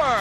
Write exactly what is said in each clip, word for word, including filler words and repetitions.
score.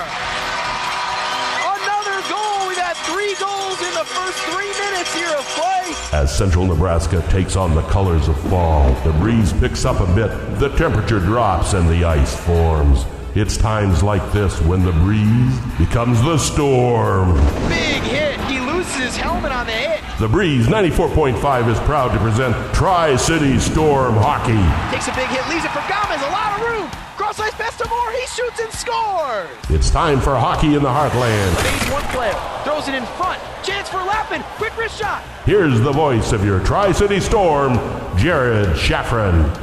Another goal. We've had three goals in the first three minutes here of play. As Central Nebraska takes on the colors of fall, the breeze picks up a bit, the temperature drops, and the ice forms. It's times like this when the breeze becomes the storm. Big hit. He loses his helmet on the hit. The Breeze ninety-four point five is proud to present Tri-City Storm Hockey. Takes a big hit, leaves it for Gomez, a lot of room. Cross ice pass to Moore, he shoots and scores. It's time for hockey in the heartland. Leads one player, throws it in front. Chance for Lappin, quick wrist shot. Here's the voice of your Tri-City Storm, Jared Shafran.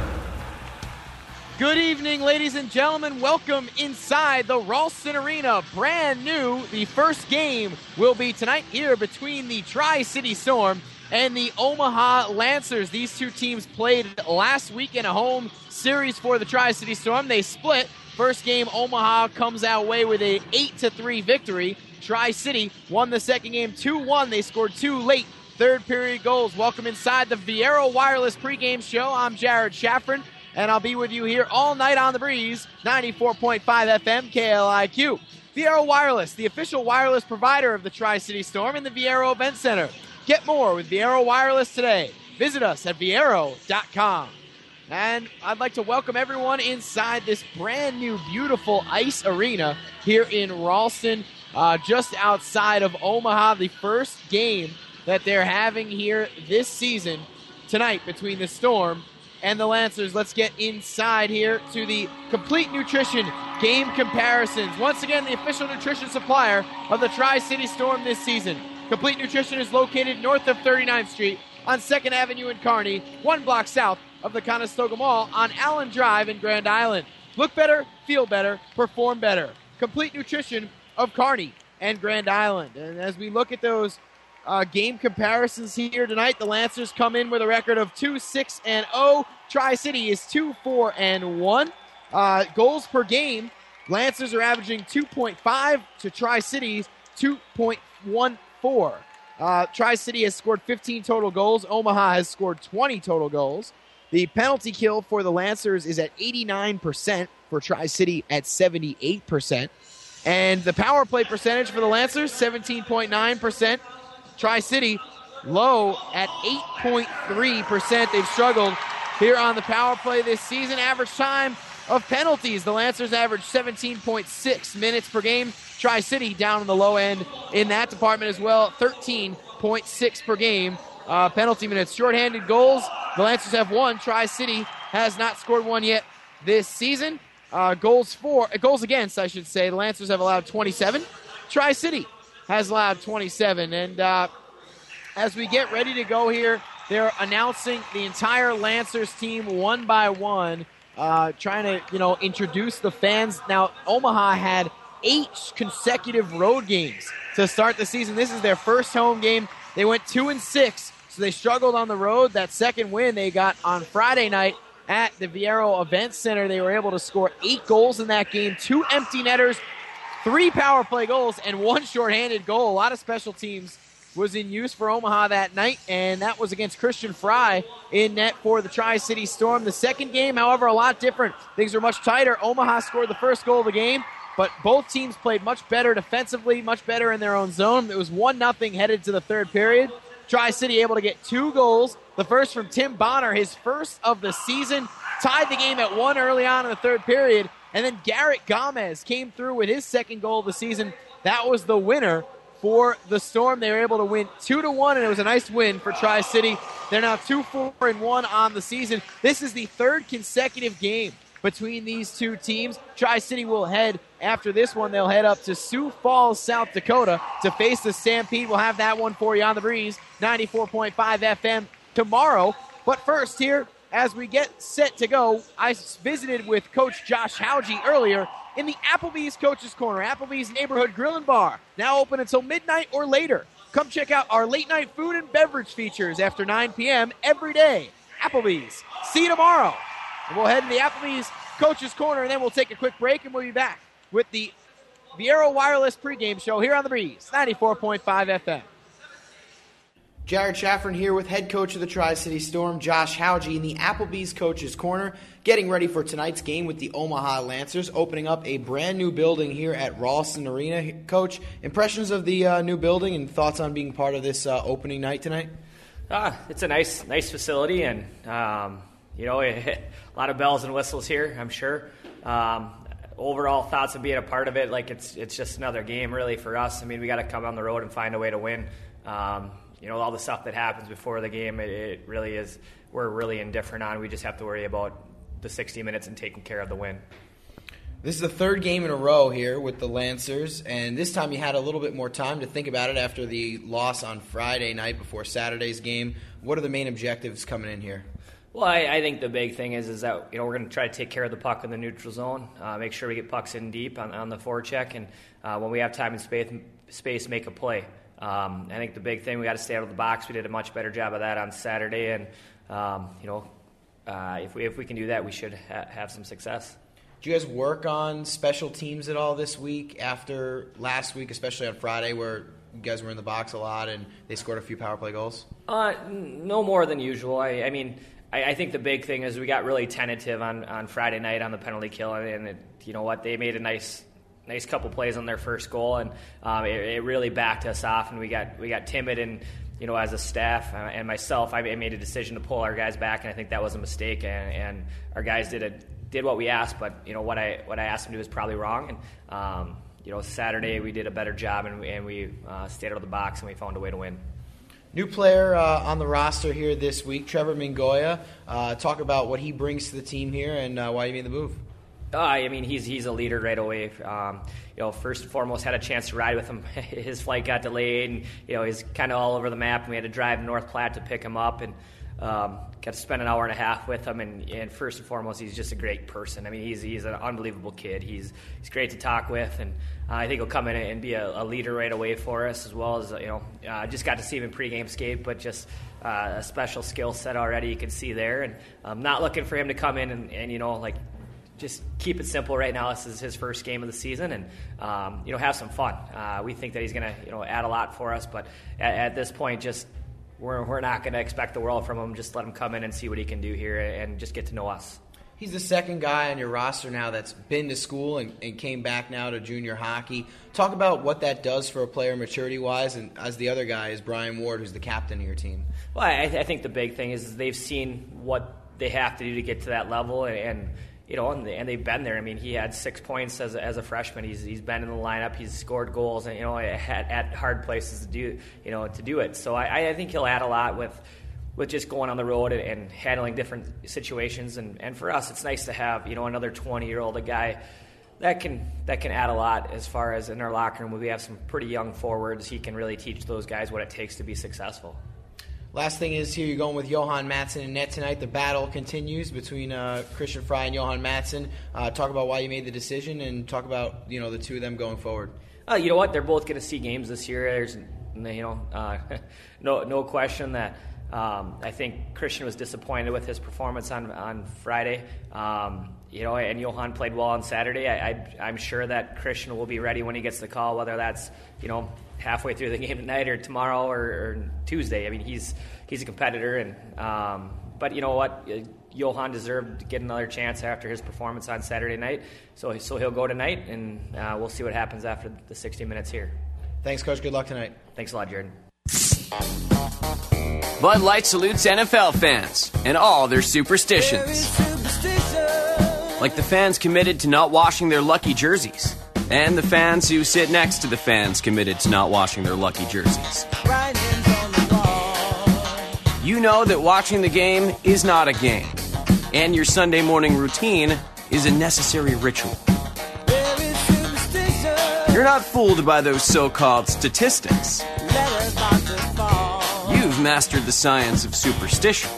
Good evening, ladies and gentlemen. Welcome inside the Ralston Arena. Brand new. The first game will be tonight here between the Tri-City Storm and the Omaha Lancers. These two teams played last week in a home series for the Tri-City Storm. They split. First game, Omaha comes out way with a eight to three victory. Tri-City won the second game two one. They scored two late third period goals. Welcome inside the Viero Wireless pregame show. I'm Jared Shafran, and I'll be with you here all night on the Breeze, ninety-four point five F M K L I Q. Viero Wireless, the official wireless provider of the Tri-City Storm in the Viero Event Center. Get more with Viero Wireless today. Visit us at viero dot com. And I'd like to welcome everyone inside this brand new, beautiful ice arena here in Ralston, uh, just outside of Omaha. The first game that they're having here this season tonight between the Storm and the Lancers. Let's get inside here to the Complete Nutrition game comparisons. Once again, the official nutrition supplier of the Tri-City Storm this season. Complete Nutrition is located north of thirty-ninth Street on second Avenue in Kearney, one block south of the Conestoga Mall on Allen Drive in Grand Island. Look better, feel better, perform better. Complete Nutrition of Kearney and Grand Island. And as we look at those Uh, game comparisons here tonight, the Lancers come in with a record of two six and oh. Tri-City is two four and one. Uh, goals per game, Lancers are averaging two point five to Tri-City's two point one four. Uh, Tri-City has scored fifteen total goals. Omaha has scored twenty total goals. The penalty kill for the Lancers is at eighty-nine percent, for Tri-City at seventy-eight percent. And the power play percentage for the Lancers, seventeen point nine percent. Tri-City low at eight point three percent. They've struggled here on the power play this season. Average time of penalties, the Lancers average seventeen point six minutes per game. Tri-City down on the low end in that department as well, thirteen point six per game. Uh, penalty minutes. Shorthanded goals, the Lancers have one. Tri-City has not scored one yet this season. Uh, goals for, uh, goals against, I should say. The Lancers have allowed twenty-seven. Tri-City has allowed twenty-seven. And uh, as we get ready to go here, they're announcing the entire Lancers team one by one, uh, trying to, you know, introduce the fans. Now, Omaha had eight consecutive road games to start the season. This is their first home game. They went two and six, so they struggled on the road. That second win they got on Friday night at the Viero Event Center. They were able to score eight goals in that game, two empty netters, three power play goals, and one shorthanded goal. A lot of special teams was in use for Omaha that night, and that was against Christian Fry in net for the Tri-City Storm. The second game, however, a lot different. Things are much tighter. Omaha scored the first goal of the game, but both teams played much better defensively, much better in their own zone. It was one nothing headed to the third period. Tri-City able to get two goals. The first from Tim Bonner, his first of the season, tied the game at one early on in the third period. And then Garrett Gomez came through with his second goal of the season. That was the winner for the Storm. They were able to win two to one, and it was a nice win for Tri-City. They're now two four and one on the season. This is the third consecutive game between these two teams. Tri-City will head, after this one, they'll head up to Sioux Falls, South Dakota to face the Stampede. We'll have that one for you on the Breeze, ninety-four point five F M tomorrow. But first here, as we get set to go, I visited with Coach Josh Hauge earlier in the Applebee's Coach's Corner. Applebee's Neighborhood Grill and Bar, now open until midnight or later. Come check out our late night food and beverage features after nine p.m. every day. Applebee's. See you tomorrow. And we'll head to the Applebee's Coach's Corner, and then we'll take a quick break, and we'll be back with the Viero Wireless pregame show here on the Breeze, ninety-four point five F M. Jared Chaffron here with head coach of the Tri-City Storm, Josh Hauge, in the Applebee's Coach's Corner, getting ready for tonight's game with the Omaha Lancers, opening up a brand new building here at Ralston Arena. Coach, impressions of the uh, new building and thoughts on being part of this uh, opening night tonight? Uh, it's a nice nice facility, and, um, you know, a lot of bells and whistles here, I'm sure. Um, overall thoughts of being a part of it, like it's it's just another game really for us. I mean, we got to come on the road and find a way to win. Um, You know, all the stuff that happens before the game, it, it really is, we're really indifferent on. We just have to worry about the sixty minutes and taking care of the win. This is the third game in a row here with the Lancers, and this time you had a little bit more time to think about it after the loss on Friday night before Saturday's game. What are the main objectives coming in here? Well, I, I think the big thing is is that, you know, we're going to try to take care of the puck in the neutral zone, uh, make sure we get pucks in deep on, on the forecheck, and uh, when we have time and space, space make a play. Um, I think the big thing, we got to stay out of the box. We did a much better job of that on Saturday, and um, you know, uh, if we if we can do that, we should ha- have some success. Did you guys work on special teams at all this week after last week, especially on Friday, where you guys were in the box a lot and they scored a few power play goals? Uh, no more than usual. I, I mean, I, I think the big thing is we got really tentative on, on Friday night on the penalty kill, and it, you know what, they made a nice. Nice couple plays on their first goal, and um, it, it really backed us off, and we got we got timid. And you know, as a staff uh, and myself, I made a decision to pull our guys back, and I think that was a mistake. And, and our guys did a, did what we asked, but you know what I what I asked them to do was probably wrong. And um, you know, Saturday we did a better job, and, and we uh, stayed out of the box, and we found a way to win. New player uh, on the roster here this week, Trevor Mingoya. Uh, talk about what he brings to the team here and uh, why you made the move. Uh, I mean, he's he's a leader right away. Um, you know, first and foremost, had a chance to ride with him. His flight got delayed, and you know he's kind of all over the map. And we had to drive to North Platte to pick him up, and um, got to spend an hour and a half with him. And, and first and foremost, he's just a great person. I mean, he's he's an unbelievable kid. He's he's great to talk with, and uh, I think he'll come in and be a, a leader right away for us, as well as you know. Uh, just got to see him in pregame skate, but just uh, a special skill set already. You can see there, and I'm not looking for him to come in and, and you know like. Just keep it simple right now. This is his first game of the season, and um, you know, have some fun. Uh, we think that he's going to, you know, add a lot for us, but at, at this point, just we're we're not going to expect the world from him. Just let him come in and see what he can do here, and just get to know us. He's the second guy on your roster now that's been to school and, and came back now to junior hockey. Talk about what that does for a player maturity-wise, and as the other guy is Brian Ward, who's the captain of your team. Well, I, I think the big thing is they've seen what they have to do to get to that level, and, and you know, and, and they've been there. I mean, he had six points as a, as a freshman. He's he's been in the lineup. He's scored goals, and you know, at, at hard places to do you know to do it. So I, I think he'll add a lot with with just going on the road and, and handling different situations. And, and for us, it's nice to have you know another twenty year old, a guy that can that can add a lot as far as in our locker room. We have some pretty young forwards. He can really teach those guys what it takes to be successful. Last thing is here, you're going with Johan Mattsson in net tonight. The battle continues between uh, Christian Fry and Johan Mattsson. Uh, talk about why you made the decision, and talk about you know the two of them going forward. Uh, you know what? They're both going to see games this year. There's you know uh, no no question that um, I think Christian was disappointed with his performance on on Friday. Um, you know, and Johan played well on Saturday. I, I, I'm sure that Christian will be ready when he gets the call, whether that's you know. halfway through the game tonight or tomorrow or, or Tuesday. I mean, he's he's a competitor, and um, but you know what, Johan deserved to get another chance after his performance on Saturday night. So so he'll go tonight, and uh, we'll see what happens after the sixty minutes here. Thanks, Coach. Good luck tonight. Thanks a lot, Jordan. Bud Light salutes N F L fans and all their superstitions, like the fans committed to not washing their lucky jerseys. And the fans who sit next to the fans committed to not washing their lucky jerseys. You know that watching the game is not a game, and your Sunday morning routine is a necessary ritual. You're not fooled by those so-called statistics. You've mastered the science of superstition.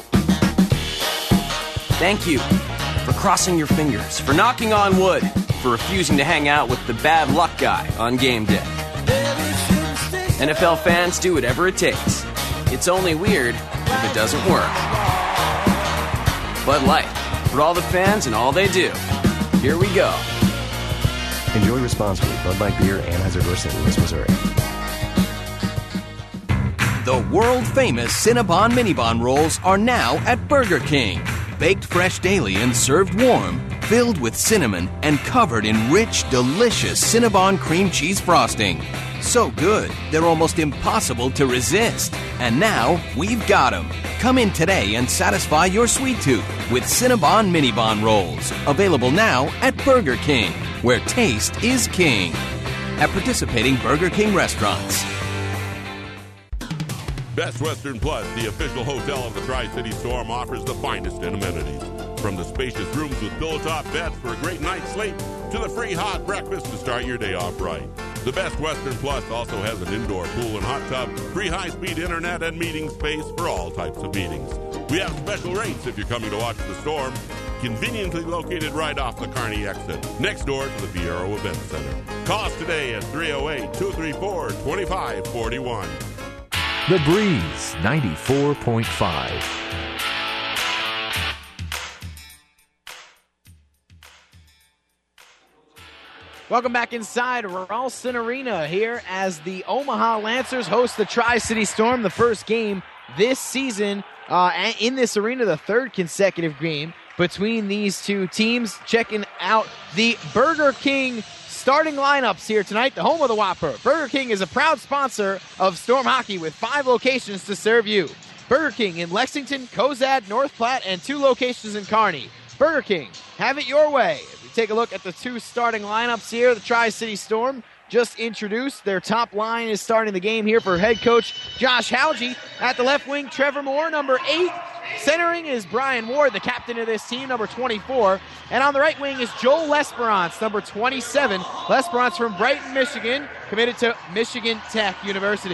Thank you for crossing your fingers, for knocking on wood, for refusing to hang out with the bad luck guy on game day. N F L fans do whatever it takes. It's only weird if it doesn't work. Bud Light, for all the fans and all they do. Here we go. Enjoy responsibly. Bud Light Beer, Anheuser-Busch, Saint Louis, Missouri. The The world-famous Cinnabon Minibon rolls are now at Burger King. Baked fresh daily and served warm, filled with cinnamon and covered in rich, delicious Cinnabon cream cheese frosting. So good, they're almost impossible to resist. And now, we've got them. Come in today and satisfy your sweet tooth with Cinnabon Minibon rolls. Available now at Burger King, where taste is king. At participating Burger King restaurants. Best Western Plus, the official hotel of the Tri-City Storm, offers the finest in amenities. From the spacious rooms with pillow-top beds for a great night's sleep to the free hot breakfast to start your day off right. The Best Western Plus also has an indoor pool and hot tub, free high-speed internet, and meeting space for all types of meetings. We have special rates if you're coming to watch the Storm. Conveniently located right off the Kearney exit, next door to the Viero Event Center. Call us today at three oh eight, two three four, two five four one. The Breeze ninety-four point five. Welcome back inside Ralston Arena here as the Omaha Lancers host the Tri-City Storm, the first game this season uh, in this arena, the third consecutive game between these two teams. Checking out the Burger King starting lineups here tonight, the home of the Whopper. Burger King is a proud sponsor of Storm Hockey with five locations to serve you. Burger King in Lexington, Cozad, North Platte, and two locations in Kearney. Burger King, have it your way. If you take a look at the two starting lineups here, the Tri-City Storm just introduced. Their top line is starting the game here for head coach Josh Hauge. At the left wing, Trevor Moore, number eight. Centering is Brian Ward, the captain of this team, number twenty-four. And on the right wing is Joel Lesperance, number twenty-seven. Lesperance from Brighton, Michigan, committed to Michigan Tech University.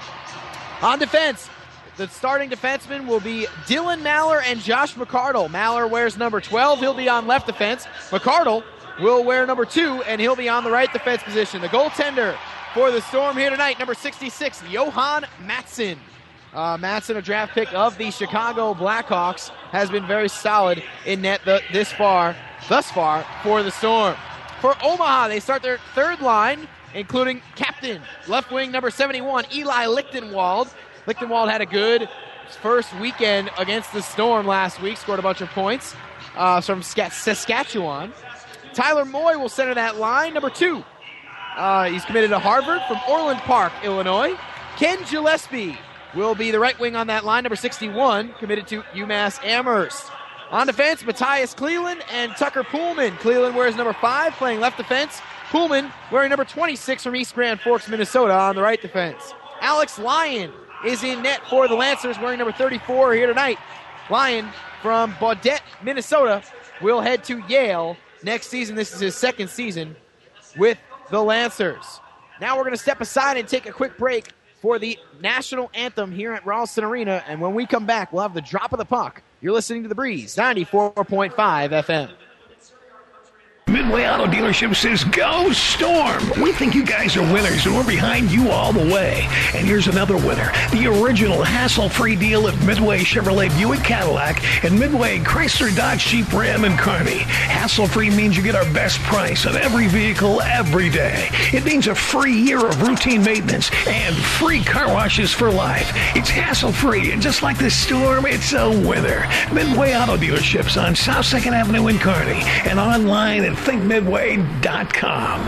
On defense, the starting defensemen will be Dylan Maller and Josh McCardle. Maller wears number twelve. He'll be on left defense. McCardle will wear number two, and he'll be on the right defense position. The goaltender for the Storm here tonight, number sixty-six, Johan Matson. Uh, Matson, a draft pick of the Chicago Blackhawks, has been very solid in net the, this far, thus far for the Storm. For Omaha, they start their third line, including captain, left wing, number seventy-one, Eli Lichtenwald. Lichtenwald had a good first weekend against the Storm last week, scored a bunch of points uh, from Saskatchewan. Tyler Moy will center that line, number two. Uh, he's committed to Harvard from Orland Park, Illinois. Ken Gillespie will be the right wing on that line, number sixty-one, committed to UMass Amherst. On defense, Matthias Cleland and Tucker Pullman. Cleland wears number five, playing left defense. Pullman wearing number twenty-six from East Grand Forks, Minnesota, on the right defense. Alex Lyon is in net for the Lancers, wearing number thirty-four here tonight. Lyon from Baudette, Minnesota, will head to Yale next season. This is his second season with the Lancers. Now we're going to step aside and take a quick break for the national anthem here at Ralston Arena, and when we come back, we'll have the drop of the puck. You're listening to The Breeze, ninety-four point five F M. Midway Auto Dealership says, go Storm! We think you guys are winners, and we're behind you all the way. And here's another winner. The original hassle-free deal at Midway Chevrolet Buick Cadillac and Midway Chrysler Dodge Jeep Ram in Kearney. Hassle-free means you get our best price on every vehicle every day. It means a free year of routine maintenance and free car washes for life. It's hassle-free, and just like the Storm, it's a winner. Midway Auto Dealerships on South second Avenue in Kearney and online at think midway dot com.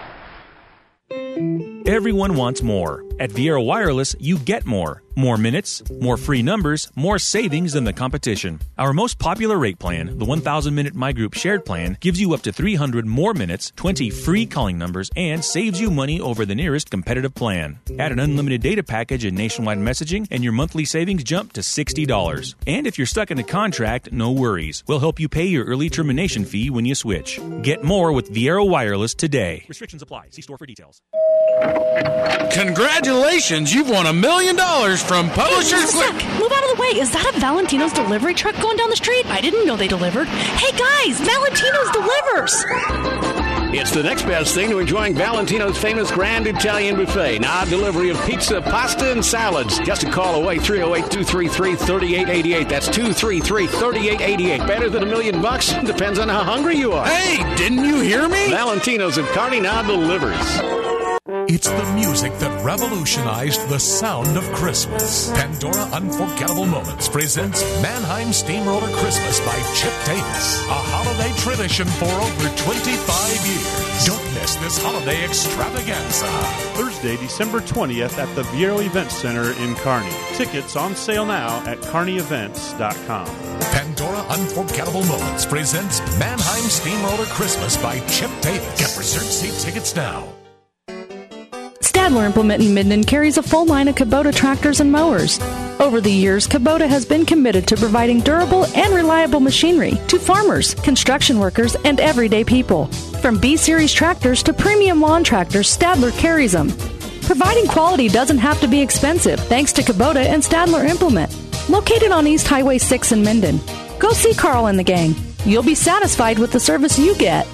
Everyone wants more. At Viera Wireless, you get more. More minutes, more free numbers, more savings than the competition. Our most popular rate plan, the one thousand minute My Group Shared Plan, gives you up to three hundred more minutes, twenty free calling numbers, and saves you money over the nearest competitive plan. Add an unlimited data package and nationwide messaging, and your monthly savings jump to sixty dollars. And if you're stuck in a contract, no worries. We'll help you pay your early termination fee when you switch. Get more with Viera Wireless today. Restrictions apply. See store for details. Congratulations! You've won a million dollars from Publishers Clearing. Move out of the way. Is that a Valentino's delivery truck going down the street? I didn't know they delivered. Hey guys, Valentino's delivers. It's the next best thing to enjoying Valentino's famous Grand Italian Buffet. Now delivery of pizza, pasta, and salads. Just a call away, three oh eight, two three three, three eight eight eight. That's two three three, three eight eight eight. Better than a million bucks? Depends on how hungry you are. Hey, didn't you hear me? Valentino's of Kearney now delivers. It's the music that revolutionized the sound of Christmas. Pandora Unforgettable Moments presents Mannheim Steamroller Christmas by Chip Davis. A holiday tradition for over twenty-five years. Don't miss this holiday extravaganza. Thursday, December twentieth at the Viero Event Center in Kearney. Tickets on sale now at kearney events dot com. Pandora Unforgettable Moments presents Mannheim Steamroller Christmas by Chip Davis. Get reserved seat tickets now. Stadler Implement in Minden carries a full line of Kubota tractors and mowers. Over the years, Kubota has been committed to providing durable and reliable machinery to farmers, construction workers, and everyday people. From B-Series tractors to premium lawn tractors, Stadler carries them. Providing quality doesn't have to be expensive thanks to Kubota and Stadler Implement. Located on East Highway six in Minden. Go see Carl and the gang. You'll be satisfied with the service you get.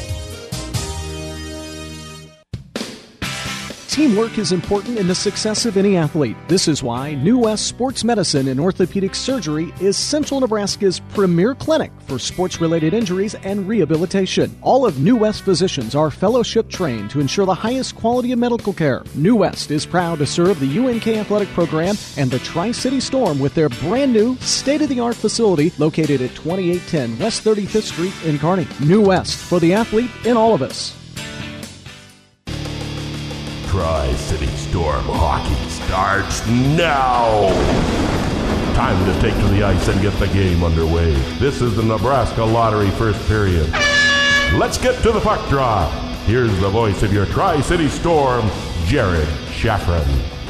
Teamwork is important in the success of any athlete. This is why New West Sports Medicine and Orthopedic Surgery is Central Nebraska's premier clinic for sports-related injuries and rehabilitation. All of New West physicians are fellowship trained to ensure the highest quality of medical care. New West is proud to serve the U N K Athletic Program and the Tri-City Storm with their brand new state-of-the-art facility located at twenty-eight ten West thirty-fifth Street in Kearney. New West, for the athlete in all of us. Tri-City Storm hockey starts now. Time to take to the ice and get the game underway. This is the Nebraska Lottery first period. Let's get to the puck drop. Here's the voice of your Tri-City Storm, Jared Shafran.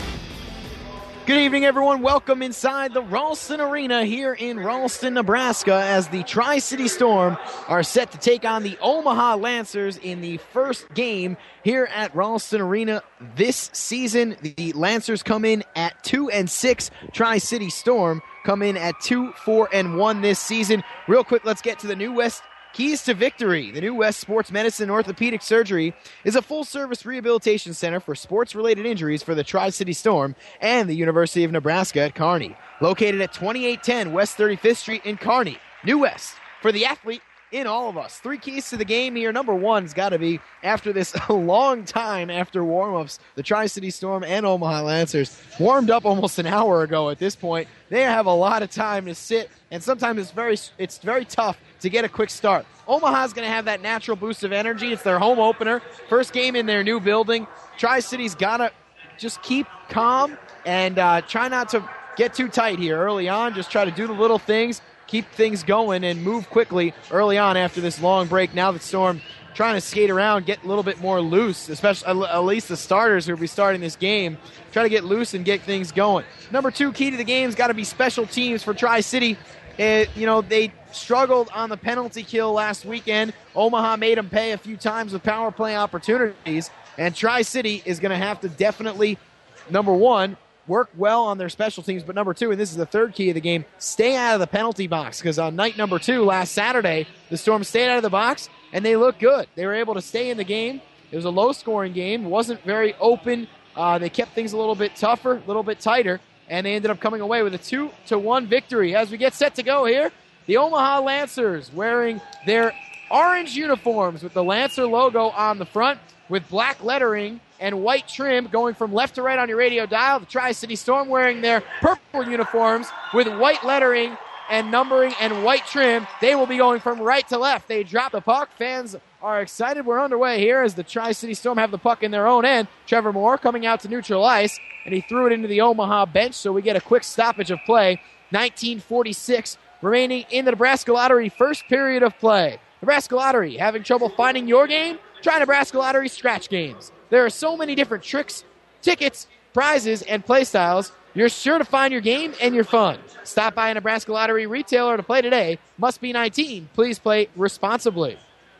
Good evening, everyone. Welcome inside the Ralston Arena here in Ralston, Nebraska, as the Tri-City Storm are set to take on the Omaha Lancers in the first game here at Ralston Arena this season. The Lancers come in at two and six. Tri-City Storm come in at two, four, and one this season. Real quick, let's get to the New West keys to victory. The New West Sports Medicine and Orthopedic Surgery is a full-service rehabilitation center for sports-related injuries for the Tri-City Storm and the University of Nebraska at Kearney. Located at twenty-eight ten West thirty-fifth Street in Kearney. New West, for the athlete in all of us. Three keys to the game here. Number one's got to be, after this long time after warm-ups, the Tri-City Storm and Omaha Lancers warmed up almost an hour ago at this point. They have a lot of time to sit, and sometimes it's very it's very tough to get a quick start. Omaha's going to have that natural boost of energy. It's their home opener. First game in their new building. Tri-City's got to just keep calm and uh, try not to get too tight here early on. Just try to do the little things, keep things going, and move quickly early on after this long break. Now the Storm trying to skate around, get a little bit more loose, especially at least the starters who will be starting this game. Try to get loose and get things going. Number two key to the game's got to be special teams for Tri-City. It, you know, they struggled on the penalty kill last weekend. Omaha made them pay a few times with power play opportunities, and Tri-City is going to have to definitely, number one, work well on their special teams, but number two, and this is the third key of the game, stay out of the penalty box, because on night number two last Saturday, the Storm stayed out of the box, and they looked good. They were able to stay in the game. It was a low-scoring game. It wasn't very open. Uh, they kept things a little bit tougher, a little bit tighter, and they ended up coming away with a two to one victory. As we get set to go here, the Omaha Lancers wearing their orange uniforms with the Lancer logo on the front with black lettering and white trim going from left to right on your radio dial. The Tri-City Storm wearing their purple uniforms with white lettering and numbering and white trim. They will be going from right to left. They drop the puck. Fans are excited. We're underway here as the Tri-City Storm have the puck in their own end. Trevor Moore coming out to neutral ice, and he threw it into the Omaha bench, so we get a quick stoppage of play. nineteen forty-six remaining in the Nebraska Lottery first period of play. Nebraska Lottery, having trouble finding your game? Try Nebraska Lottery scratch games. There are so many different tricks, tickets, prizes, and play styles. You're sure to find your game and your fun. Stop by a Nebraska Lottery retailer to play today. Must be nineteen. Please play responsibly.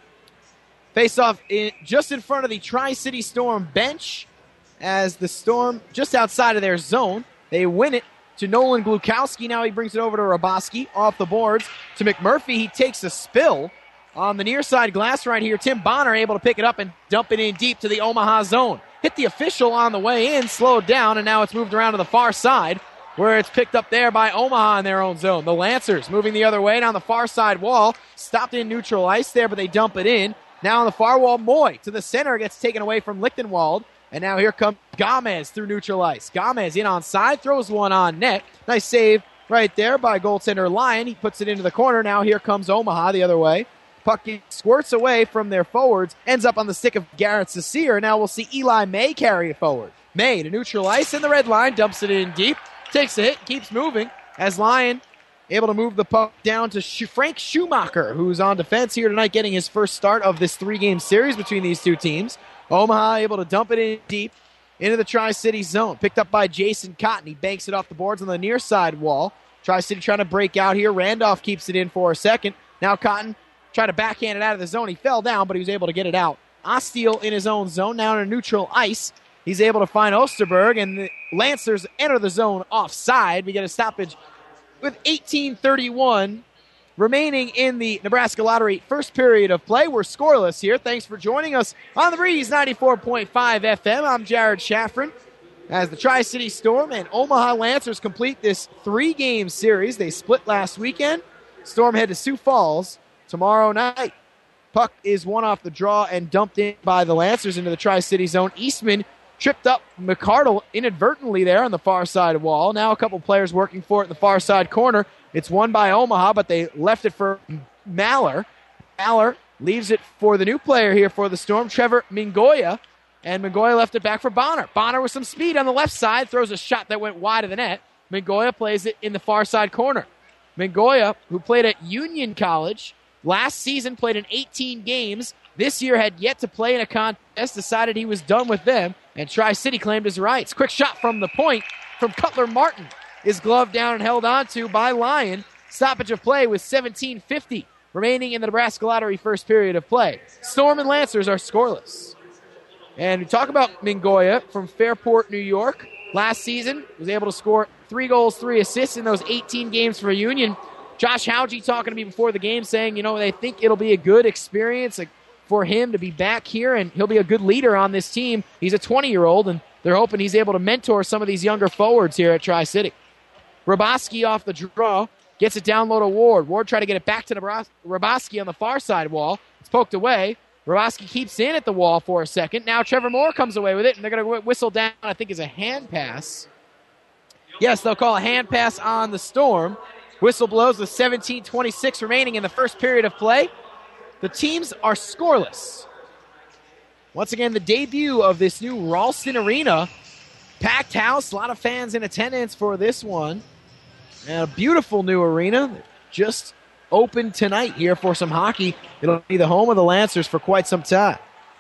Face-off in, just in front of the Tri-City Storm bench as the Storm just outside of their zone. They win it to Nolan Glukowski. Now he brings it over to Raboski off the boards to McMurphy. He takes a spill on the near side glass right here. Tim Bonner able to pick it up and dump it in deep to the Omaha zone. Hit the official on the way in, slowed down, and now it's moved around to the far side where it's picked up there by Omaha in their own zone. The Lancers moving the other way down the far side wall. Stopped in neutral ice there, but they dump it in. Now on the far wall, Moy to the center gets taken away from Lichtenwald. And now here comes Gomez through neutral ice. Gomez in on side, throws one on net. Nice save right there by goaltender Lyon. He puts it into the corner. Now here comes Omaha the other way. Puck squirts away from their forwards, ends up on the stick of Garrett Cecile. Now we'll see Eli May carry it forward. May to neutral ice in the red line, dumps it in deep, takes a hit, keeps moving as Lyon able to move the puck down to Frank Schumacher, who's on defense here tonight, getting his first start of this three-game series between these two teams. Omaha able to dump it in deep into the Tri-City zone. Picked up by Jason Cotton. He banks it off the boards on the near side wall. Tri-City trying to break out here. Randolph keeps it in for a second. Now Cotton trying to backhand it out of the zone. He fell down, but he was able to get it out. Ostiel in his own zone, now in a neutral ice. He's able to find Osterberg, and the Lancers enter the zone offside. We get a stoppage with eighteen thirty-one remaining in the Nebraska Lottery first period of play. We're scoreless here. Thanks for joining us on the Breeze ninety-four point five F M. I'm Jared Shaffrin. As the Tri-City Storm and Omaha Lancers complete this three-game series. They split last weekend. Storm head to Sioux Falls tomorrow night. Puck is one off the draw and dumped in by the Lancers into the Tri-City zone. Eastman tripped up McCardle inadvertently there on the far side wall. Now a couple players working for it in the far side corner. It's won by Omaha, but they left it for Maller. Maller leaves it for the new player here for the Storm, Trevor Mingoya. And Mingoya left it back for Bonner. Bonner with some speed on the left side, throws a shot that went wide of the net. Mingoya plays it in the far side corner. Mingoya, who played at Union College last season, played in eighteen games. This year had yet to play in a contest, decided he was done with them, and Tri-City claimed his rights. Quick shot from the point from Cutler Martin is gloved down and held onto by Lyon. Stoppage of play with seventeen fifty remaining in the Nebraska Lottery first period of play. Storm and Lancers are scoreless. And we talk about Mingoya from Fairport, New York. Last season, was able to score three goals, three assists in those eighteen games for Union. Josh Hauge talking to me before the game saying, you know, they think it'll be a good experience for him to be back here, and he'll be a good leader on this team. He's a twenty-year-old, and they're hoping he's able to mentor some of these younger forwards here at Tri-City. Raboski off the draw, gets it down low to Ward. Ward tried to get it back to Raboski on the far side wall. It's poked away. Raboski keeps in at the wall for a second. Now Trevor Moore comes away with it, and they're going to whistle down, I think, is a hand pass. Yes, they'll call a hand pass on the Storm. Whistle blows with seventeen twenty-six remaining in the first period of play. The teams are scoreless. Once again, the debut of this new Ralston Arena. Packed house, a lot of fans in attendance for this one. And a beautiful new arena. Just opened tonight here for some hockey. It'll be the home of the Lancers for quite some time.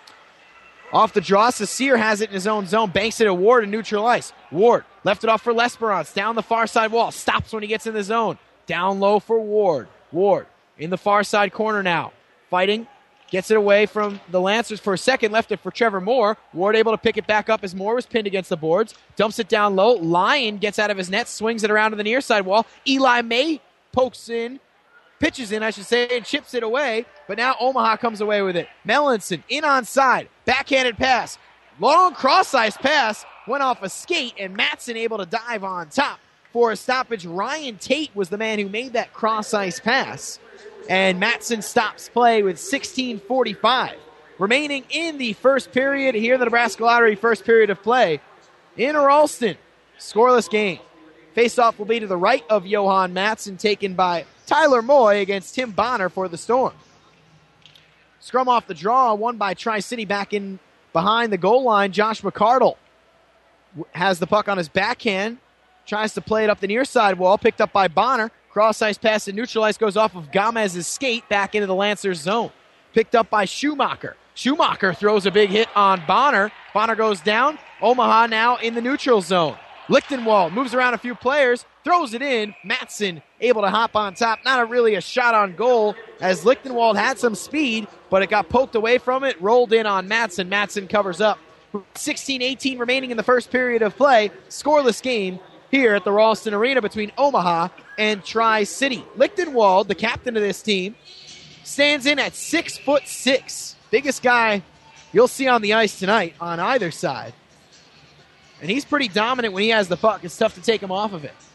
Off the draw, Cecile has it in his own zone. Banks it at Ward in neutral ice. Ward left it off for Lesperance. Down the far side wall. Stops when he gets in the zone. Down low for Ward. Ward in the far side corner now. Fighting. Gets it away from the Lancers for a second. Left it for Trevor Moore. Ward able to pick it back up as Moore was pinned against the boards. Dumps it down low. Lyon gets out of his net. Swings it around to the near side wall. Eli May pokes in. Pitches in, I should say, and chips it away. But now Omaha comes away with it. Mellinson in on side. Backhanded pass. Long cross-ice pass. Went off a skate, and Matson able to dive on top for a stoppage. Ryan Tate was the man who made that cross-ice pass. And Matson stops play with sixteen forty-five remaining in the first period here in the Nebraska Lottery first period of play. In Ralston, scoreless game. Faceoff will be to the right of Johan Matson, taken by Tyler Moy against Tim Bonner for the Storm. Scrum off the draw, won by Tri-City back in behind the goal line. Josh McCardle has the puck on his backhand, tries to play it up the near side wall, picked up by Bonner. Cross-ice pass and neutral ice goes off of Gomez's skate back into the Lancers zone. Picked up by Schumacher. Schumacher throws a big hit on Bonner. Bonner goes down. Omaha now in the neutral zone. Lichtenwald moves around a few players, throws it in. Matson able to hop on top. Not a really a shot on goal as Lichtenwald had some speed, but it got poked away from it, rolled in on Matson. Matson covers up. sixteen eighteen remaining in the first period of play. Scoreless game here at the Ralston Arena between Omaha and Tri-City. Lichtenwald, the captain of this team, stands in at six foot six. Biggest guy you'll see on the ice tonight on either side. And he's pretty dominant when he has the puck. It's tough to take him off of it.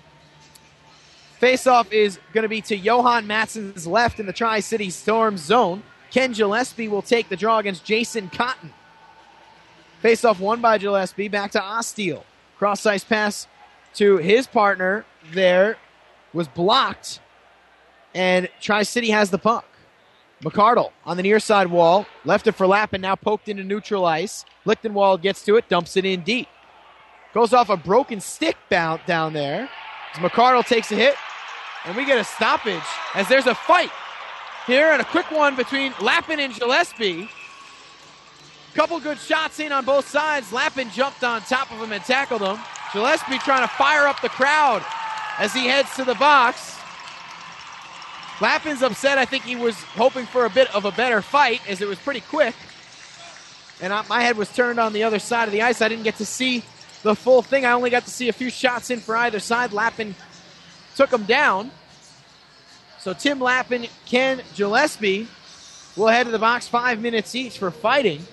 Faceoff is going to be to Johan Matson's left in the Tri-City Storm zone. Ken Gillespie will take the draw against Jason Cotton. Face-off won by Gillespie. Back to Ostiel. Cross-ice pass to his partner there was blocked, and Tri-City has the puck. McCardle on the near side wall. Left it for Lappin, now poked into neutral ice. Lichtenwald gets to it, dumps it in deep. Goes off a broken stick bound down there. As McCardle takes a hit, and we get a stoppage as there's a fight here, and a quick one between Lappin and Gillespie. Couple good shots in on both sides. Lappin jumped on top of him and tackled him. Gillespie trying to fire up the crowd as he heads to the box. Lappin's upset. I think he was hoping for a bit of a better fight as it was pretty quick. And I, my head was turned on the other side of the ice. I didn't get to see the full thing. I only got to see a few shots in for either side. Lappin took him down. So Tim Lappin, Ken Gillespie will head to the box, five minutes each for fighting.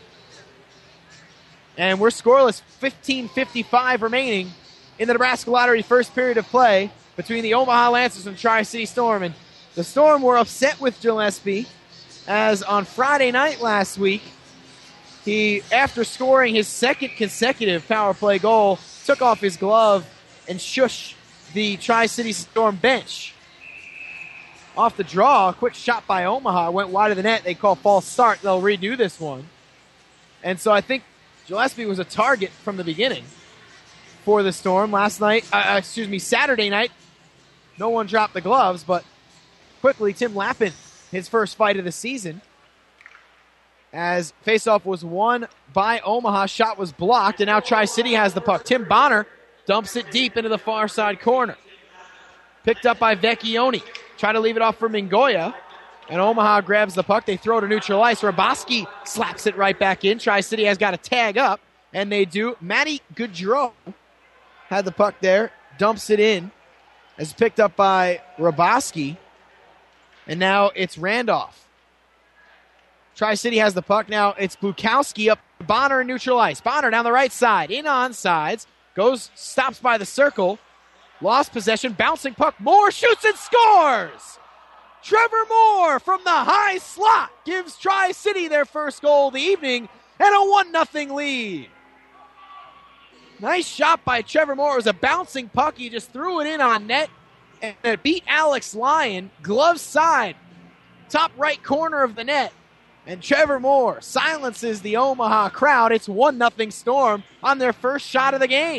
And we're scoreless, fifteen fifty-five remaining in the Nebraska Lottery first period of play between the Omaha Lancers and Tri-City Storm. And the Storm were upset with Gillespie as on Friday night last week, he, after scoring his second consecutive power play goal, took off his glove and shushed the Tri-City Storm bench. Off the draw, a quick shot by Omaha, went wide of the net. They call false start. They'll redo this one. And so I think Gillespie was a target from the beginning for the Storm. Last night, uh, excuse me, Saturday night, no one dropped the gloves, but quickly Tim Lappin, his first fight of the season, as faceoff was won by Omaha. Shot was blocked, and now Tri-City has the puck. Tim Bonner dumps it deep into the far side corner. Picked up by Vecchione. Try to leave it off for Mingoya. And Omaha grabs the puck. They throw to neutral ice. Raboski slaps it right back in. Tri-City has got a tag up, and they do. Matty Goudreau had the puck there. Dumps it in. It's picked up by Raboski. And now it's Randolph. Tri-City has the puck. Now it's Bukowski up. Bonner in neutral ice. Bonner down the right side. In on sides. Goes, stops by the circle. Lost possession. Bouncing puck. Moore shoots and scores! Trevor Moore from the high slot gives Tri-City their first goal of the evening and a one nothing lead. Nice shot by Trevor Moore. It was a bouncing puck. He just threw it in on net, and it beat Alex Lyon. Glove side, top right corner of the net. And Trevor Moore silences the Omaha crowd. It's one nothing Storm on their first shot of the game.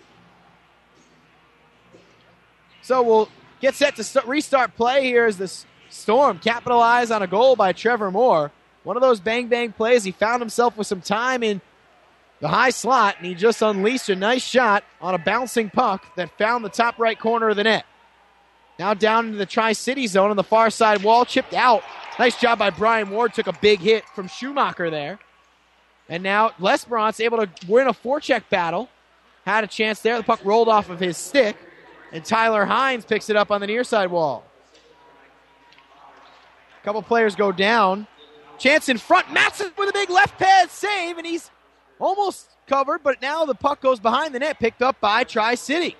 So we'll get set to st- restart play here as the Storm capitalize on a goal by Trevor Moore. One of those bang-bang plays. He found himself with some time in the high slot, and he just unleashed a nice shot on a bouncing puck that found the top right corner of the net. Now down into the Tri-City zone on the far side wall, chipped out. Nice job by Brian Ward. Took a big hit from Schumacher there. And now Lesperance able to win a forecheck battle. Had a chance there. The puck rolled off of his stick. And Tyler Hines picks it up on the near side wall. A couple players go down. Chance in front. Matson with a big left pad save, and he's almost covered, but now the puck goes behind the net, picked up by Tri-City.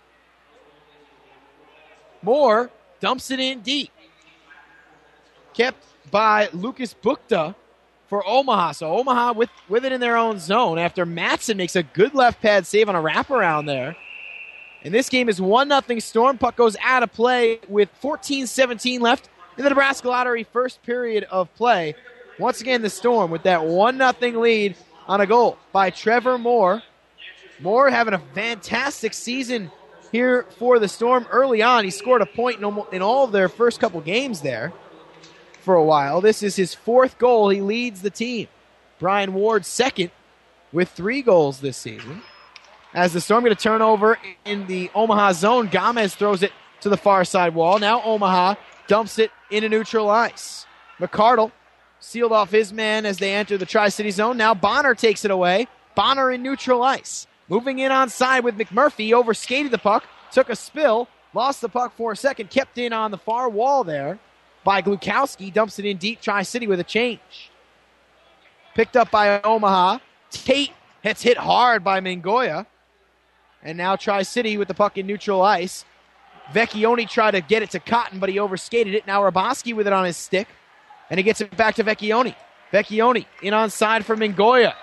Moore dumps it in deep. Kept by Lucas Bukta for Omaha. So Omaha with, with it in their own zone after Matson makes a good left pad save on a wraparound there. And this game is one nothing Storm. Puck goes out of play with fourteen seventeen left in the Nebraska Lottery first period of play. Once again, the Storm with that one nothing lead on a goal by Trevor Moore. Moore having a fantastic season here for the Storm early on. He scored a point in all of their first couple games there for a while. This is his fourth goal. He leads the team. Brian Ward second with three goals this season. As the Storm going to turn over in the Omaha zone, Gomez throws it to the far side wall. Now Omaha dumps it into neutral ice. McCardle sealed off his man as they enter the Tri-City zone. Now Bonner takes it away. Bonner in neutral ice. Moving in on side with McMurphy. Overskated the puck. Took a spill. Lost the puck for a second. Kept in on the far wall there by Glukowski. Dumps it in deep. Tri-City with a change. Picked up by Omaha. Tate gets hit hard by Mingoya. And now Tri-City with the puck in neutral ice. Vecchione tried to get it to Cotton, but he overskated it. Now Raboski with it on his stick. And he gets it back to Vecchione. Vecchione in on side for Mingoya.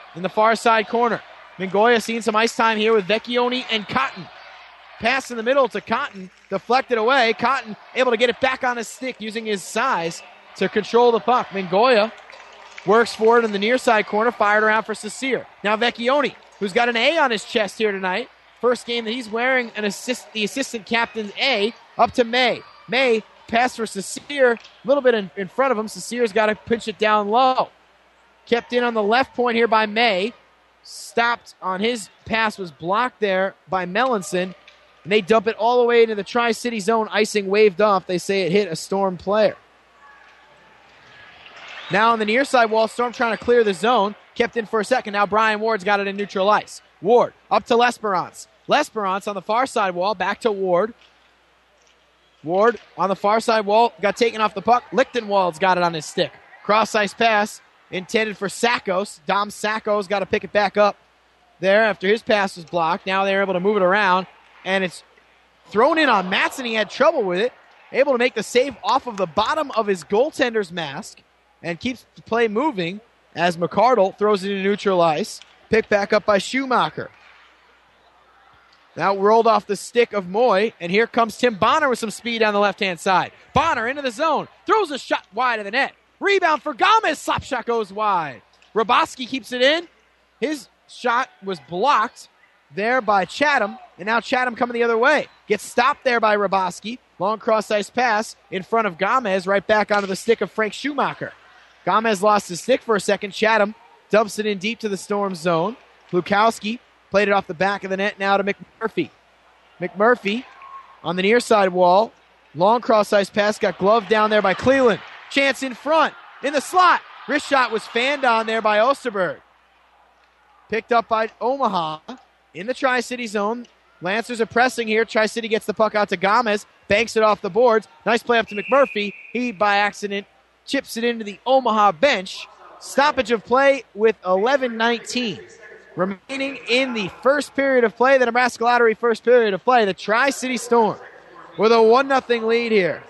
in the far side corner. Mingoya seeing some ice time here with Vecchione and Cotton. Pass in the middle to Cotton, deflected away. Cotton able to get it back on his stick using his size to control the puck. Mingoya works forward in the near side corner, fired around for Saucier. Now Vecchione, who's got an A on his chest here tonight. First game that he's wearing an assist, the assistant captain's A, up to May. May, pass for Saucier, a little bit in, in front of him. Saucier's got to pinch it down low. Kept in on the left point here by May. Stopped on his pass, was blocked there by Melanson. And they dump it all the way into the Tri-City zone. Icing waved off. They say it hit a Storm player. Now on the near side wall, Storm trying to clear the zone. Kept in for a second. Now Brian Ward's got it in neutral ice. Ward up to L'Esperance. L'Esperance on the far side wall. Back to Ward. Ward on the far side wall. Got taken off the puck. Lichtenwald's got it on his stick. Cross ice pass intended for Sackos. Dom Sackos got to pick it back up there after his pass was blocked. Now they're able to move it around. And it's thrown in on Matson. He had trouble with it. Able to make the save off of the bottom of his goaltender's mask. And keeps the play moving as McCardle throws it into neutral ice. Picked back up by Schumacher. Now rolled off the stick of Moy. And here comes Tim Bonner with some speed down the left-hand side. Bonner into the zone. Throws a shot wide of the net. Rebound for Gomez. Slap shot goes wide. Raboski keeps it in. His shot was blocked there by Chatham. And now Chatham coming the other way. Gets stopped there by Raboski. Long cross-ice pass in front of Gomez. Right back onto the stick of Frank Schumacher. Gomez lost his stick for a second. Chatham dumps it in deep to the Storm zone. Lukowski played it off the back of the net now to McMurphy. McMurphy on the near side wall. Long cross-ice pass. Got gloved down there by Cleveland. Chance in front. In the slot. Wrist shot was fanned on there by Osterberg. Picked up by Omaha in the Tri-City zone. Lancers are pressing here. Tri-City gets the puck out to Gomez. Banks it off the boards. Nice play up to McMurphy. He, by accident, chips it into the Omaha bench. Stoppage of play with eleven nineteen. Remaining in the first period of play, the Nebraska Lottery first period of play, the Tri-City Storm with a one nothing lead here.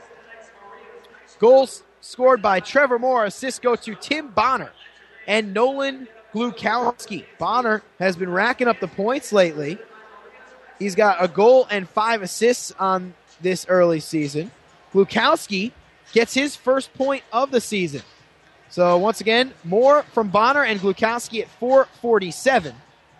Goals scored by Trevor Moore. Assists go to Tim Bonner and Nolan Glukowski. Bonner has been racking up the points lately. He's got a goal and five assists on this early season. Glukowski gets his first point of the season. So once again, more from Bonner and Glukowski at four forty-seven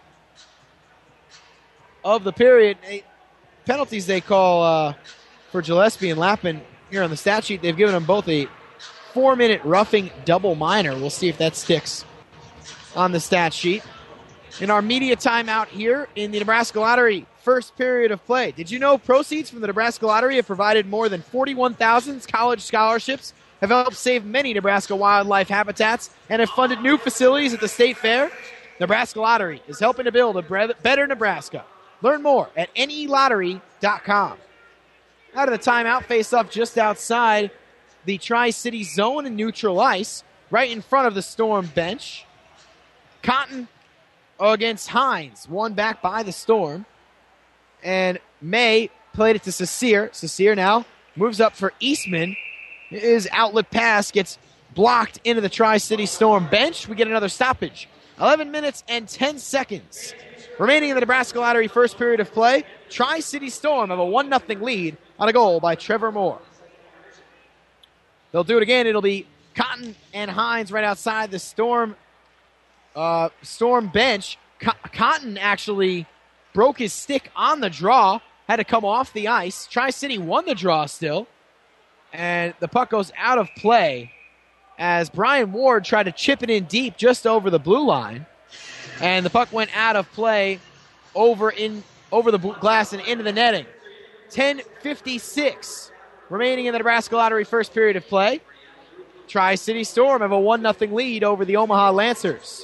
of the period. Penalties they call uh, for Gillespie and Lappin here on the stat sheet. They've given them both a four-minute roughing double minor. We'll see if that sticks on the stat sheet. In our media timeout here in the Nebraska Lottery first period of play. Did you know proceeds from the Nebraska Lottery have provided more than forty-one thousand college scholarships, have helped save many Nebraska wildlife habitats, and have funded new facilities at the State Fair? Nebraska Lottery is helping to build a better Nebraska. Learn more at N E lottery dot com. Out of the timeout, face up just outside the Tri-City zone in neutral ice, right in front of the Storm bench. Cotton against Hines, one back by the Storm. And May played it to Saucier. Saucier now moves up for Eastman. His outlet pass gets blocked into the Tri-City Storm bench. We get another stoppage. eleven minutes and ten seconds remaining in the Nebraska Lottery first period of play. Tri-City Storm have a one nothing lead on a goal by Trevor Moore. They'll do it again. It'll be Cotton and Hines right outside the Storm uh, Storm bench. Co- Cotton actually broke his stick on the draw. Had to come off the ice. Tri-City won the draw still. And the puck goes out of play as Brian Ward tried to chip it in deep just over the blue line. And the puck went out of play over in over the glass and into the netting. ten fifty-six remaining in the Nebraska Lottery first period of play. Tri-City Storm have a one nothing lead over the Omaha Lancers.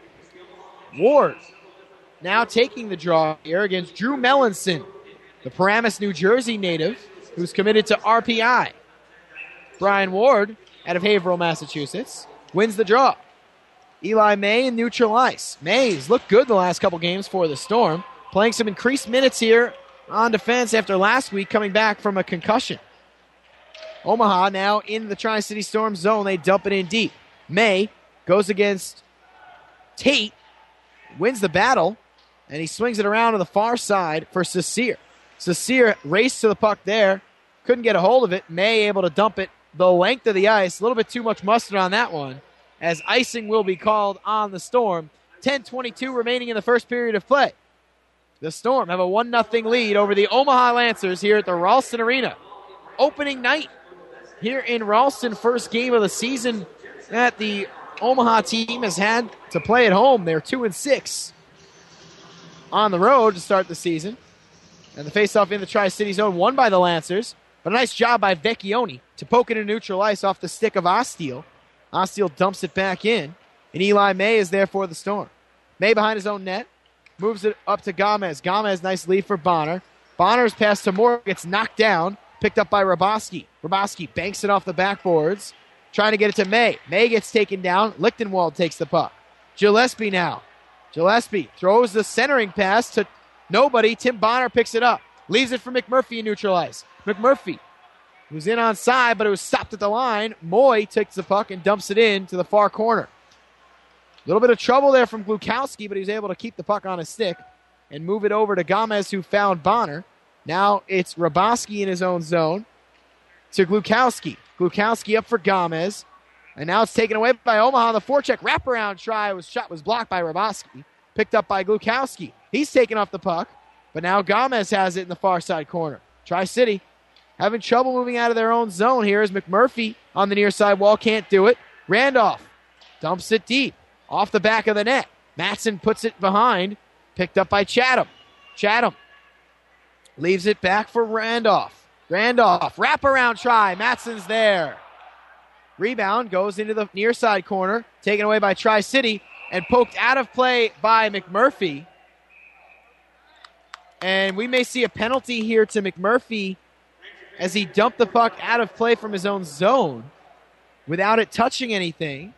Ward now taking the draw here against Drew Melanson, the Paramus, New Jersey native who's committed to R P I. Brian Ward, out of Haverhill, Massachusetts, wins the draw. Eli May in neutral ice. May's looked good the last couple games for the Storm, playing some increased minutes here on defense after last week coming back from a concussion. Omaha now in the Tri-City Storm zone. They dump it in deep. May goes against Tate. wins the battle, and he swings it around to the far side for Sasir. Sasir raced to the puck there, couldn't get a hold of it. May able to dump it the length of the ice. A little bit too much mustard on that one, as icing will be called on the Storm. ten twenty-two remaining in the first period of play. The Storm have a one nothing lead over the Omaha Lancers here at the Ralston Arena. Opening night here in Ralston, first game of the season that the Omaha team has had to play at home. They're two and six on the road to start the season. And the faceoff in the Tri-City zone won by the Lancers. But a nice job by Vecchione to poke it in neutral ice off the stick of Ostiel. Ostiel dumps it back in. And Eli May is there for the Storm. May behind his own net. Moves it up to Gomez. Gomez, nice lead for Bonner. Bonner's pass to Moore gets knocked down. Picked up by Raboski. Raboski banks it off the backboards. Trying to get it to May. May gets taken down. Lichtenwald takes the puck. Gillespie now. Gillespie throws the centering pass to nobody. Tim Bonner picks it up. Leaves it for McMurphy in neutral ice. McMurphy, who's in on side, but it was stopped at the line. Moy takes the puck and dumps it in to the far corner. A little bit of trouble there from Glukowski, but he was able to keep the puck on his stick and move it over to Gomez, who found Bonner. Now it's Raboski in his own zone to Glukowski. Glukowski up for Gomez. And now it's taken away by Omaha on the forecheck. Wraparound try was shot was blocked by Raboski. Picked up by Glukowski. He's taken off the puck, but now Gomez has it in the far side corner. Tri-City having trouble moving out of their own zone here as McMurphy on the near side wall can't do it. Randolph dumps it deep off the back of the net. Matson puts it behind. Picked up by Chatham. Chatham leaves it back for Randolph. Randolph, wraparound try. Matson's there. Rebound goes into the near side corner. Taken away by Tri-City and poked out of play by McMurphy. And we may see a penalty here to McMurphy as he dumped the puck out of play from his own zone without it touching anything.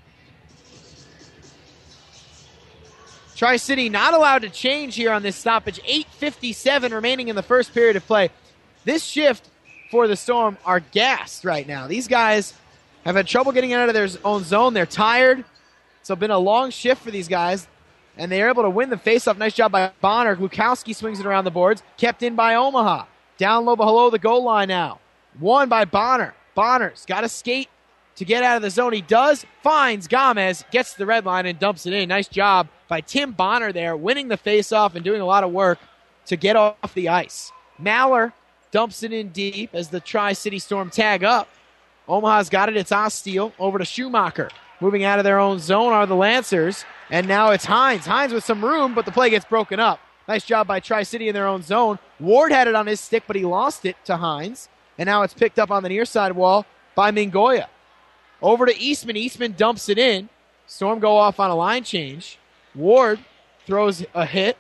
Tri-City not allowed to change here on this stoppage. eight fifty-seven remaining in the first period of play. This shift for the Storm are gassed right now. These guys have had trouble getting out of their own zone. They're tired. So it's been a long shift for these guys. And they're able to win the faceoff. Nice job by Bonner. Glukowski swings it around the boards. Kept in by Omaha. Down low below the goal line now. Won by Bonner. Bonner's got to skate to get out of the zone. He does. Finds Gomez. Gets to the red line and dumps it in. Nice job by Tim Bonner there, winning the faceoff and doing a lot of work to get off the ice. Maller dumps it in deep as the Tri-City Storm tag up. Omaha's got it. It's Ostiel over to Schumacher. Moving out of their own zone are the Lancers. And now it's Hines. Hines with some room, but the play gets broken up. Nice job by Tri-City in their own zone. Ward had it on his stick, but he lost it to Hines. And now it's picked up on the near side wall by Mingoya. Over to Eastman. Eastman dumps it in. Storm go off on a line change. Ward throws a hit.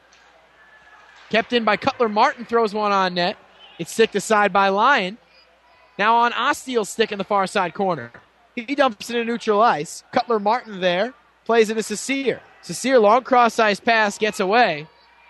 Kept in by Cutler. Martin throws one on net. It's sticked aside by Lyon. Now on Ostiel's stick in the far side corner. He dumps it in neutral ice. Cutler Martin there. Plays it to Sasir. Sasir, long cross ice pass, gets away.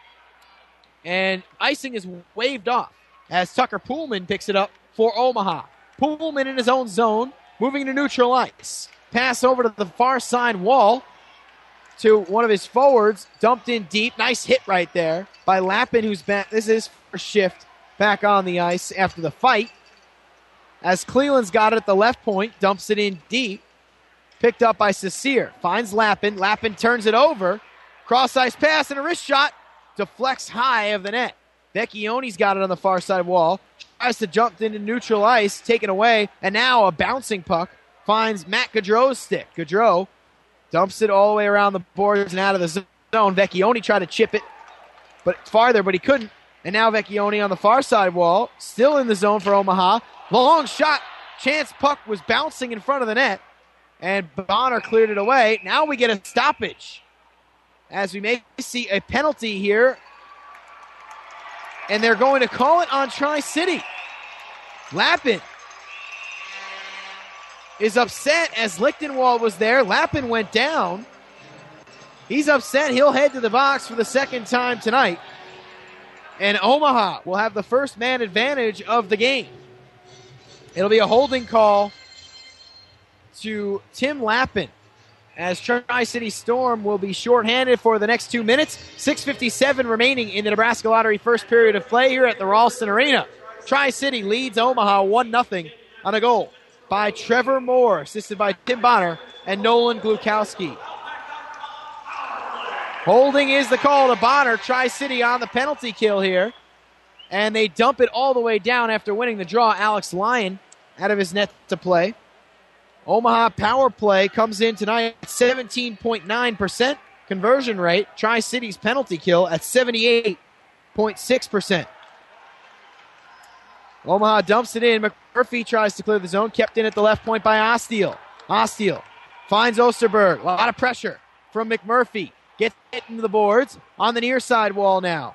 And icing is waved off as Tucker Pullman picks it up for Omaha. Pullman in his own zone, moving to neutral ice. Pass over to the far side wall to one of his forwards. Dumped in deep. Nice hit right there by Lappin, who's back. This is his first shift back on the ice after the fight. As Cleland's got it at the left point, dumps it in deep. Picked up by Sasir. Finds Lappin. Lappin turns it over. Cross-ice pass and a wrist shot. Deflects high of the net. Vecchione's got it on the far side wall. Tries to jump into neutral ice. Taken away. And now a bouncing puck finds Matt Gaudreau's stick. Gaudreau dumps it all the way around the boards and out of the zone. Vecchione tried to chip it but farther, but he couldn't. And now Vecchione on the far side wall. Still in the zone for Omaha. Long shot. Chance puck was bouncing in front of the net. And Bonner cleared it away. Now we get a stoppage as we may see a penalty here. And they're going to call it on Tri-City. Lappin is upset as Lichtenwald was there. Lappin went down. He's upset. He'll head to the box for the second time tonight. And Omaha will have the first man advantage of the game. It'll be a holding call to Tim Lappin as Tri-City Storm will be shorthanded for the next two minutes. six fifty-seven remaining in the Nebraska Lottery first period of play here at the Ralston Arena. Tri-City leads Omaha one nothing on a goal by Trevor Moore, assisted by Tim Bonner and Nolan Glukowski. Holding is the call to Bonner. Tri-City on the penalty kill here. And they dump it all the way down after winning the draw. Alex Lyon out of his net to play. Omaha power play comes in tonight at seventeen point nine percent conversion rate. Tri-City's penalty kill at seventy-eight point six percent. Omaha dumps it in. McMurphy tries to clear the zone. Kept in at the left point by Ostiel. Ostiel finds Osterberg. A lot of pressure from McMurphy. Gets it into the boards on the near side wall now.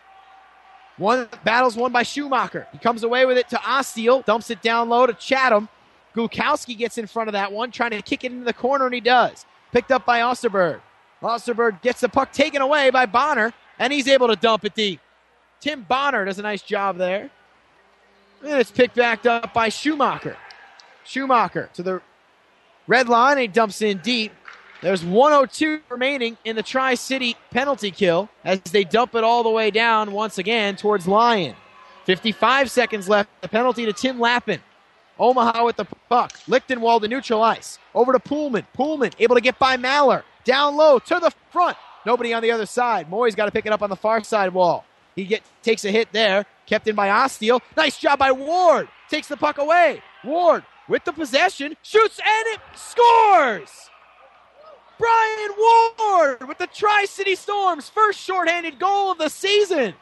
One battles won by Schumacher. He comes away with it to Ostiel. Dumps it down low to Chatham. Glukowski gets in front of that one, trying to kick it into the corner, and he does. Picked up by Osterberg. Osterberg gets the puck taken away by Bonner, and he's able to dump it deep. Tim Bonner does a nice job there. And it's picked back up by Schumacher. Schumacher to the red line, and he dumps in deep. There's one oh two remaining in the Tri-City penalty kill as they dump it all the way down once again towards Lyon. fifty-five seconds left. The penalty to Tim Lappin. Omaha with the puck. Lichtenwald to neutral ice. Over to Pullman. Pullman able to get by Maller. Down low to the front. Nobody on the other side. Moy's got to pick it up on the far side wall. He get takes a hit there. Kept in by Ostiel. Nice job by Ward. Takes the puck away. Ward with the possession. Shoots and it scores! Brian Ward with the Tri-City Storm's first shorthanded goal of the season.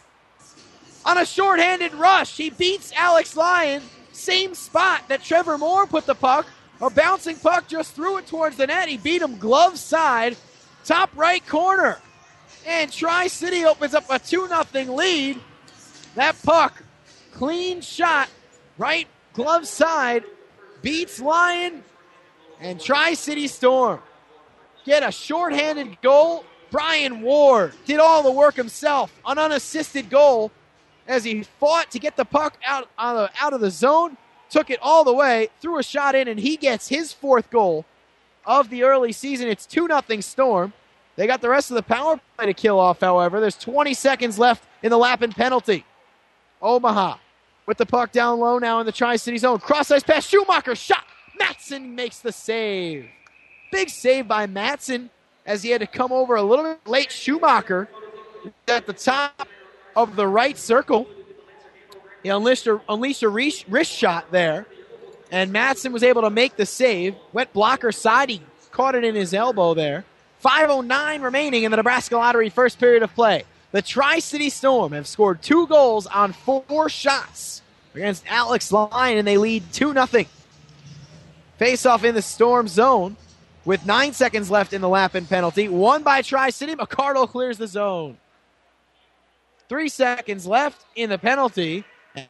On a shorthanded rush, he beats Alex Lyon. Same spot that Trevor Moore put the puck. A bouncing puck, just threw it towards the net. He beat him glove side, top right corner. And Tri-City opens up a two nothing lead. That puck, clean shot, right glove side, beats Lyon, and Tri-City Storm get a shorthanded goal. Brian Ward did all the work himself. An unassisted goal as he fought to get the puck out, out, of, out of the zone. Took it all the way, threw a shot in, and he gets his fourth goal of the early season. It's two nothing Storm. They got the rest of the power play to kill off, however. There's twenty seconds left in the Lappin penalty. Omaha with the puck down low now in the Tri-City zone. Cross-ice pass, Schumacher, shot. Matson makes the save. Big save by Matson as he had to come over a little bit late. Schumacher at the top of the right circle. He unleashed a, unleashed a wrist, wrist shot there, and Matson was able to make the save. Went blocker side. He caught it in his elbow there. five oh nine remaining in the Nebraska Lottery first period of play. The Tri-City Storm have scored two goals on four shots against Alex Lyon, and they lead two nothing. Face-off in the Storm zone with nine seconds left in the Lappin penalty. Won by Tri-City. McCardle clears the zone. Three seconds left in the penalty.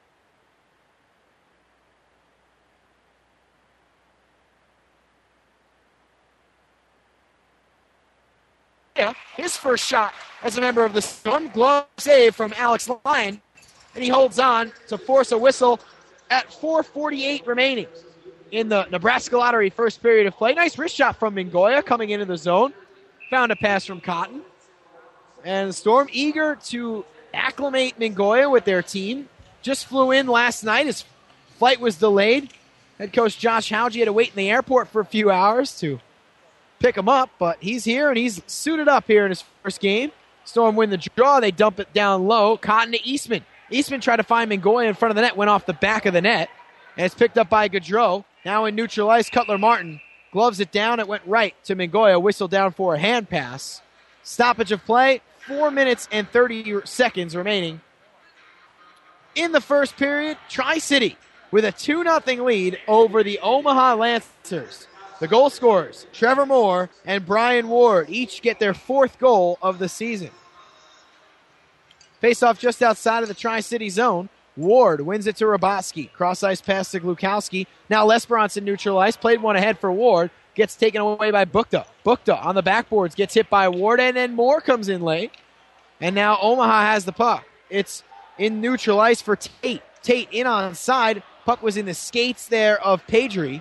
His first shot as a member of the Storm. Glove save from Alex Lyon. And he holds on to force a whistle at four forty-eight remaining in the Nebraska Lottery first period of play. Nice wrist shot from Mingoya coming into the zone. Found a pass from Cotton. And the Storm eager to acclimate Mingoya with their team. Just flew in last night. His flight was delayed. Head coach Josh Hauge had to wait in the airport for a few hours to pick him up, but he's here and he's suited up here in his first game. Storm win the draw. They dump it down low. Cotton to Eastman. Eastman tried to find Mingoya in front of the net, went off the back of the net, and it's picked up by Gaudreau. Now in neutral ice, Cutler Martin gloves it down. It went right to Mingoya. Whistle down for a hand pass. Stoppage of play. Four minutes and thirty seconds remaining in the first period. Tri-City with a two nothing lead over the Omaha Lancers. The goal scorers, Trevor Moore and Brian Ward, each get their fourth goal of the season. Face-off just outside of the Tri-City zone. Ward wins it to Rabotsky. Cross-ice pass to Glukowski. Now Lesperance in neutral ice. Played one ahead for Ward. Gets taken away by Bukta. Bukta on the backboards gets hit by Ward, and then Moore comes in late. And now Omaha has the puck. It's in neutral ice for Tate. Tate in on side. Puck was in the skates there of Pedri.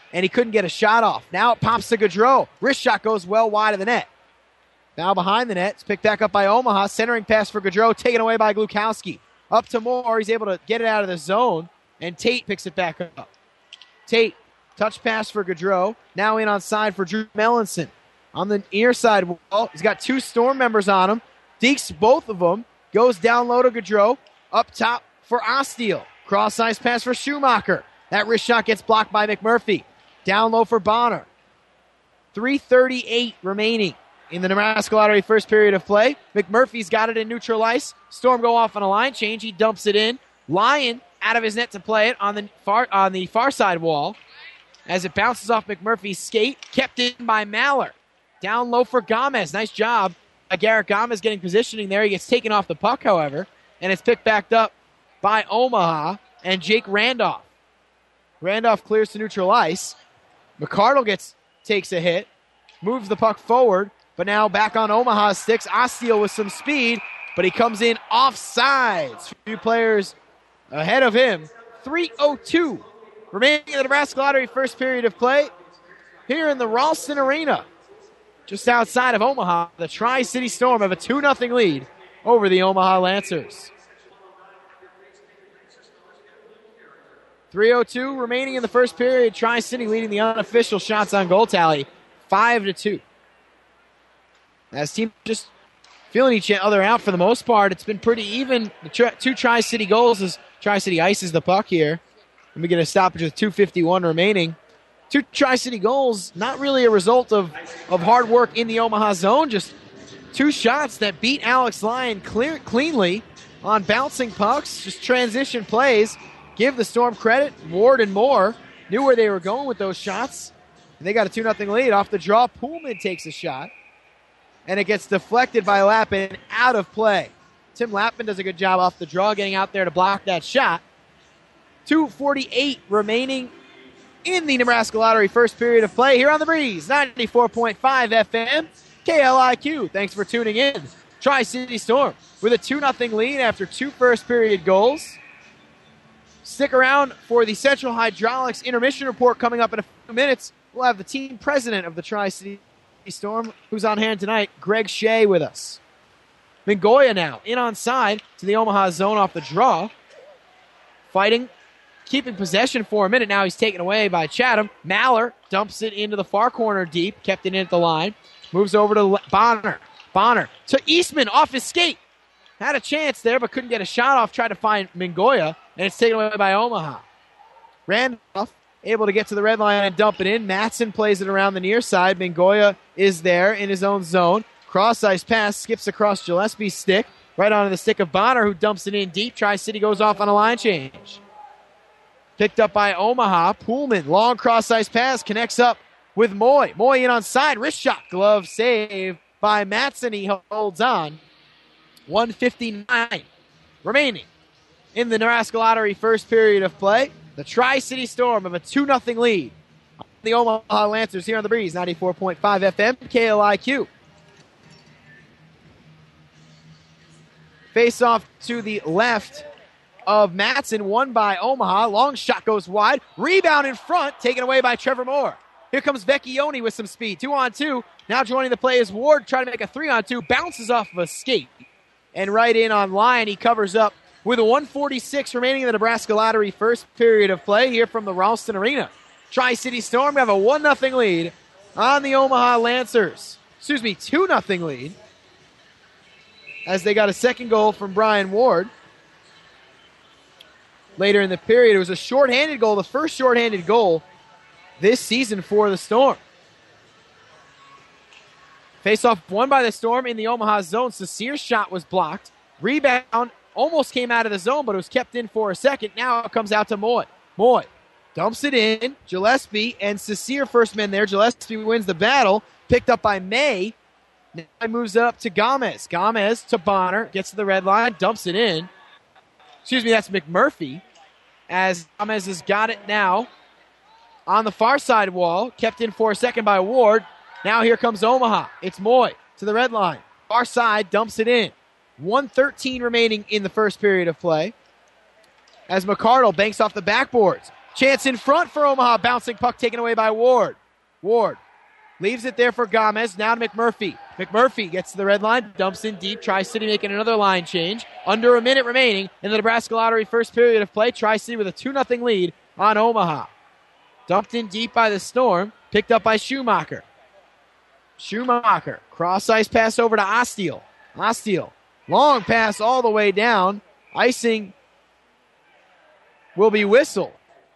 and he couldn't get a shot off. Now it pops to Gaudreau. Wrist shot goes well wide of the net. Now behind the net. It's picked back up by Omaha. Centering pass for Gaudreau, taken away by Glukowski. Up to Moore. He's able to get it out of the zone, and Tate picks it back up. Tate, touch pass for Gaudreau. Now in on side for Drew Melanson. On the near side wall, he's got two Storm members on him. Dekes both of them. Goes down low to Gaudreau. Up top for Ostiel. Cross-ice pass for Schumacher. That wrist shot gets blocked by McMurphy. Down low for Bonner. three thirty-eight remaining in the Nebraska Lottery first period of play. McMurphy's got it in neutral ice. Storm go off on a line change. He dumps it in. Lyon out of his net to play it on the far on the far side wall. As it bounces off McMurphy's skate. Kept in by Maller. Down low for Gomez. Nice job. Uh, Garrett Gomez getting positioning there. He gets taken off the puck, however. And it's picked back up by Omaha and Jake Randolph. Randolph clears to neutral ice. McCardle gets takes a hit. Moves the puck forward. But now back on Omaha's sticks. Ostiel with some speed. But he comes in offsides. Few players ahead of him. three oh two remaining in the Nebraska Lottery first period of play. Here in the Ralston Arena. Just outside of Omaha, the Tri-City Storm have a two nothing lead over the Omaha Lancers. three oh two remaining in the first period. Tri-City leading the unofficial shots on goal tally, five to two. As team just feeling each other out for the most part. It's been pretty even. The tri- two Tri-City goals as Tri-City ices the puck here. And we get a stoppage with two fifty-one remaining. Two Tri-City goals, not really a result of, of hard work in the Omaha zone, just two shots that beat Alex Lyon clear, cleanly on bouncing pucks, just transition plays. Give the Storm credit. Ward and Moore knew where they were going with those shots. And they got a two nothing lead. Off the draw, Pullman takes a shot. And it gets deflected by Lappin out of play. Tim Lappin does a good job off the draw, getting out there to block that shot. two forty-eight remaining in the Nebraska Lottery first period of play here on the Breeze. ninety-four point five F M, K L I Q. Thanks for tuning in. Tri-City Storm with a two nothing lead after two first period goals. Stick around for the Central Hydraulics intermission report coming up in a few minutes. We'll have the team president of the Tri-City Storm, who's on hand tonight, Greg Shea, with us. Mingoya now in on side to the Omaha zone off the draw. Fighting, keeping possession for a minute. Now he's taken away by Chatham. Maller dumps it into the far corner deep, kept it in at the line. Moves over to Bonner. Bonner to Eastman off his skate. Had a chance there, but couldn't get a shot off. Tried to find Mingoya, and it's taken away by Omaha. Randolph able to get to the red line and dump it in. Matson plays it around the near side. Mingoya is there in his own zone. Cross-ice pass, skips across Gillespie's stick. Right onto the stick of Bonner, who dumps it in deep. Tri-City goes off on a line change. Picked up by Omaha. Pullman, long cross-ice pass, connects up with Moy. Moy in on side, wrist shot, glove save by Matson. He holds on. one fifty-nine remaining in the Nebraska Lottery first period of play. The Tri-City Storm have a two nothing lead on the Omaha Lancers here on the Breeze, ninety-four point five F M, K L I Q. Face off to the left of Matson, won by Omaha. Long shot goes wide. Rebound in front, taken away by Trevor Moore. Here comes Vecchione with some speed. Two on two. Now joining the play is Ward, trying to make a three on two. Bounces off of a skate. And right in on Lyon, he covers up with a one forty-six remaining in the Nebraska Lottery first period of play here from the Ralston Arena. Tri-City Storm have a one nothing lead on the Omaha Lancers. Excuse me, two nothing lead, as they got a second goal from Brian Ward. Later in the period, it was a shorthanded goal, the first shorthanded goal this season for the Storm. Face-off won by the Storm in the Omaha zone. Sasseer's shot was blocked. Rebound almost came out of the zone, but it was kept in for a second. Now it comes out to Moy. Moy dumps it in. Gillespie and Sasseer first men there. Gillespie wins the battle. Picked up by May. Now he moves up to Gomez. Gomez to Bonner. Gets to the red line. Dumps it in. Excuse me, that's McMurphy. As Gomez has got it now on the far side wall. Kept in for a second by Ward. Now here comes Omaha. It's Moy to the red line. Far side, dumps it in. one thirteen remaining in the first period of play. As McCardle banks off the backboards. Chance in front for Omaha. Bouncing puck taken away by Ward. Ward leaves it there for Gomez. Now to McMurphy. McMurphy gets to the red line. Dumps in deep. Tri-City making another line change. Under a minute remaining in the Nebraska Lottery first period of play. Tri-City with a two nothing lead on Omaha. Dumped in deep by the Storm. Picked up by Schumacher. Schumacher. Cross-ice pass over to Ostiel. Ostiel. Long pass all the way down. Icing will be whistled,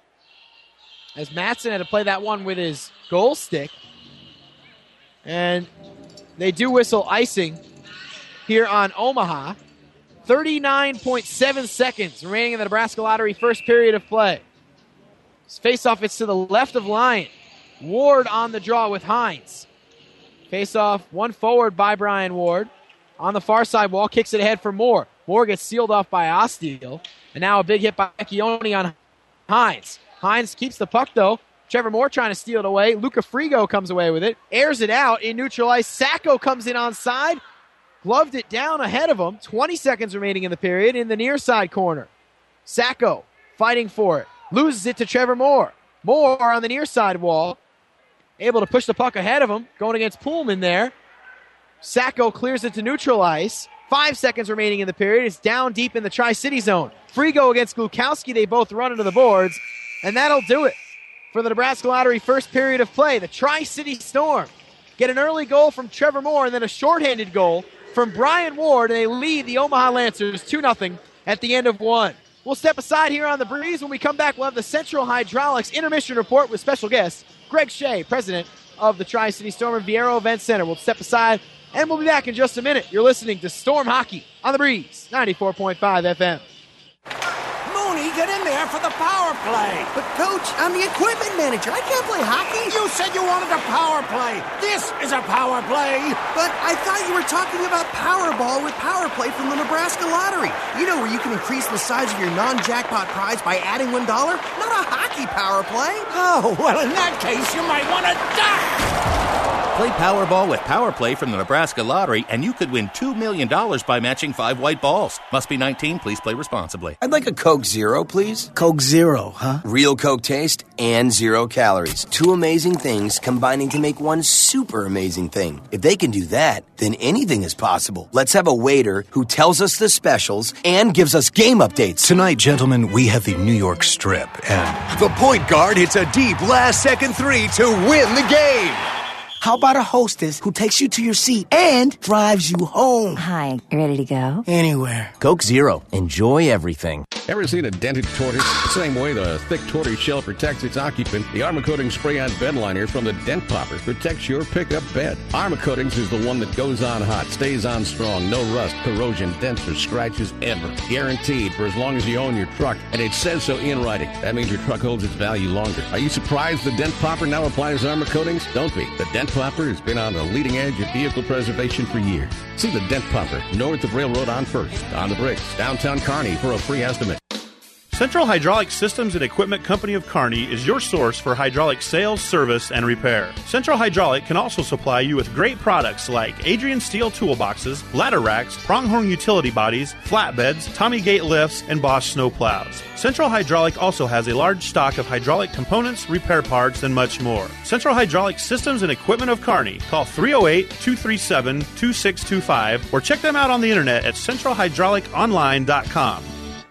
as Mattson had to play that one with his goal stick. And they do whistle icing here on Omaha. thirty-nine point seven seconds remaining in the Nebraska Lottery first period of play. Face-off, it's to the left of line. Ward on the draw with Hines. Face-off, one forward by Brian Ward. On the far side wall, kicks it ahead for Moore. Moore gets sealed off by Ostiel. And now a big hit by Keone on Hines. Hines keeps the puck, though. Trevor Moore trying to steal it away. Luca Frigo comes away with it. Airs it out in neutral ice. Sacco comes in onside. Gloved it down ahead of him. twenty seconds remaining in the period in the near side corner. Sacco fighting for it. Loses it to Trevor Moore. Moore on the near side wall. Able to push the puck ahead of him. Going against Pullman there. Sacco clears it to neutral ice. Five seconds remaining in the period. It's down deep in the Tri-City zone. Frigo against Glukowski. They both run into the boards. And that'll do it for the Nebraska Lottery first period of play. The Tri-City Storm get an early goal from Trevor Moore and then a shorthanded goal from Brian Ward. And they lead the Omaha Lancers two nothing at the end of one. We'll step aside here on the Breeze. When we come back, we'll have the Central Hydraulics intermission report with special guest Greg Shea, president of the Tri-City Storm and Viero Event Center. We'll step aside, and we'll be back in just a minute. You're listening to Storm Hockey on the Breeze, ninety-four point five F M. Mooney, get in there for the power play. But, Coach, I'm the equipment manager. I can't play hockey. You said you wanted a power play. This is a power play. But I thought you were talking about Powerball with Power Play from the Nebraska Lottery. You know, where you can increase the size of your non-jackpot prize by adding one dollar? Not a hockey power play. Oh, well, in that case, you might want to die. Play Powerball with Power Play from the Nebraska Lottery, and you could win two million dollars by matching five white balls. Must be nineteen. Please play responsibly. I'd like a Coke Zero, please. Coke Zero, huh? Real Coke taste and zero calories. Two amazing things combining to make one super amazing thing. If they can do that, then anything is possible. Let's have a waiter who tells us the specials and gives us game updates. Tonight, gentlemen, we have the New York Strip, and the point guard hits a deep last-second three to win the game. How about a hostess who takes you to your seat and drives you home? Hi, you ready to go? Anywhere. Coke Zero. Enjoy everything. Ever seen a dented tortoise? The same way the thick tortoise shell protects its occupant, the Armor Coatings Spray-On Bed Liner from the Dent Popper protects your pickup bed. Armor Coatings is the one that goes on hot, stays on strong, no rust, corrosion, dents, or scratches ever. Guaranteed for as long as you own your truck, and it says so in writing. That means your truck holds its value longer. Are you surprised the Dent Popper now applies Armor Coatings? Don't be. The Dent Popper has been on the leading edge of vehicle preservation for years. See the Dent Popper north of Railroad on First, on the Bricks, downtown Kearney for a free estimate. Central Hydraulic Systems and Equipment Company of Kearney is your source for hydraulic sales, service, and repair. Central Hydraulic can also supply you with great products like Adrian Steel toolboxes, ladder racks, pronghorn utility bodies, flatbeds, Tommy Gate lifts, and Bosch snow plows. Central Hydraulic also has a large stock of hydraulic components, repair parts, and much more. Central Hydraulic Systems and Equipment of Kearney. Call three oh eight, two three seven, two six two five or check them out on the internet at central hydraulic online dot com.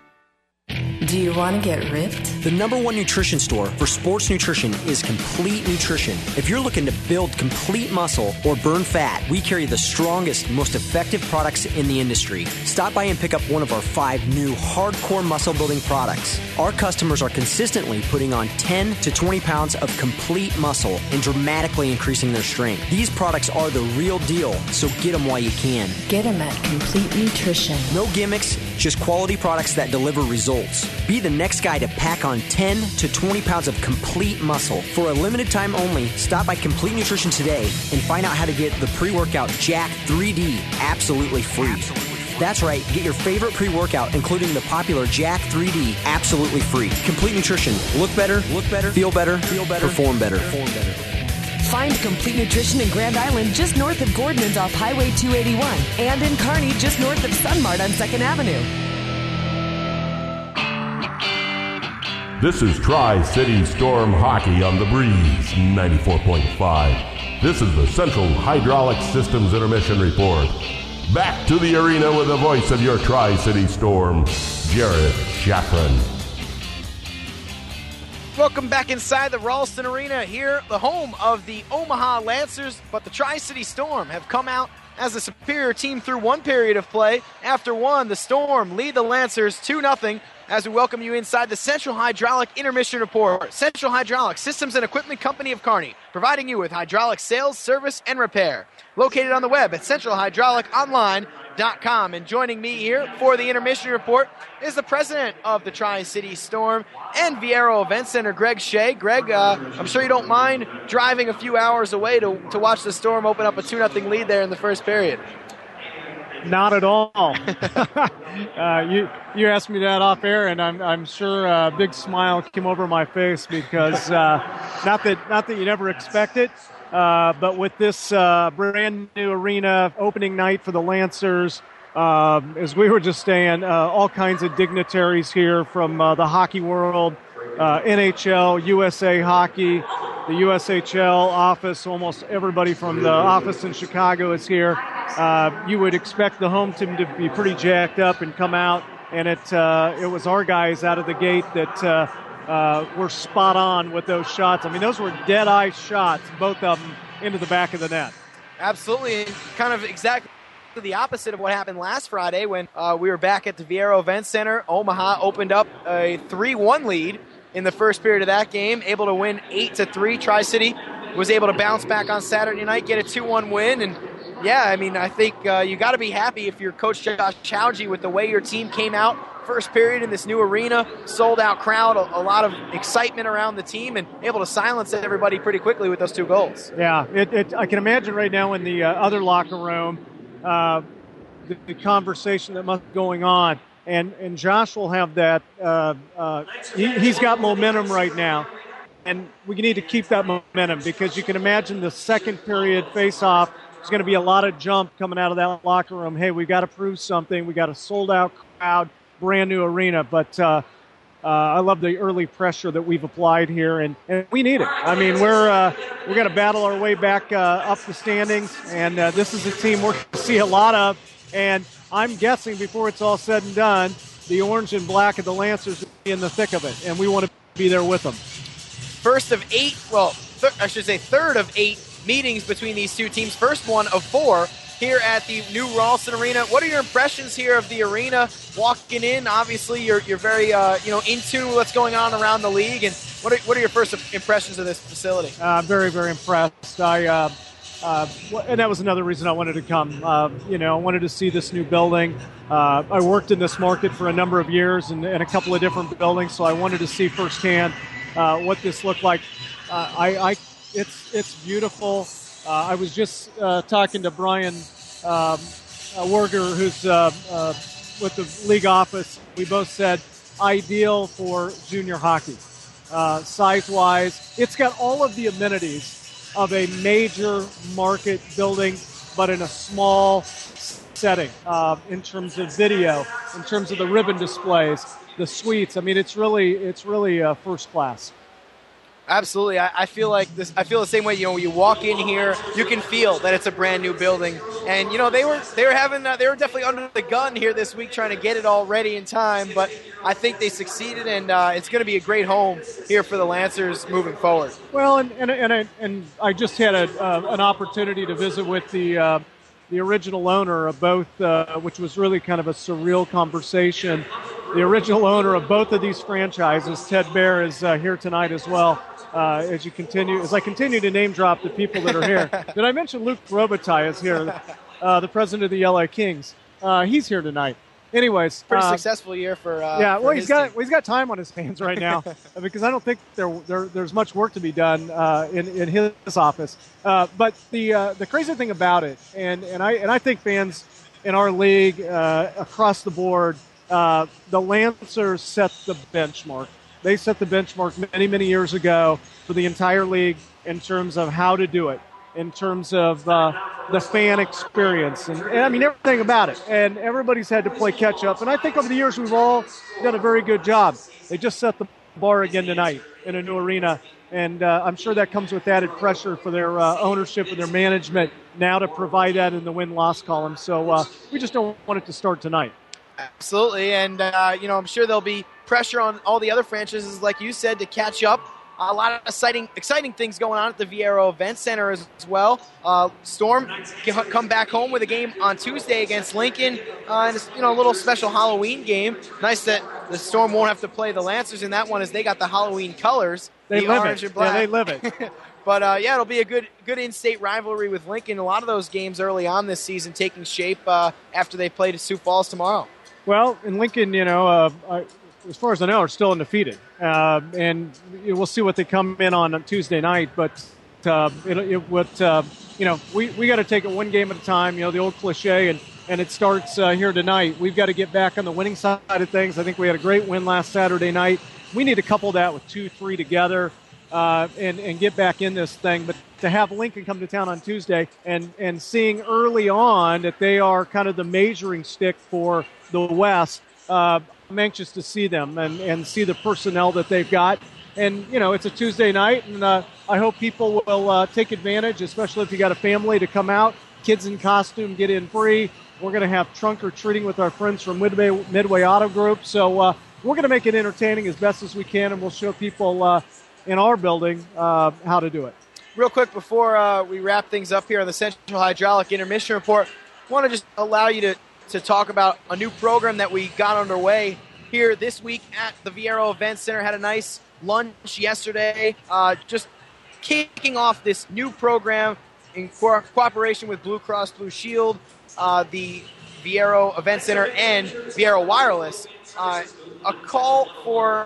Do you want to get ripped? The number one nutrition store for sports nutrition is Complete Nutrition. If you're looking to build complete muscle or burn fat, we carry the strongest, most effective products in the industry. Stop by and pick up one of our five new hardcore muscle building products. Our customers are consistently putting on ten to twenty pounds of complete muscle and dramatically increasing their strength. These products are the real deal, so get them while you can. Get them at Complete Nutrition. No gimmicks, just quality products that deliver results. Be the next guy to pack on ten to twenty pounds of complete muscle. For a limited time only, stop by Complete Nutrition today and find out how to get the pre-workout Jack three D absolutely free. Absolutely free. That's right, get your favorite pre-workout, including the popular Jack three D, absolutely free. Complete Nutrition. Look better, look better, feel better, feel better, perform better. Perform better. Find Complete Nutrition in Grand Island just north of Gordon's off Highway two eighty-one and in Kearney just north of Sunmart on second Avenue. This is Tri-City Storm Hockey on the Breeze ninety-four point five. This is the Central Hydraulic Systems Intermission Report. Back to the arena with the voice of your Tri-City Storm, Jared Shafran. Welcome back inside the Ralston Arena here, the home of the Omaha Lancers, but the Tri-City Storm have come out as a superior team through one period of play. After one, the Storm lead the Lancers two nothing as we welcome you inside the Central Hydraulic Intermission Report. Central Hydraulic Systems and Equipment Company of Kearney, providing you with hydraulic sales, service, and repair. Located on the web at central hydraulic online dot com. And joining me here for the Intermission Report is the president of the Tri-City Storm and Viero Event Center, Greg Shea. Greg, uh, I'm sure you don't mind driving a few hours away to, to watch the Storm open up a two nothing lead there in the first period. Not at all. uh, you you asked me that off air, and I'm I'm sure a big smile came over my face because uh, not that not that you never expect it, uh, but with this uh, brand new arena opening night for the Lancers, uh, as we were just saying, uh, all kinds of dignitaries here from uh, the hockey world, uh, N H L, U S A Hockey, the U S H L office. Almost everybody from the office in Chicago is here. Uh, you would expect the home team to be pretty jacked up and come out, and it uh, it was our guys out of the gate that uh, uh, were spot on with those shots. I mean, those were dead-eye shots, both of them into the back of the net. Absolutely, and kind of exactly the opposite of what happened last Friday when uh, we were back at the Viero Event Center. Omaha opened up a three one lead in the first period of that game, able to win eight to three. Tri-City was able to bounce back on Saturday night, get a two one win, and yeah, I mean, I think uh, you got to be happy if you're Coach Josh Chowdhury with the way your team came out first period in this new arena, sold-out crowd, a, a lot of excitement around the team, and able to silence everybody pretty quickly with those two goals. Yeah, it, it, I can imagine right now in the uh, other locker room uh, the, the conversation that must be going on, and, and Josh will have that. Uh, uh, he, he's got momentum right now, and we need to keep that momentum because you can imagine the second period face-off. There's going to be a lot of jump coming out of that locker room. Hey, we got to prove something. We got a sold-out crowd, brand new arena. But uh, uh, I love the early pressure that we've applied here, and, and we need it. I mean, we're uh, we're going to battle our way back uh, up the standings, and uh, this is a team we're going to see a lot of. And I'm guessing before it's all said and done, the orange and black of the Lancers will be in the thick of it, and we want to be there with them. First of eight, well, th- I should say third of eight meetings between these two teams. First one of four here at the new Ralston Arena. What are your impressions here of the arena? Walking in, obviously you're you're very uh, you know in tune with what's going on around the league. And what are what are your first impressions of this facility? Uh, very very impressed. I uh, uh, and that was another reason I wanted to come. Uh, you know, I wanted to see this new building. Uh, I worked in this market for a number of years and in a couple of different buildings, so I wanted to see firsthand uh, what this looked like. Uh, I. I It's it's beautiful. Uh, I was just uh, talking to Brian um, uh, Werger, who's uh, uh, with the league office. We both said ideal for junior hockey, uh, size-wise. It's got all of the amenities of a major market building, but in a small setting uh, in terms of video, in terms of the ribbon displays, the suites. I mean, it's really it's really uh, first class. Absolutely. I, I feel like this. I feel the same way. You know, you walk in here, you can feel that it's a brand new building. And you know, they were they were having uh, they were definitely under the gun here this week, trying to get it all ready in time. But I think they succeeded, and uh, it's going to be a great home here for the Lancers moving forward. Well, and and and I, and I just had a, uh, an opportunity to visit with the uh, the original owner of both, uh, which was really kind of a surreal conversation. The original owner of both of these franchises, Ted Bear, is uh, here tonight as well. Uh, as you continue, as I continue to name drop the people that are here. Did I mention Luc Robitaille is here, uh, the president of the L A Kings? Uh, he's here tonight. Anyways, pretty uh, successful year for uh, yeah. For well, he's got team. well, he's got time on his hands right now because I don't think there, there there's much work to be done uh, in in his office. Uh, but the uh, the crazy thing about it, and and I and I think fans in our league uh, across the board, uh, the Lancers set the benchmark. They set the benchmark many, many years ago for the entire league in terms of how to do it, in terms of uh, the fan experience, and, and I mean everything about it. And everybody's had to play catch up. And I think over the years we've all done a very good job. They just set the bar again tonight in a new arena. And uh, I'm sure that comes with added pressure for their uh, ownership and their management now to provide that in the win-loss column. So uh, we just don't want it to start tonight. Absolutely. And, uh, you know, I'm sure there'll be pressure on all the other franchises, like you said, to catch up. A lot of exciting, exciting things going on at the Viero Event Center as well. Uh, Storm can come back home with a game on Tuesday against Lincoln, uh, and it's, you know, a little special Halloween game. Nice that the Storm won't have to play the Lancers in that one, as they got the Halloween colors, they the live orange it. and black. Yeah, they live it. But uh, yeah, it'll be a good, good in-state rivalry with Lincoln. A lot of those games early on this season taking shape uh, after they play Sioux Falls tomorrow. Well, in Lincoln, you know, uh, I, as far as I know, are still undefeated. Uh, and you know, we'll see what they come in on Tuesday night. But uh, it, it, what, uh, you know, we, we got to take it one game at a time, you know, the old cliche, and, and it starts uh, here tonight. We've got to get back on the winning side of things. I think we had a great win last Saturday night. We need to couple that with two, three together uh, and, and get back in this thing. But to have Lincoln come to town on Tuesday and, and seeing early on that they are kind of the measuring stick for the West, uh, I'm anxious to see them and, and see the personnel that they've got. And, you know, it's a Tuesday night, and uh, I hope people will uh, take advantage, especially if you got a family to come out. Kids in costume get in free. We're going to have trunk or treating with our friends from Midway, Midway Auto Group. So uh, we're going to make it entertaining as best as we can, and we'll show people uh, in our building uh, how to do it. Real quick before uh, we wrap things up here on the Central Hydraulic Intermission Report, I want to just allow you to to talk about a new program that we got underway here this week at the Viero Event Center. Had a nice lunch yesterday, uh, just kicking off this new program in co- cooperation with Blue Cross Blue Shield, uh, the Viero Event Center, and Viero Wireless. Uh, a call for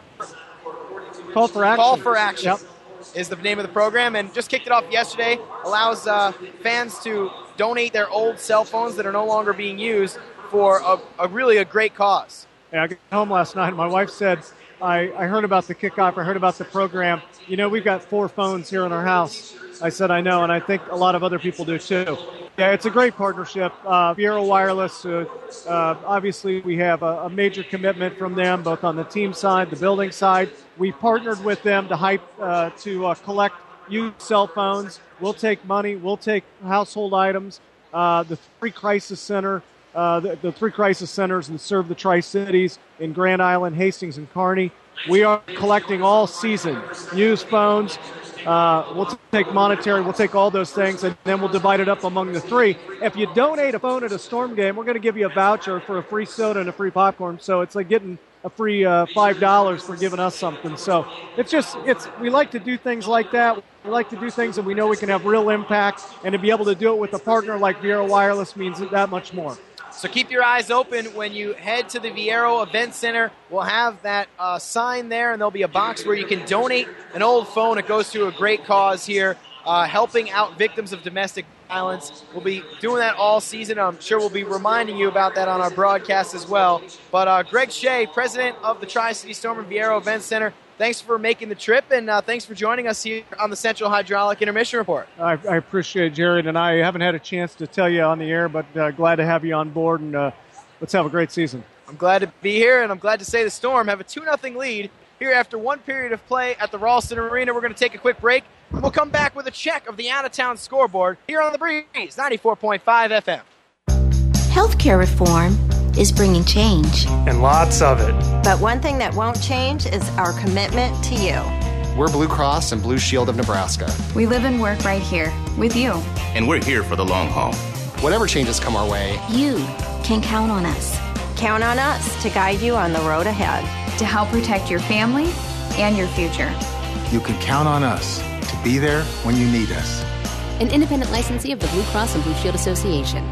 call for action. Call for action. Yep. Is the name of the program, and just kicked it off yesterday. Allows uh, fans to donate their old cell phones that are no longer being used for a, a really a great cause. Yeah, I got home last night, and my wife said, I, I heard about the kickoff, I heard about the program. You know, we've got four phones here in our house. I said, I know, and I think a lot of other people do too. Yeah, it's a great partnership. Uh, Viero Wireless, uh, uh, obviously we have a, a major commitment from them, both on the team side, the building side. We partnered with them to hype uh, to uh, collect used cell phones. We'll take money. We'll take household items. Uh, the three crisis center, uh, the, the three crisis centers that serve the Tri-Cities in Grand Island, Hastings, and Kearney. We are collecting all season used phones. Uh, we'll take monetary, we'll take all those things, and then we'll divide it up among the three. If you donate a phone at a Storm game, we're going to give you a voucher for a free soda and a free popcorn. So it's like getting a free uh, five dollars for giving us something. So it's just, it's we like to do things like that. We like to do things that we know we can have real impact, and to be able to do it with a partner like Viero Wireless means that much more. So keep your eyes open when you head to the Viero Event Center. We'll have that uh, sign there, and there'll be a box where you can donate an old phone. It goes to a great cause here, uh, helping out victims of domestic violence. We'll be doing that all season. I'm sure we'll be reminding you about that on our broadcast as well. But uh, Greg Shea, president of the Tri-City Storm and Viero Event Center, thanks for making the trip, and uh, thanks for joining us here on the Central Hydraulic Intermission Report. I, I appreciate it, Jared, and I haven't had a chance to tell you on the air, but uh, glad to have you on board, and uh, let's have a great season. I'm glad to be here, and I'm glad to say the Storm have a two nothing lead here after one period of play at the Ralston Arena. We're going to take a quick break, and we'll come back with a check of the out-of-town scoreboard here on the Breeze, ninety-four point five F M. Healthcare reform is bringing change. And lots of it. But one thing that won't change is our commitment to you. We're Blue Cross and Blue Shield of Nebraska. We live and work right here with you. And we're here for the long haul. Whatever changes come our way, you can count on us. Count on us to guide you on the road ahead. To help protect your family and your future. You can count on us to be there when you need us. An independent licensee of the Blue Cross and Blue Shield Association.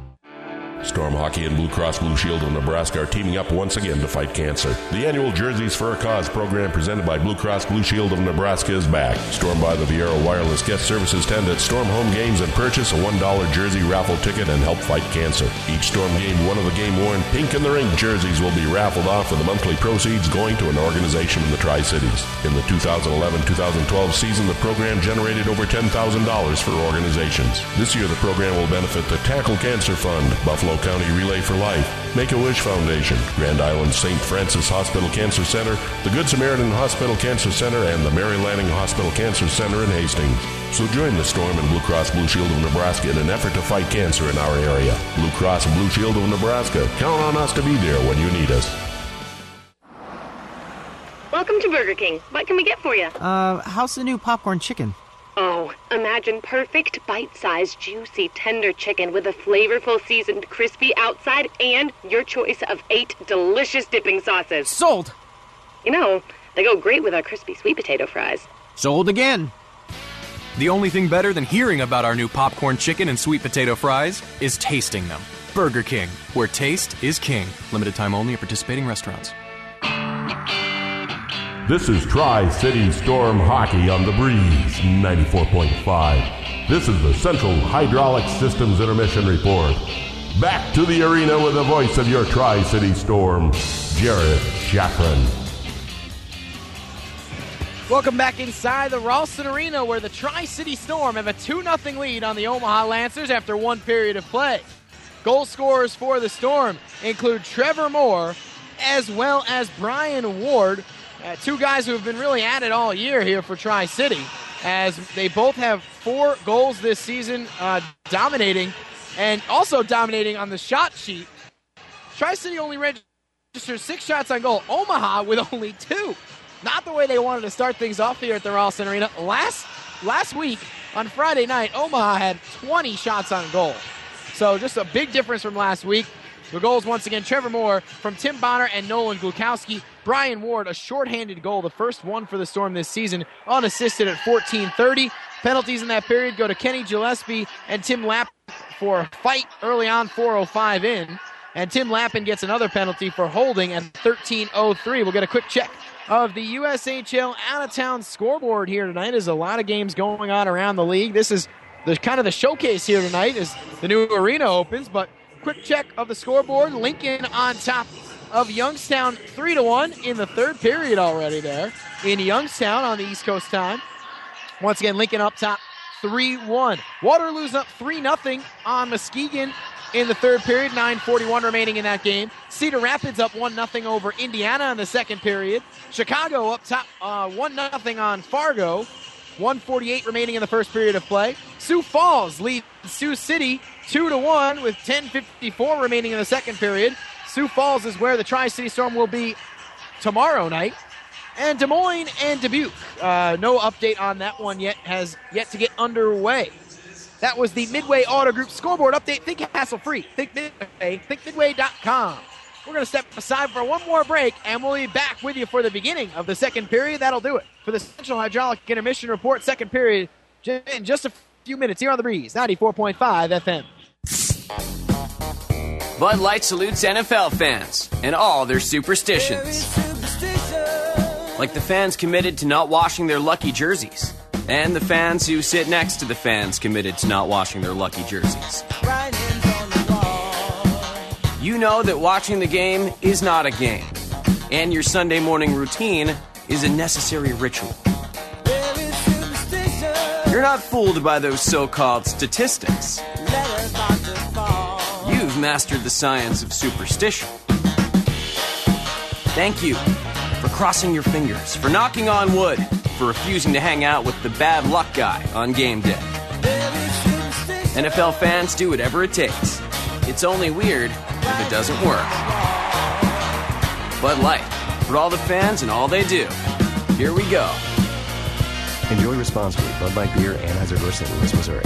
Storm Hockey and Blue Cross Blue Shield of Nebraska are teaming up once again to fight cancer. The annual Jerseys for a Cause program presented by Blue Cross Blue Shield of Nebraska is back. Storm by the Viero Wireless Guest Services tent at Storm home games and purchase a one dollar jersey raffle ticket and help fight cancer. Each Storm game, one of the game-worn pink in the ring jerseys will be raffled off with the monthly proceeds going to an organization in the Tri-Cities. In the two thousand eleven two thousand twelve season, the program generated over ten thousand dollars for organizations. This year, the program will benefit the Tackle Cancer Fund, Buffalo Buffalo County Relay for Life, Make-A-Wish Foundation, Grand Island Saint Francis Hospital Cancer Center, the Good Samaritan Hospital Cancer Center, and the Mary Lanning Hospital Cancer Center in Hastings. So join the Storm and Blue Cross Blue Shield of Nebraska in an effort to fight cancer in our area. Blue Cross and Blue Shield of Nebraska. Count on us to be there when you need us. Welcome to Burger King. What can we get for you? Uh, how's the new popcorn chicken? Oh, imagine perfect, bite-sized, juicy, tender chicken with a flavorful, seasoned, crispy outside and your choice of eight delicious dipping sauces. Sold! You know, they go great with our crispy sweet potato fries. Sold again. The only thing better than hearing about our new popcorn chicken and sweet potato fries is tasting them. Burger King, where taste is king. Limited time only at participating restaurants. This is Tri-City Storm Hockey on the Breeze ninety-four point five. This is the Central Hydraulic Systems Intermission Report. Back to the arena with the voice of your Tri-City Storm, Jared Shafran. Welcome back inside the Ralston Arena, where the Tri-City Storm have a two nothing lead on the Omaha Lancers after one period of play. Goal scorers for the Storm include Trevor Moore as well as Brian Ward, uh, two guys who have been really at it all year here for Tri-City, as they both have four goals this season, uh, dominating and also dominating on the shot sheet. Tri-City only registered six shots on goal. Omaha with only two. Not the way they wanted to start things off here at the Ralston Arena. Last last week, on Friday night, Omaha had twenty shots on goal. So just a big difference from last week. The goals, once again, Trevor Moore from Tim Bonner and Nolan Glukowski. Brian Ward, a shorthanded goal, the first one for the Storm this season, unassisted at fourteen thirty. Penalties in that period go to Kenny Gillespie and Tim Lappin for a fight early on, four oh five in. And Tim Lappin gets another penalty for holding at thirteen oh three. We'll get a quick check of the U S H L out-of-town scoreboard here tonight. There's a lot of games going on around the league. This is the kind of the showcase here tonight as the new arena opens. But quick check of the scoreboard. Lincoln on top of Youngstown three to one in the third period already there in Youngstown on the East Coast time. Once again, Lincoln up top three one. Waterloo's up three nothing on Muskegon in the third period, nine forty-one remaining in that game. Cedar Rapids up one nothing over Indiana in the second period. Chicago up top uh, one nothing on Fargo, one forty-eight remaining in the first period of play. Sioux Falls leads Sioux City two to one with ten fifty-four remaining in the second period. Sioux Falls is where the Tri-City Storm will be tomorrow night. And Des Moines and Dubuque, uh, no update on that one yet, has yet to get underway. That was the Midway Auto Group scoreboard update. Think hassle-free. Think Midway. Think Midway dot com. We're going to step aside for one more break, and we'll be back with you for the beginning of the second period. That'll do it for the Central Hydraulic Intermission Report. Second period in just a few minutes here on The Breeze, ninety-four point five F M. Bud Light salutes N F L fans and all their superstitions. Like the fans committed to not washing their lucky jerseys. And the fans who sit next to the fans committed to not washing their lucky jerseys. You know that watching the game is not a game. And your Sunday morning routine is a necessary ritual. You're not fooled by those so-called statistics. You've mastered the science of superstition. Thank you for crossing your fingers, for knocking on wood, for refusing to hang out with the bad luck guy on game day. N F L fans do whatever it takes. It's only weird if it doesn't work. Bud Light, for all the fans and all they do. Here we go. Enjoy responsibly. Bud Light Beer, Anheuser-Busch, Saint Louis, Missouri.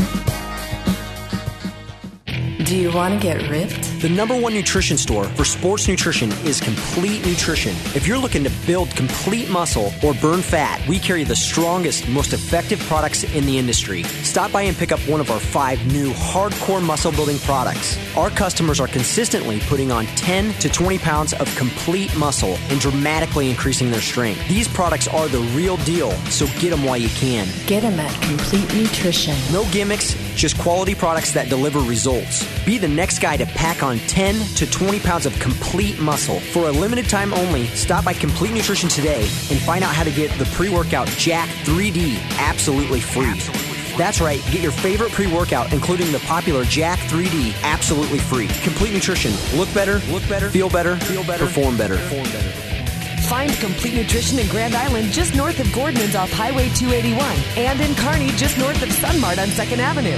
Do you want to get ripped? The number one nutrition store for sports nutrition is Complete Nutrition. If you're looking to build complete muscle or burn fat, we carry the strongest, most effective products in the industry. Stop by and pick up one of our five new hardcore muscle building products. Our customers are consistently putting on ten to twenty pounds of complete muscle and dramatically increasing their strength. These products are the real deal, so get them while you can. Get them at Complete Nutrition. No gimmicks, just quality products that deliver results. Be the next guy to pack on ten to twenty pounds of complete muscle. For a limited time only, stop by Complete Nutrition today and find out how to get the pre-workout Jack three D absolutely free. Absolutely free. That's right, get your favorite pre-workout, including the popular Jack three D, absolutely free. Complete Nutrition. Look better, look better, feel better, feel better, perform better. Perform better. Find Complete Nutrition in Grand Island just north of Gordon's off Highway two eighty-one and in Kearney just north of Sunmart on second Avenue.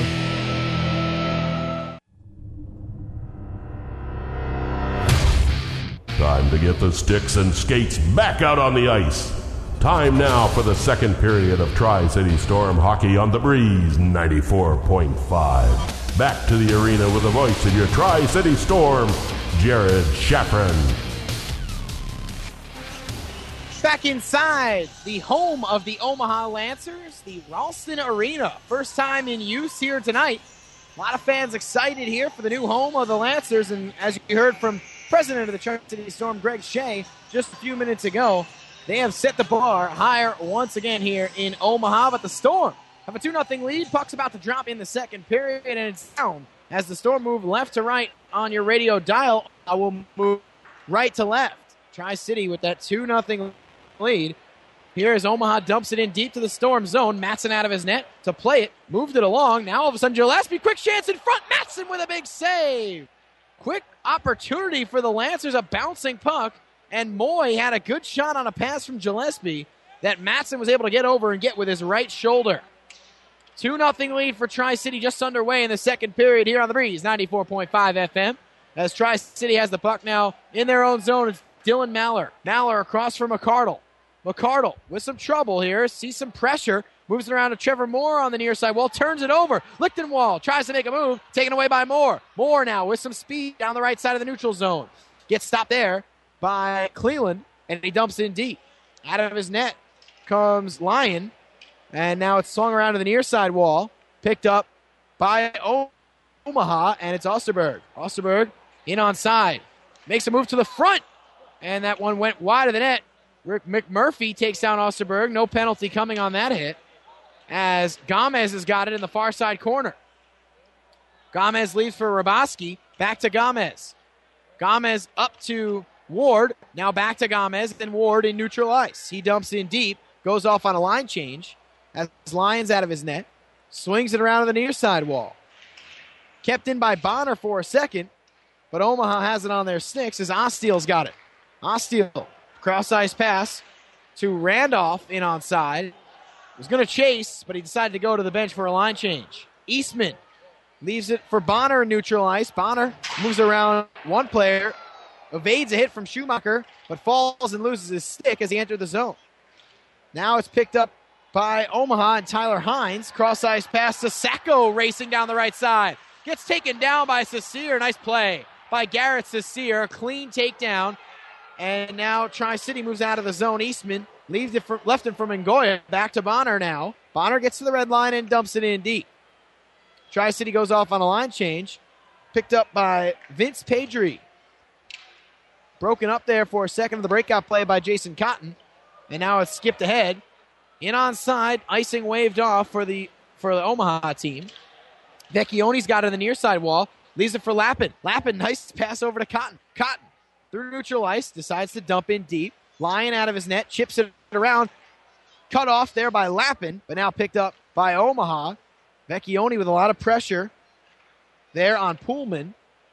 Time to get the sticks and skates back out on the ice. Time now for the second period of Tri-City Storm hockey on the Breeze ninety-four point five. Back to the arena with the voice of your Tri-City Storm, Jared Shafran. Back inside the home of the Omaha Lancers, the Ralston Arena. First time in use here tonight. A lot of fans excited here for the new home of the Lancers, and as you heard from President of the Tri-City Storm, Greg Shea, just a few minutes ago, they have set the bar higher once again here in Omaha, but the Storm have a two nothing lead. Puck's about to drop in the second period, and it's down as the Storm move left to right on your radio dial. I will move right to left. Tri-City with that two nothing lead. Here as Omaha dumps it in deep to the Storm zone. Matson out of his net to play it. Moved it along. Now all of a sudden Gillespie, quick chance in front. Matson with a big save. Quick opportunity for the Lancers, a bouncing puck. And Moy had a good shot on a pass from Gillespie that Matson was able to get over and get with his right shoulder. two nothing lead for Tri-City just underway in the second period here on the Breeze, ninety-four point five F M. As Tri-City has the puck now in their own zone, it's Dylan Maller. Maller across from McCardle. McCardle with some trouble here, sees some pressure, moves it around to Trevor Moore on the near side wall, turns it over. Lichtenwald tries to make a move, taken away by Moore. Moore now with some speed down the right side of the neutral zone. Gets stopped there by Cleland, and he dumps in deep. Out of his net comes Lyon, and now it's swung around to the near side wall, picked up by Omaha, and it's Osterberg. Osterberg in on side, makes a move to the front, and that one went wide of the net. Rick McMurphy takes down Osterberg. No penalty coming on that hit, as Gomez has got it in the far side corner. Gomez leaves for Raboski. Back to Gomez. Gomez up to Ward. Now back to Gomez. Then Ward in neutral ice. He dumps in deep. Goes off on a line change as Lyons out of his net. Swings it around to the near side wall. Kept in by Bonner for a second, but Omaha has it on their sticks as Ostiel's got it. Ostiel. Cross-ice pass to Randolph in onside. Was going to chase, but he decided to go to the bench for a line change. Eastman leaves it for Bonner in neutral ice. Bonner moves around one player, evades a hit from Schumacher, but falls and loses his stick as he entered the zone. Now it's picked up by Omaha and Tyler Hines. Cross-ice pass to Sacco racing down the right side. Gets taken down by Saucier. Nice play by Garrett Saucier. Clean takedown. And now Tri-City moves out of the zone. Eastman leaves it for, left it for Mangoya. Back to Bonner now. Bonner gets to the red line and dumps it in deep. Tri-City goes off on a line change. Picked up by Vince Pedri. Broken up there for a second of the breakout play by Jason Cotton. And now it's skipped ahead. In onside, icing waved off for the for the Omaha team. Vecchione's got it on the near side wall. Leaves it for Lappin. Lappin, nice pass over to Cotton. Cotton. Through neutral ice, decides to dump in deep. Lyon out of his net, chips it around. Cut off there by Lappin, but now picked up by Omaha. Vecchione with a lot of pressure there on Pullman.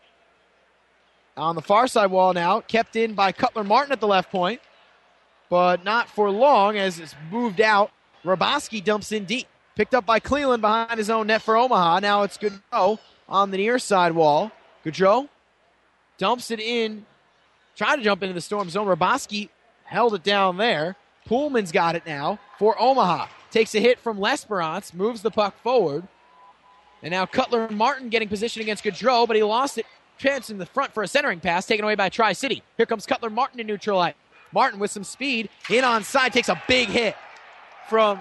On the far side wall now, kept in by Cutler Martin at the left point, but not for long as it's moved out. Raboski dumps in deep. Picked up by Cleland behind his own net for Omaha. Now it's Gaudreau on the near side wall. Gaudreau dumps it in. Trying to jump into the Storm zone. Raboski held it down there. Pullman's got it now for Omaha. Takes a hit from L'Esperance. Moves the puck forward. And now Cutler Martin getting position against Gaudreau, but he lost it. Chance in the front for a centering pass taken away by Tri-City. Here comes Cutler Martin in neutral ice. Martin with some speed. In onside. Takes a big hit from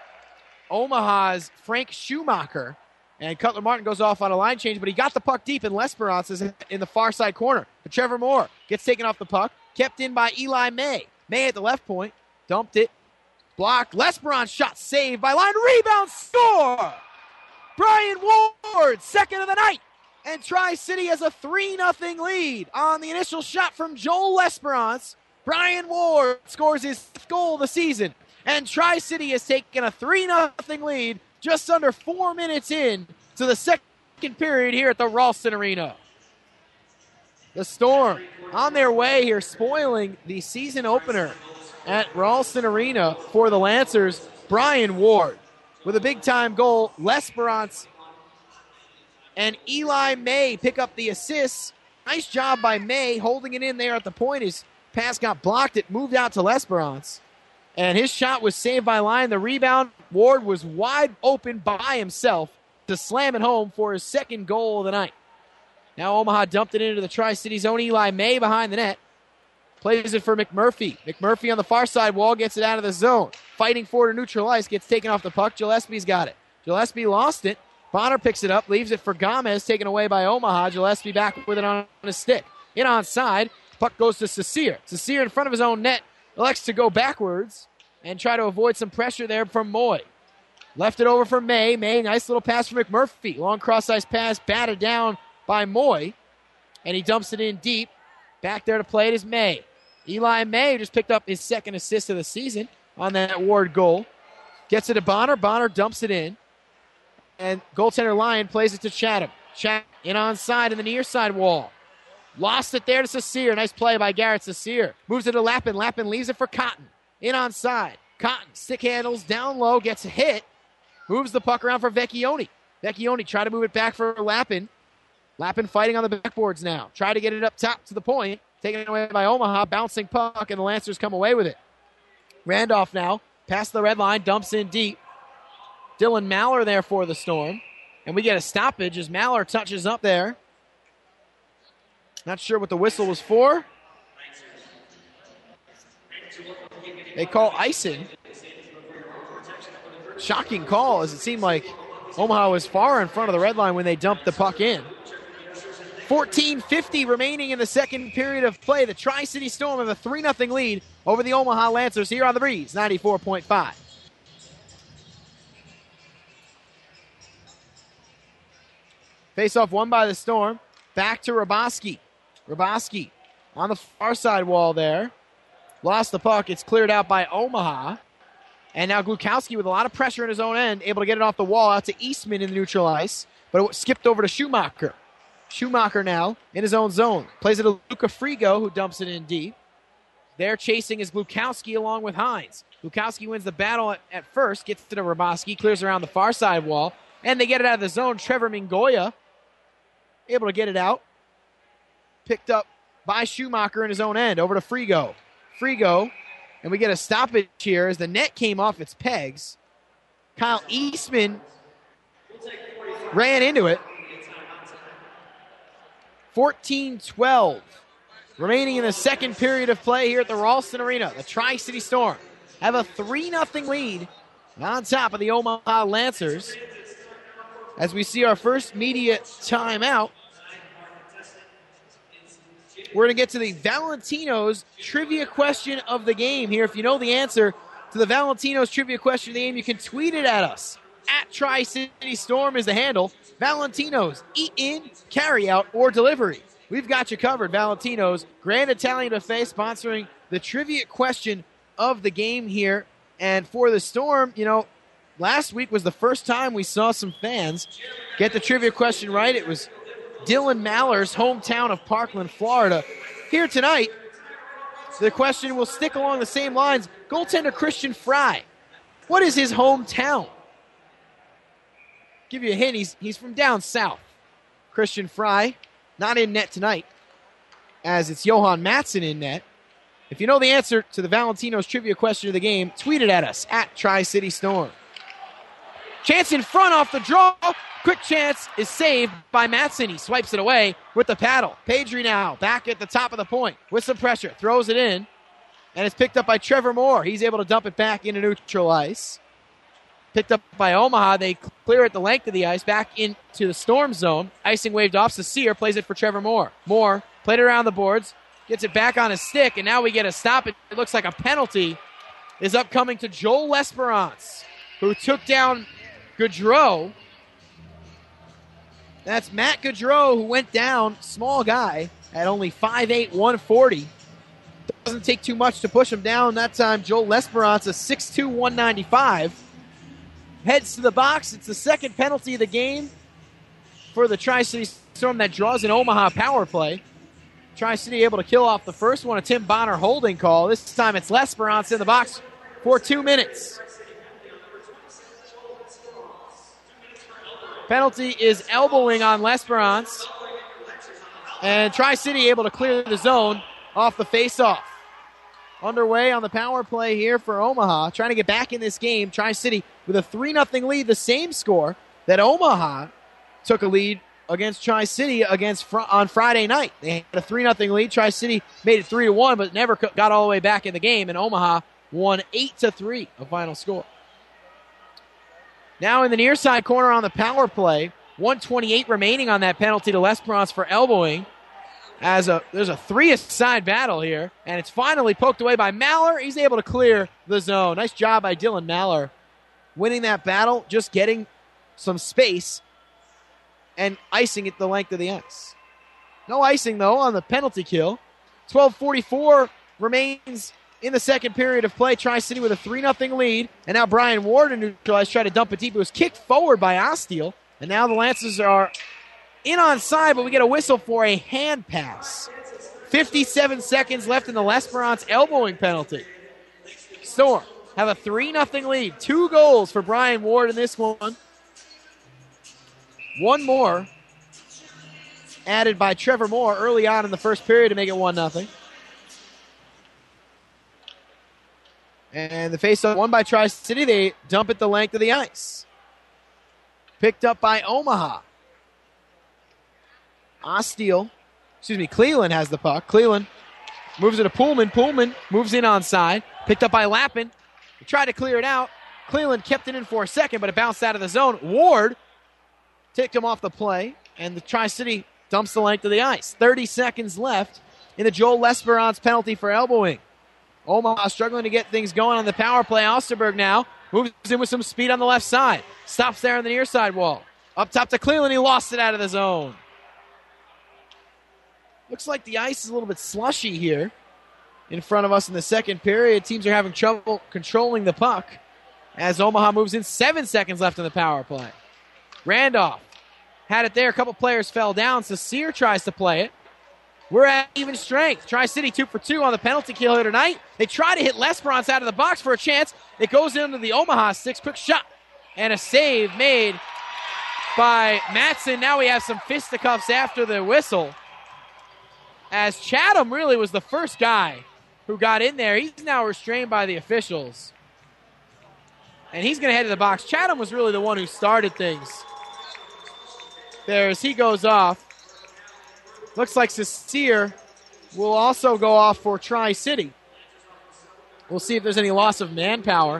Omaha's Frank Schumacher. And Cutler Martin goes off on a line change, but he got the puck deep, and L'Esperance is in the far side corner. But Trevor Moore gets taken off the puck, kept in by Eli May. May at the left point, dumped it, blocked. L'Esperance shot saved by line, rebound, score! Brian Ward, second of the night. And Tri-City has a three nothing lead on the initial shot from Joel L'Esperance. Brian Ward scores his fifth goal of the season. And Tri-City has taken a three nothing lead just under four minutes in to the second period here at the Ralston Arena. The Storm on their way here, spoiling the season opener at Ralston Arena for the Lancers. Brian Ward with a big-time goal. L'Esperance and Eli May pick up the assists. Nice job by May holding it in there at the point. His pass got blocked. It moved out to L'Esperance. And his shot was saved by line. The rebound, Ward was wide open by himself to slam it home for his second goal of the night. Now Omaha dumped it into the Tri-City's own Eli May behind the net. Plays it for McMurphy. McMurphy on the far side wall gets it out of the zone. Fighting for it to neutral ice. Gets taken off the puck. Gillespie's got it. Gillespie lost it. Bonner picks it up. Leaves it for Gomez. Taken away by Omaha. Gillespie back with it on his stick. In onside. Puck goes to Cecere. Cecere in front of his own net. Elects to go backwards and try to avoid some pressure there from Moy. Left it over for May. May, nice little pass for McMurphy. Long cross-ice pass, batted down by Moy. And he dumps it in deep. Back there to play it is May. Eli May just picked up his second assist of the season on that Ward goal. Gets it to Bonner. Bonner dumps it in. And goaltender Lyon plays it to Chatham. Chatham in onside in the near side wall. Lost it there to Cecere. Nice play by Garrett Cecere. Moves it to Lappin. Lappin leaves it for Cotton. In onside. Cotton stick handles down low. Gets a hit. Moves the puck around for Vecchione. Vecchione try to move it back for Lappin. Lappin fighting on the backboards now. Try to get it up top to the point. Taken away by Omaha. Bouncing puck, and the Lancers come away with it. Randolph now. Past the red line. Dumps in deep. Dylan Maller there for the Storm. And we get a stoppage as Maller touches up there. Not sure what the whistle was for. They call icing. Shocking call, as it seemed like Omaha was far in front of the red line when they dumped the puck in. fourteen fifty remaining in the second period of play. The Tri-City Storm have a three nothing lead over the Omaha Lancers here on the Breeze, ninety-four point five. Face-off won by the Storm. Back to Raboski. Raboski on the far side wall there. Lost the puck. It's cleared out by Omaha. And now Glukowski with a lot of pressure in his own end, able to get it off the wall out to Eastman in the neutral ice. But it skipped over to Schumacher. Schumacher now in his own zone. Plays it to Luca Frigo, who dumps it in deep. There chasing is Glukowski along with Hines. Glukowski wins the battle at, at first, gets to the Raboski, clears around the far side wall. And they get it out of the zone. Trevor Mingoya able to get it out. Picked up by Schumacher in his own end. Over to Frigo. Frigo. And we get a stoppage here as the net came off its pegs. Kyle Eastman ran into it. fourteen twelve remaining in the second period of play here at the Ralston Arena. The Tri-City Storm have a three nothing lead on top of the Omaha Lancers. As we see our first media timeout, we're going to get to the Valentino's trivia question of the game here. If you know the answer to the Valentino's trivia question of the game, you can tweet it at us. At Tri-City Storm is the handle. Valentino's, eat in, carry out, or delivery. We've got you covered. Valentino's, Grand Italian Buffet, sponsoring the trivia question of the game here. And for the Storm, you know, last week was the first time we saw some fans get the trivia question right. It was Dylan Maller's hometown of Parkland, Florida. Here tonight, the question will stick along the same lines. Goaltender Christian Fry. What is his hometown? Give you a hint, he's, he's from down south. Christian Fry, not in net tonight, as it's Johan Matson in net. If you know the answer to the Valentino's trivia question of the game, tweet it at us, at Tri-City Storm. Chance in front off the draw. Quick chance is saved by Matson. He swipes it away with the paddle. Pedri now back at the top of the point with some pressure. Throws it in, and it's picked up by Trevor Moore. He's able to dump it back into neutral ice. Picked up by Omaha. They clear it the length of the ice back into the Storm zone. Icing waved off. Cecere plays it for Trevor Moore. Moore played it around the boards. Gets it back on his stick, and now we get a stop. It looks like a penalty is upcoming to Joel L'Esperance, who took down Gaudreau. That's Matt Gaudreau, who went down, small guy, at only five eight, one forty. Doesn't take too much to push him down. That time, Joel L'Esperance, a six two, one ninety-five. heads to the box. It's the second penalty of the game for the Tri-City Storm that draws an Omaha power play. Tri-City able to kill off the first one, a Tim Bonner holding call. This time it's L'Esperance in the box for two minutes. Penalty is elbowing on L'Esperance. And Tri-City able to clear the zone off the faceoff. Underway on the power play here for Omaha. Trying to get back in this game. Tri-City with a three nothing lead, the same score that Omaha took a lead against Tri-City against fr- on Friday night. They had a three nothing lead. Tri-City made it three to one, but never got all the way back in the game, and Omaha won eight to three, a final score. Now in the near side corner on the power play, one twenty-eight remaining on that penalty to L'Esperance for elbowing. As a there's a three-side battle here, and it's finally poked away by Maller. He's able to clear the zone. Nice job by Dylan Maller, winning that battle, just getting some space and icing it the length of the ice. No icing, though, on the penalty kill. twelve forty-four remains in the second period of play. Tri-City with a three nothing lead, and now Brian Ward in neutralized, tried to dump it deep. It was kicked forward by Ostiel, and now the Lancers are in onside, but we get a whistle for a hand pass. fifty-seven seconds left in the L'Esperance elbowing penalty. Storm have a three nothing lead. Two goals for Brian Ward in this one. One more added by Trevor Moore early on in the first period to make it one nothing. And the face-off won by Tri-City. They dump it the length of the ice. Picked up by Omaha. Ostiel, excuse me, Cleland has the puck. Cleland moves it to Pullman. Pullman moves in onside. Picked up by Lappin. He tried to clear it out. Cleland kept it in for a second, but it bounced out of the zone. Ward ticked him off the play, and the Tri-City dumps the length of the ice. thirty seconds left in the Joel L'Esperance penalty for elbowing. Omaha struggling to get things going on the power play. Osterberg now moves in with some speed on the left side. Stops there on the near side wall. Up top to Cleland. He lost it out of the zone. Looks like the ice is a little bit slushy here in front of us in the second period. Teams are having trouble controlling the puck as Omaha moves in. Seven seconds left in the power play. Randolph had it there. A couple players fell down. Sasir tries to play it. We're at even strength. Tri-City two for two on the penalty kill here tonight. They try to hit L'Esperance out of the box for a chance. It goes into the Omaha six. Quick shot. And a save made by Matson. Now we have some fisticuffs after the whistle, as Chatham really was the first guy who got in there. He's now restrained by the officials, and he's going to head to the box. Chatham was really the one who started things there as he goes off. Looks like Sasir will also go off for Tri-City. We'll see if there's any loss of manpower.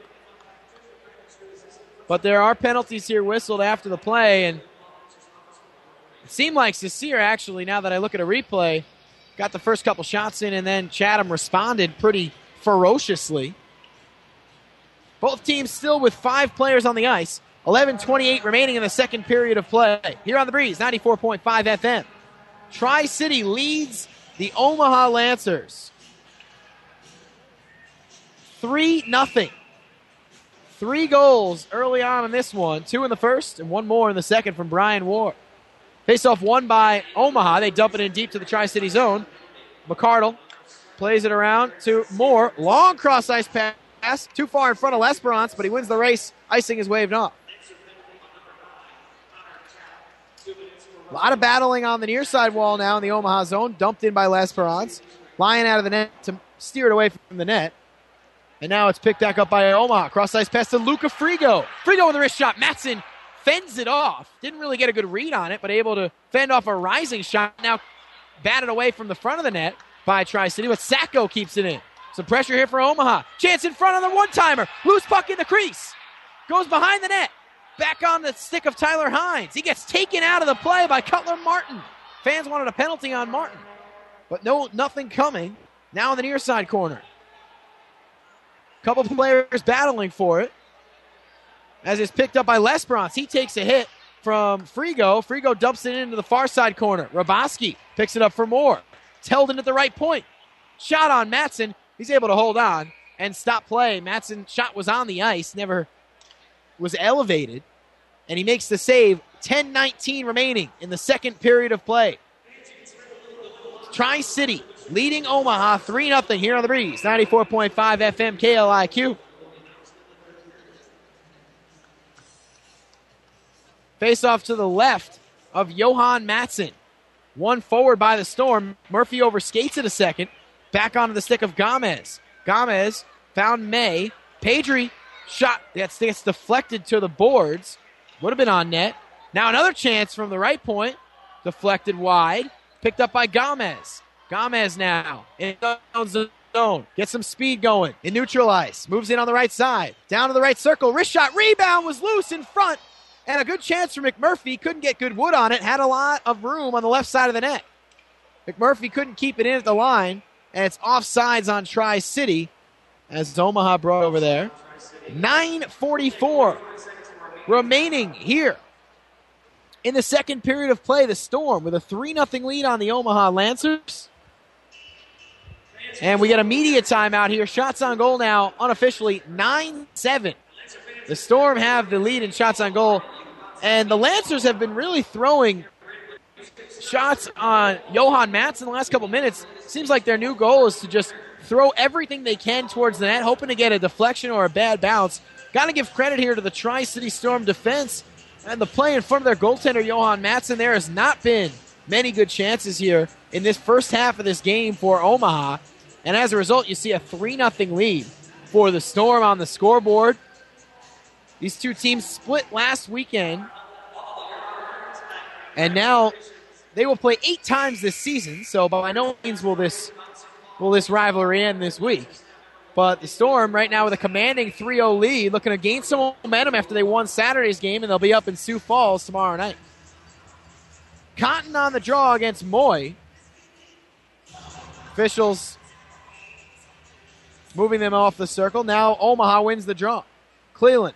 But there are penalties here whistled after the play, and it seemed like Sasir actually, now that I look at a replay, got the first couple shots in, and then Chatham responded pretty ferociously. Both teams still with five players on the ice. eleven twenty-eight remaining in the second period of play. Here on the Breeze, ninety-four point five F M. Tri-City leads the Omaha Lancers three nothing. Three goals early on in this one. Two in the first and one more in the second from Brian Ward. Face-off won by Omaha. They dump it in deep to the Tri-City zone. McCardle plays it around to Moore. Long cross-ice pass. Too far in front of L'Esperance, but he wins the race. Icing is waved off. A lot of battling on the near side wall now in the Omaha zone. Dumped in by L'Esperance. Lying out of the net to steer it away from the net. And now it's picked back up by Omaha. Cross-ice pass to Luca Frigo. Frigo with a wrist shot. Matson fends it off. Didn't really get a good read on it, but able to fend off a rising shot. Now batted away from the front of the net by Tri-City, but Sacco keeps it in. Some pressure here for Omaha. Chance in front on the one-timer. Loose puck in the crease. Goes behind the net. Back on the stick of Tyler Hines. He gets taken out of the play by Cutler Martin. Fans wanted a penalty on Martin, but no, nothing coming. Now in the near side corner. Couple players battling for it. As it's picked up by L'Esperance. He takes a hit from Frigo. Frigo dumps it into the far side corner. Raboski picks it up for Moore. It's held in at the right point. Shot on Matson. He's able to hold on and stop play. Matson's shot was on the ice. Never was elevated, and he makes the save. ten nineteen remaining in the second period of play. Tri-City leading Omaha three nothing here on the Breeze. ninety-four point five F M K L I Q. Face off to the left of Johan Matson. One forward by the Storm. Murphy overskates it a second. Back onto the stick of Gomez. Gomez found May. Pedri shot that gets deflected to the boards. Would have been on net. Now another chance from the right point. Deflected wide. Picked up by Gomez. Gomez now in the zone. Gets some speed going. In neutral ice. Moves in on the right side. Down to the right circle. Wrist shot. Rebound was loose in front. And a good chance for McMurphy. Couldn't get good wood on it. Had a lot of room on the left side of the net. McMurphy couldn't keep it in at the line. And it's offsides on Tri-City as Omaha brought over there. nine forty-four remaining here in the second period of play. The Storm with a three nothing lead on the Omaha Lancers. And we get a media timeout here. Shots on goal now unofficially nine seven. The Storm have the lead in shots on goal. And the Lancers have been really throwing shots on Johan Matson in the last couple minutes. Seems like their new goal is to just throw everything they can towards the net, hoping to get a deflection or a bad bounce. Got to give credit here to the Tri-City Storm defense and the play in front of their goaltender, Johan Matson. There has not been many good chances here in this first half of this game for Omaha. And as a result, you see a three nothing lead for the Storm on the scoreboard. These two teams split last weekend. And now they will play eight times this season. So by no means will this will this rivalry end this week. But the Storm right now with a commanding three oh lead, looking to gain some momentum after they won Saturday's game, and they'll be up in Sioux Falls tomorrow night. Cotton on the draw against Moy. Officials moving them off the circle. Now Omaha wins the draw. Cleland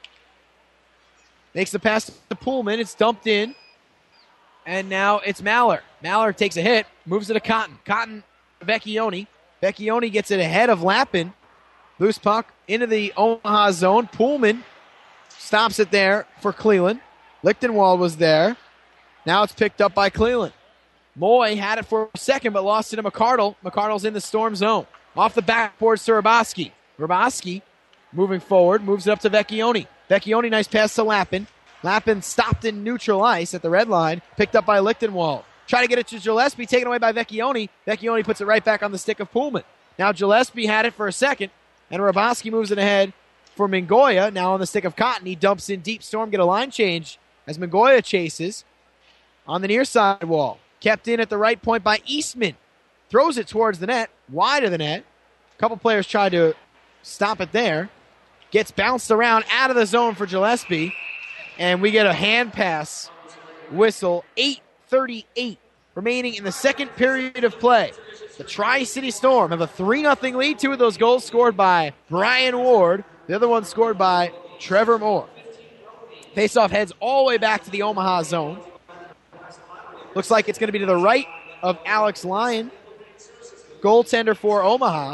makes the pass to Pullman. It's dumped in. And now it's Maller. Maller takes a hit, moves it to Cotton. Cotton, Vecchione. Vecchione gets it ahead of Lappin. Loose puck into the Omaha zone. Pullman stops it there for Cleland. Lichtenwald was there. Now it's picked up by Cleland. Moy had it for a second, but lost it to McCardle. McCardle's in the Storm zone. Off the backboard to Raboski. Raboski moving forward, moves it up to Vecchione. Vecchione, nice pass to Lappin. Lappin stopped in neutral ice at the red line, picked up by Lichtenwald. Try to get it to Gillespie, taken away by Vecchione. Vecchione puts it right back on the stick of Pullman. Now Gillespie had it for a second, and Raboski moves it ahead for Mingoya. Now on the stick of Cotton, he dumps in deep. Storm get a line change as Mingoya chases on the near side wall. Kept in at the right point by Eastman. Throws it towards the net, wide of the net. A couple players tried to stop it there. Gets bounced around out of the zone for Gillespie. And we get a hand pass whistle. eight thirty-eight remaining in the second period of play. The Tri-City Storm have a three nothing lead. Two of those goals scored by Brian Ward. The other one scored by Trevor Moore. Faceoff heads all the way back to the Omaha zone. Looks like it's going to be to the right of Alex Lyon, goaltender for Omaha.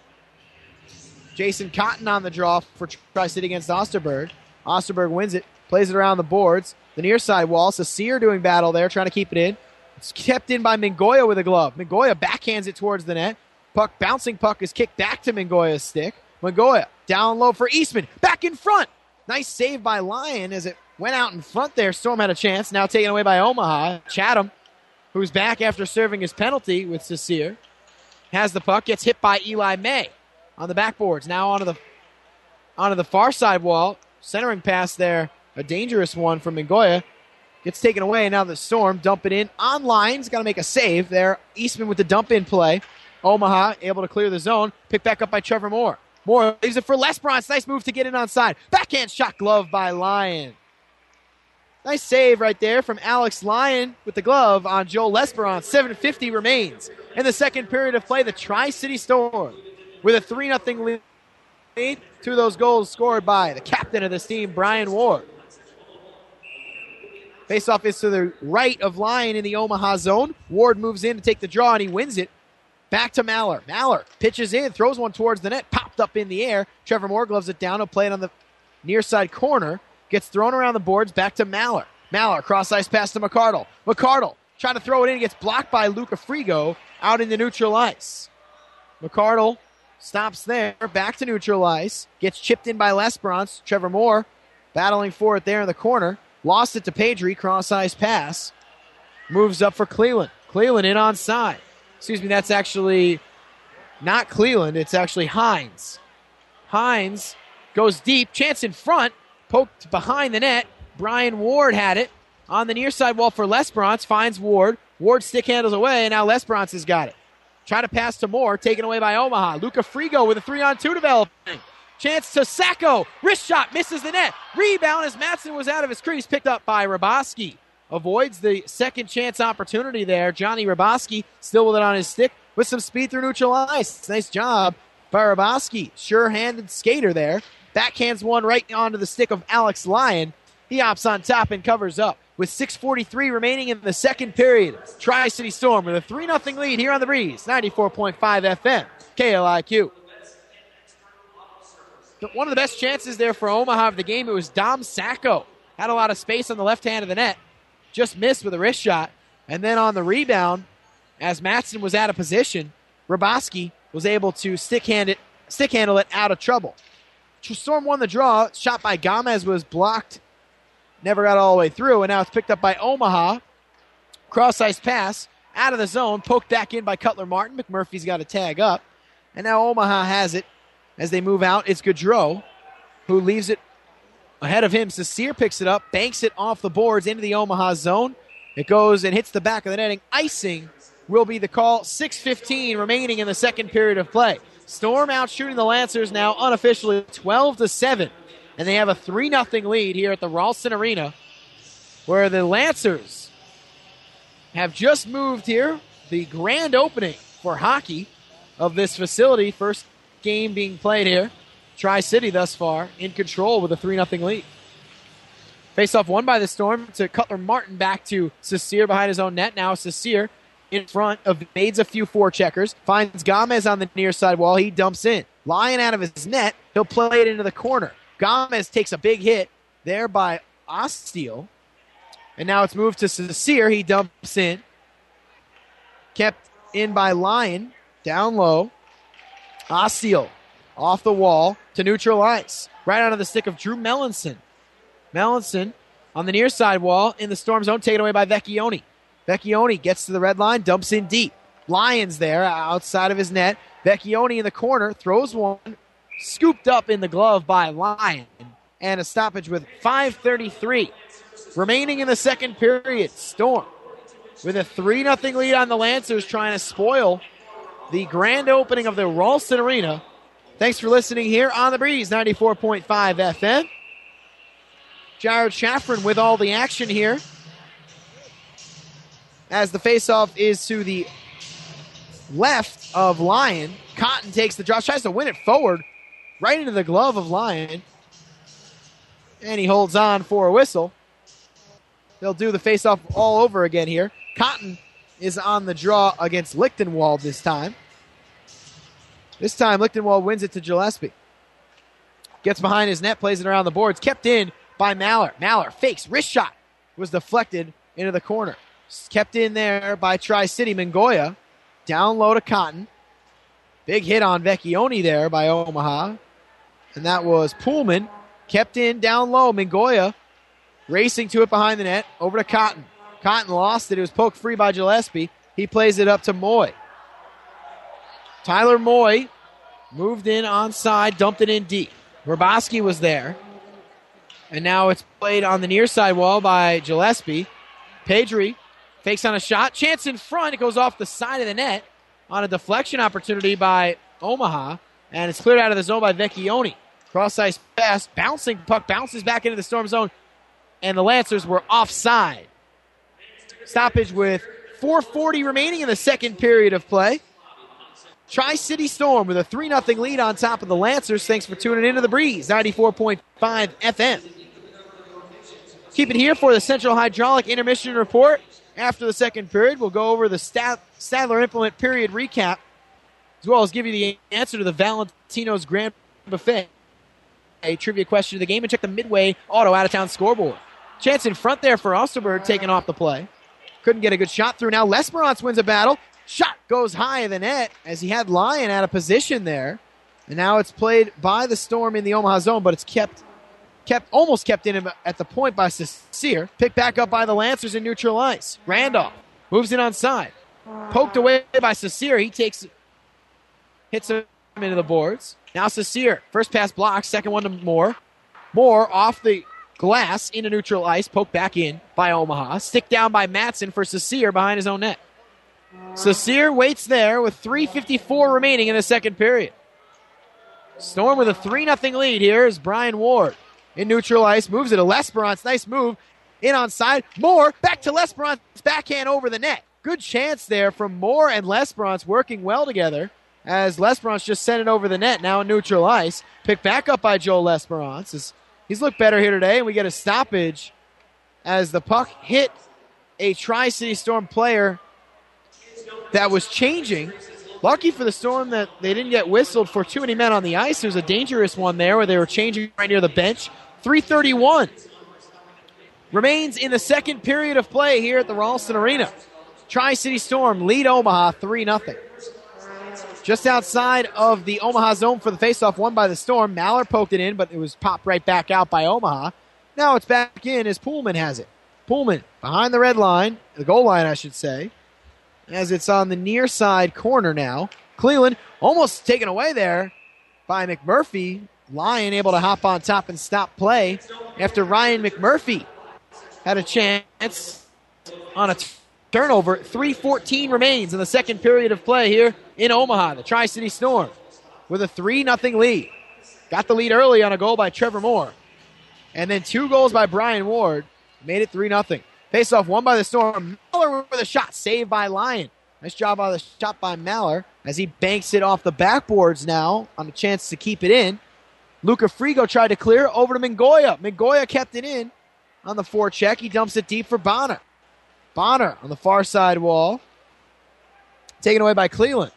Jason Cotton on the draw for Tri-City against Osterberg. Osterberg wins it, plays it around the boards. The near side wall, Sacyr doing battle there, trying to keep it in. It's kept in by Mingoya with a glove. Mingoya backhands it towards the net. Puck, bouncing puck is kicked back to Mingoya's stick. Mingoya down low for Eastman, back in front. Nice save by Lyon as it went out in front there. Storm had a chance, now taken away by Omaha. Chatham, who's back after serving his penalty with Sacyr, has the puck, gets hit by Eli May on the backboards. Now onto the onto the far side wall. Centering pass there, a dangerous one from Mingoya. Gets taken away, and now the Storm dump it in on lines. Got to make a save there. Eastman with the dump in play. Omaha able to clear the zone. Picked back up by Trevor Moore. Moore leaves it for Lesperance. Nice move to get in onside. Backhand shot glove by Lyon. Nice save right there from Alex Lyon with the glove on Joel Lesperance. seven fifty remains in the second period of play. The Tri-City Storm with a three nothing lead. Two of those goals scored by the captain of this team, Brian Ward. Faceoff is to the right of Lyon in the Omaha zone. Ward moves in to take the draw, and he wins it. Back to Maller. Maller pitches in, throws one towards the net, popped up in the air. Trevor Moore gloves it down. He'll play it on the near side corner. Gets thrown around the boards, back to Maller. Maller, cross-ice pass to McCardle. McCardle trying to throw it in, gets blocked by Luca Frigo out into neutral ice. McCardle stops there, back to neutral ice. Gets chipped in by Lesbrance. Trevor Moore battling for it there in the corner. Lost it to Pedri, cross-ice pass. Moves up for Cleveland. Cleveland in onside. Excuse me, that's actually not Cleveland, it's actually Hines. Hines goes deep, chance in front, poked behind the net. Brian Ward had it on the near side wall for Lesbrance, finds Ward. Ward stick handles away, and now Lesbrance has got it. Try to pass to Moore, taken away by Omaha. Luca Frigo with a three-on-two developing. Chance to Sacco. Wrist shot, misses the net. Rebound as Matson was out of his crease, picked up by Raboski. Avoids the second chance opportunity there. Johnny Raboski still with it on his stick with some speed through neutral ice. Nice job by Raboski. Sure-handed skater there. Backhands one right onto the stick of Alex Lyon. He hops on top and covers up. With six forty-three remaining in the second period, Tri-City Storm with a three nothing lead here on the Breeze. ninety-four point five F M, K L I Q. One of the best chances there for Omaha of the game, it was Dom Sacco. Had a lot of space on the left hand of the net. Just missed with a wrist shot. And then on the rebound, as Matson was out of position, Raboski was able to stick, hand it, stick handle it out of trouble. Storm won the draw. Shot by Gomez was blocked. Never got all the way through, and now it's picked up by Omaha. Cross-ice pass out of the zone, poked back in by Cutler Martin. McMurphy's got to tag up. And now Omaha has it as they move out. It's Gaudreau who leaves it ahead of him. Cecile picks it up, banks it off the boards into the Omaha zone. It goes and hits the back of the netting. Icing will be the call. six fifteen remaining in the second period of play. Storm out shooting the Lancers now unofficially twelve to seven. And they have a three nothing lead here at the Ralston Arena, where the Lancers have just moved here. The grand opening for hockey of this facility. First game being played here. Tri-City thus far in control with a three nothing lead. Face-off won by the Storm to Cutler Martin, back to Cecile behind his own net. Now Cecile in front, evades a few forecheckers, finds Gomez on the near side wall. He dumps in. Lyon out of his net. He'll play it into the corner. Gomez takes a big hit there by Ostiel. And now it's moved to Cecile. He dumps in. Kept in by Lyon. Down low. Ostiel off the wall to neutral ice. Right onto the stick of Drew Melanson. Melanson on the near side wall in the Storm zone, taken away by Vecchione. Vecchione gets to the red line, dumps in deep. Lyons there outside of his net. Vecchione in the corner, throws one. Scooped up in the glove by Lyon. And a stoppage with five thirty-three remaining in the second period. Storm with a three nothing lead on the Lancers, trying to spoil the grand opening of the Ralston Arena. Thanks for listening here on the Breeze, ninety-four point five F M. Jared Shafron with all the action here, as the faceoff is to the left of Lyon. Cotton takes the draw, tries to win it forward, right into the glove of Lyon. And he holds on for a whistle. They'll do the faceoff all over again here. Cotton is on the draw against Lichtenwald this time. This time, Lichtenwald wins it to Gillespie. Gets behind his net, plays it around the boards. Kept in by Maller. Maller fakes, wrist shot. Was deflected into the corner. Kept in there by Tri-City. Mingoya down low to Cotton. Big hit on Vecchione there by Omaha. And that was Pullman. Kept in down low. Mingoya racing to it behind the net. Over to Cotton. Cotton lost it. It was poked free by Gillespie. He plays it up to Moy. Tyler Moy moved in onside, dumped it in deep. Raboski was there. And now it's played on the near side wall by Gillespie. Pedri fakes on a shot. Chance in front. It goes off the side of the net on a deflection opportunity by Omaha. And it's cleared out of the zone by Vecchione. Cross-ice pass. Bouncing puck bounces back into the Storm zone. And the Lancers were offside. Stoppage with four forty remaining in the second period of play. Tri-City Storm with a three nothing lead on top of the Lancers. Thanks for tuning into the Breeze, ninety-four point five F M. Keep it here for the Central Hydraulic Intermission Report. After the second period, we'll go over the Stat- Stadler Implement period recap, as well as give you the answer to the Valentino's Grand Buffet. trivia question of the game and check the Midway Auto out-of-town scoreboard. Chance in front there for Osterberg, taking off the play. Couldn't get a good shot through. Now L'Esperance wins a battle. Shot goes high of the net as he had Lyon out of position there. And now it's played by the Storm in the Omaha zone, but it's kept kept almost kept in at the point by Sear. Picked back up by the Lancers in neutral ice. Randolph moves it onside. Poked away by Sear. He takes hits him into the boards. Now Sear. First pass blocked. Second one to Moore. Moore off the glass into neutral ice. Poked back in by Omaha. Stick down by Matson for Sear behind his own net. Sear waits there with three fifty-four remaining in the second period. Storm with a three nothing lead here is Brian Ward. In neutral ice, moves it to L'Esperance. Nice move. In onside. Moore back to L'Esperance. Backhand over the net. Good chance there from Moore and L'Esperance working well together as L'Esperance just sent it over the net. Now in neutral ice. Picked back up by Joel L'Esperance. As he's looked better here today, and we get a stoppage as the puck hit a Tri-City Storm player that was changing. Lucky for the Storm that they didn't get whistled for too many men on the ice. There was a dangerous one there where they were changing right near the bench. three thirty-one remains in the second period of play here at the Ralston Arena. Tri-City Storm lead Omaha three nothing. Just outside of the Omaha zone for the faceoff, won by the Storm. Mallard poked it in, but it was popped right back out by Omaha. Now it's back in as Pullman has it. Pullman behind the red line, the goal line I should say, as it's on the near side corner now. Cleveland almost taken away there by McMurphy. Lyon able to hop on top and stop play after Ryan McMurphy had a chance on a t- turnover. three fourteen remains in the second period of play here in Omaha. The Tri-City Storm with a three nothing lead. Got the lead early on a goal by Trevor Moore. And then two goals by Brian Ward. Made it three nothing. Face-off won by the Storm. Mallard with a shot saved by Lyon. Nice job on the shot by Mallard as he banks it off the backboards now on a chance to keep it in. Luca Frigo tried to clear over to Mingoya. Mingoya kept it in on the forecheck. He dumps it deep for Bonner. Bonner on the far side wall. Taken away by Cleveland.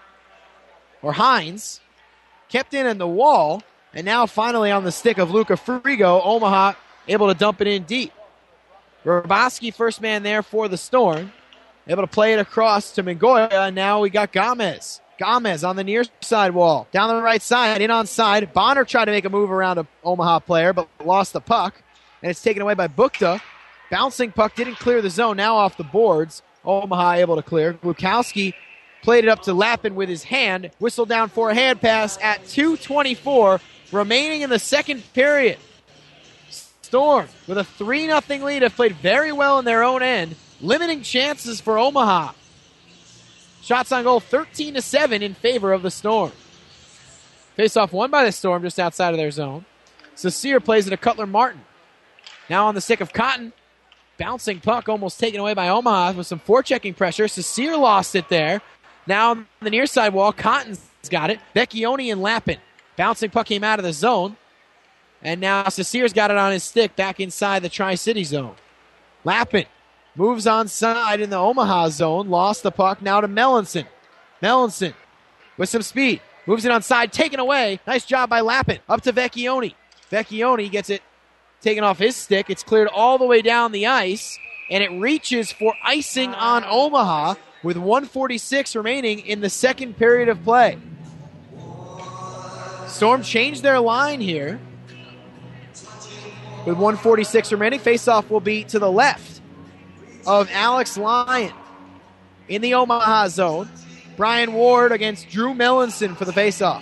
Or Hines. Kept in on the wall. And now finally on the stick of Luca Frigo. Omaha able to dump it in deep. Raboski, first man there for the Storm. Able to play it across to Mingoya. And now we got Gomez. Gomez on the near side wall. Down the right side, in on side. Bonner tried to make a move around an Omaha player, but lost the puck. And it's taken away by Bukta. Bouncing puck didn't clear the zone. Now off the boards. Omaha able to clear. Glukowski played it up to Lappin with his hand. Whistled down for a hand pass at two twenty-four remaining in the second period. Storm with a three nothing lead have played very well in their own end, limiting chances for Omaha. Shots on goal thirteen to seven in favor of the Storm. Face-off won by the Storm just outside of their zone. Sear plays it to Cutler Martin. Now on the stick of Cotton. Bouncing puck almost taken away by Omaha with some forechecking pressure. Sear lost it there. Now on the near side wall, Cotton's got it. Vecchione and Lappin. Bouncing puck came out of the zone. And now Sear's got it on his stick back inside the Tri-City zone. Lappin moves onside in the Omaha zone. Lost the puck now to Mellinson. Mellinson with some speed. Moves it onside. Taken away. Nice job by Lappin. Up to Vecchione. Vecchione gets it taken off his stick. It's cleared all the way down the ice. And it reaches for icing on Omaha with one forty-six remaining in the second period of play. Storm changed their line here. With one forty-six remaining, faceoff will be to the left of Alex Lyon in the Omaha zone. Brian Ward against Drew Mellinson for the faceoff.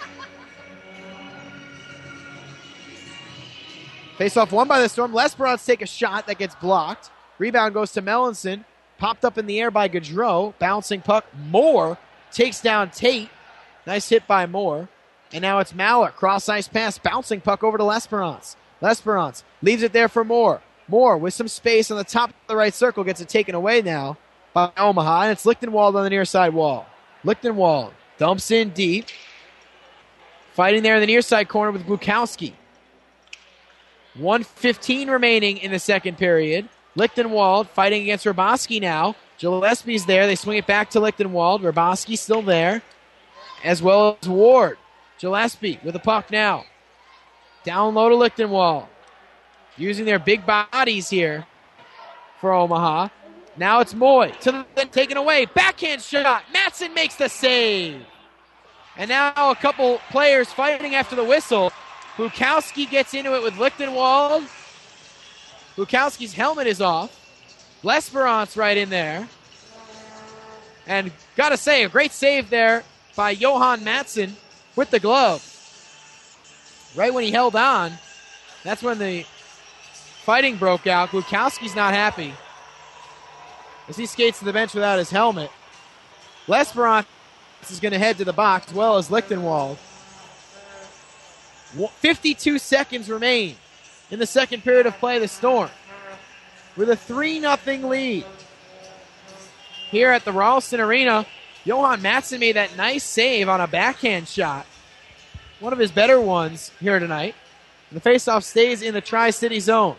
Faceoff won by the Storm. L'Esperance take a shot that gets blocked. Rebound goes to Mellinson. Popped up in the air by Gaudreau. Bouncing puck. Moore takes down Tate. Nice hit by Moore. And now it's Mallard. Cross ice pass. Bouncing puck over to L'Esperance. L'Esperance leaves it there for Moore. Moore with some space on the top of the right circle gets it taken away now by Omaha, and it's Lichtenwald on the near side wall. Lichtenwald dumps in deep. Fighting there in the near side corner with Glukowski. one fifteen remaining in the second period. Lichtenwald fighting against Raboski now. Gillespie's there. They swing it back to Lichtenwald. Raboski still there, as well as Ward. Gillespie with the puck now. Down low to Lichtenwald. Using their big bodies here for Omaha. Now it's Moy. To the taken away. Backhand shot. Matson makes the save. And now a couple players fighting after the whistle. Bukowski gets into it with Lichtenwald. Bukowski's helmet is off. L'Esperance right in there. And gotta say, a great save there by Johan Matson with the glove. Right when he held on, that's when the fighting broke out. Bukowski's not happy as he skates to the bench without his helmet. L'Esperance is going to head to the box as well as Lichtenwald. fifty-two seconds remain in the second period of play. The Storm with a three nothing lead here at the Ralston Arena. Johan Matson made that nice save on a backhand shot. One of his better ones here tonight. The faceoff stays in the Tri-City zone.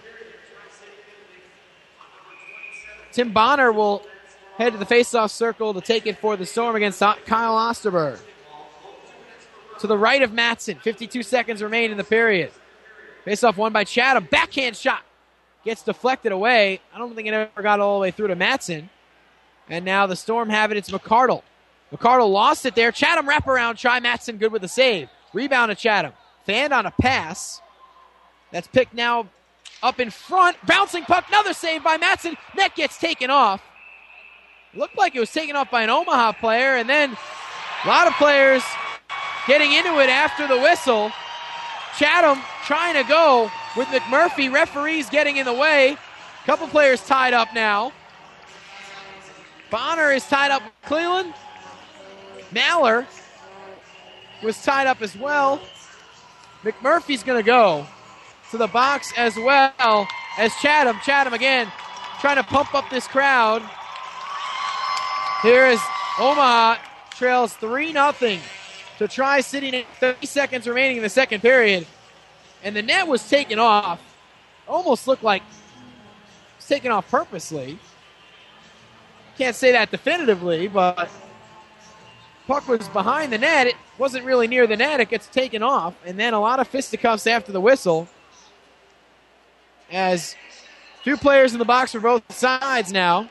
Tim Bonner will head to the faceoff circle to take it for the Storm against Kyle Osterberg. To the right of Matson. fifty-two seconds remain in the period. Faceoff won by Chatham. Backhand shot. Gets deflected away. I don't think it ever got all the way through to Matson. And now the Storm have it. It's McCardle. McCardle lost it there. Chatham wraparound try. Matson good with the save. Rebound to Chatham. Fanned on a pass. That's picked now up in front. Bouncing puck. Another save by Matson. Net gets taken off. Looked like it was taken off by an Omaha player. And then a lot of players getting into it after the whistle. Chatham trying to go with McMurphy. Referees getting in the way. Couple players tied up now. Bonner is tied up with Cleland. Maller was tied up as well. McMurphy's going to go to the box as well as Chatham. Chatham again trying to pump up this crowd. Here is Omaha trails three nothing to Tri-City. thirty seconds remaining in the second period. And the net was taken off. Almost looked like it was taken off purposely. Can't say that definitively, but puck was behind the net. It wasn't really near the net. It gets taken off. And then a lot of fisticuffs after the whistle as two players in the box for both sides now.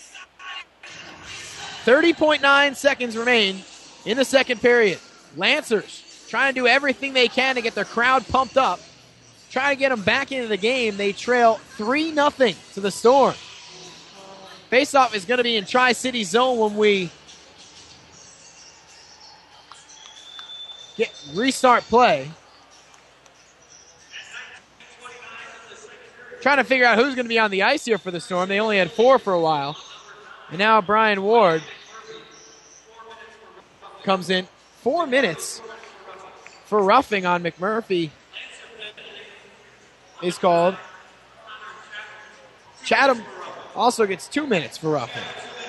thirty point nine seconds remain in the second period. Lancers trying to do everything they can to get their crowd pumped up. Try to get them back into the game. They trail three nothing to the Storm. Faceoff is going to be in Tri-City zone when we get restart play. Trying to figure out who's going to be on the ice here for the Storm. They only had four for a while. And now Brian Ward comes in. Four minutes for roughing on McMurphy is called. Chatham also gets two minutes for roughing.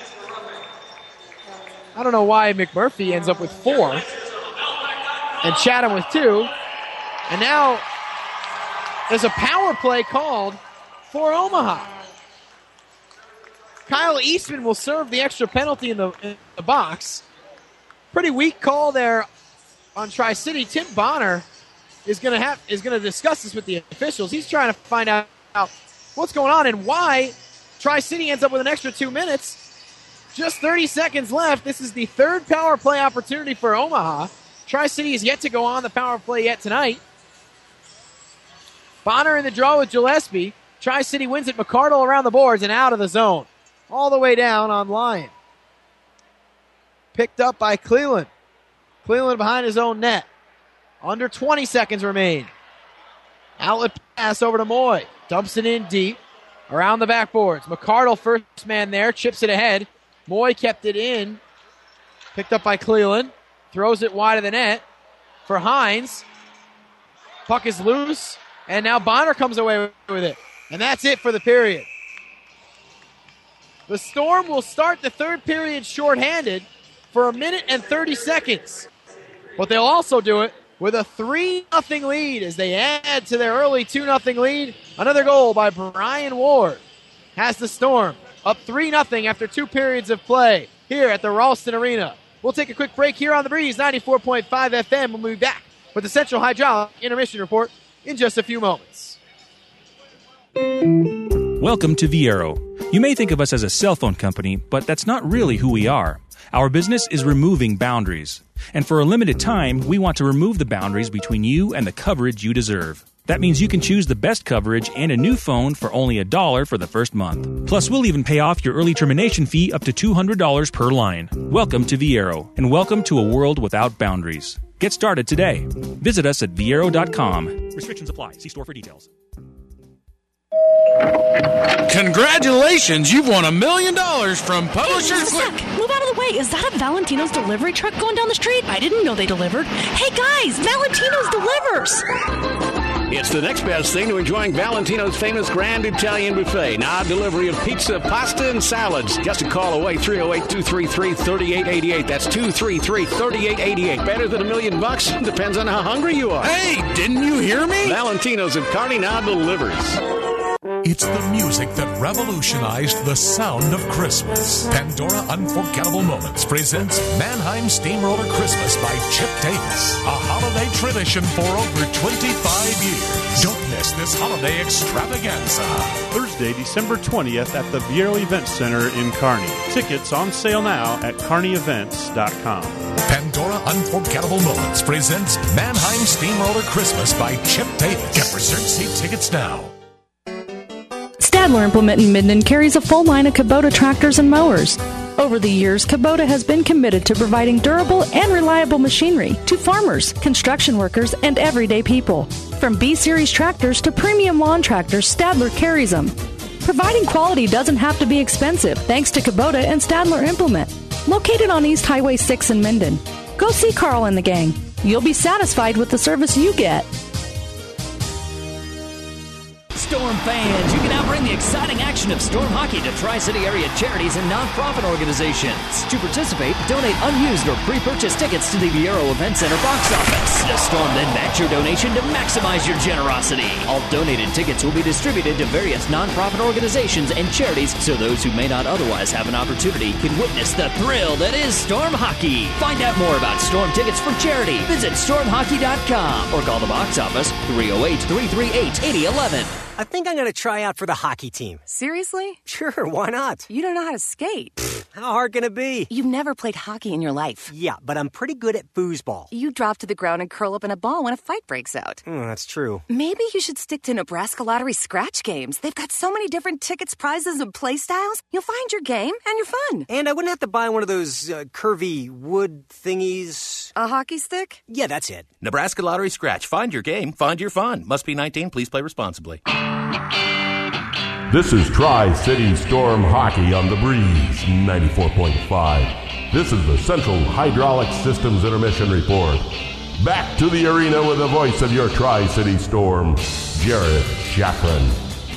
I don't know why McMurphy ends up with four and Chatham with two. And now there's a power play called for Omaha. Kyle Eastman will serve the extra penalty in the, in the box. Pretty weak call there on Tri-City. Tim Bonner is going to have is going to discuss this with the officials. He's trying to find out what's going on and why Tri-City ends up with an extra two minutes. Just thirty seconds left. This is the third power play opportunity for Omaha. Tri-City is yet to go on the power play yet tonight. Bonner in the draw with Gillespie. Tri-City wins it. McCardle around the boards and out of the zone. All the way down on Lyon. Picked up by Cleland. Cleland behind his own net. Under twenty seconds remain. Outlet pass over to Moy. Dumps it in deep. Around the backboards. McCardle, first man there. Chips it ahead. Moy kept it in. Picked up by Cleland. Throws it wide of the net for Hines. Puck is loose. And now Bonner comes away with it. And that's it for the period. The Storm will start the third period shorthanded for a minute and thirty seconds. But they'll also do it with a three nothing lead as they add to their early two nothing lead. Another goal by Brian Ward has the Storm up three nothing after two periods of play here at the Ralston Arena. We'll take a quick break here on The Breeze, ninety-four point five F M. We'll be back with the Central Hydraulic Intermission Report in just a few moments. Welcome to Viero. You may think of us as a cell phone company, but that's not really who we are. Our business is removing boundaries. And for a limited time, we want to remove the boundaries between you and the coverage you deserve. That means you can choose the best coverage and a new phone for only a dollar for the first month. Plus, we'll even pay off your early termination fee up to two hundred dollars per line. Welcome to Viero, and welcome to a world without boundaries. Get started today. Visit us at viero dot com. Restrictions apply. See store for details. Congratulations, you've won a million dollars from Publishers Clear. Move out of the way. Is that a Valentino's delivery truck going down the street? I didn't know they delivered. Hey guys, Valentino's delivers. It's the next best thing to enjoying Valentino's famous Grand Italian Buffet. Now, delivery of pizza, pasta, and salads. Just a call away, three oh eight, two three three, three eight eight eight. That's two three three, three eight eight eight. Better than a million bucks? Depends on how hungry you are. Hey, didn't you hear me? Valentino's of Kearney now delivers. It's the music that revolutionized the sound of Christmas. Pandora Unforgettable Moments presents Mannheim Steamroller Christmas by Chip Davis. A holiday tradition for over twenty-five years. Don't miss this holiday extravaganza. Thursday, December twentieth at the Viero Event Center in Kearney. Tickets on sale now at kearney events dot com. Pandora Unforgettable Moments presents Mannheim Steamroller Christmas by Chip Davis. Get reserved seat tickets now. Stadler Implement in Minden carries a full line of Kubota tractors and mowers. Over the years, Kubota has been committed to providing durable and reliable machinery to farmers, construction workers, and everyday people. From B-Series tractors to premium lawn tractors, Stadler carries them. Providing quality doesn't have to be expensive thanks to Kubota and Stadler Implement. Located on East Highway six in Minden. Go see Carl and the gang. You'll be satisfied with the service you get. Storm fans, you can now bring the exciting action of Storm Hockey to Tri-City area charities and nonprofit organizations. To participate, donate unused or pre-purchased tickets to the Viero Event Center box office. The Storm then match your donation to maximize your generosity. All donated tickets will be distributed to various nonprofit organizations and charities, so those who may not otherwise have an opportunity can witness the thrill that is Storm Hockey. Find out more about Storm tickets for charity. Visit storm hockey dot com or call the box office three oh eight, three three eight, eight oh one one. I think I'm going to try out for the hockey team. Seriously? Sure, why not? You don't know how to skate. Pfft, how hard can it be? You've never played hockey in your life. Yeah, but I'm pretty good at foosball. You drop to the ground and curl up in a ball when a fight breaks out. Mm, that's true. Maybe you should stick to Nebraska Lottery scratch games. They've got so many different tickets, prizes, and play styles. You'll find your game and your fun. And I wouldn't have to buy one of those uh, curvy wood thingies. A hockey stick? Yeah, that's it. Nebraska Lottery Scratch. Find your game. Find your fun. Must be nineteen. Please play responsibly. This is Tri-City Storm Hockey on the Breeze ninety-four point five. This is the Central Hydraulic Systems Intermission Report. Back to the arena with the voice of your Tri-City Storm, Jared Shafran.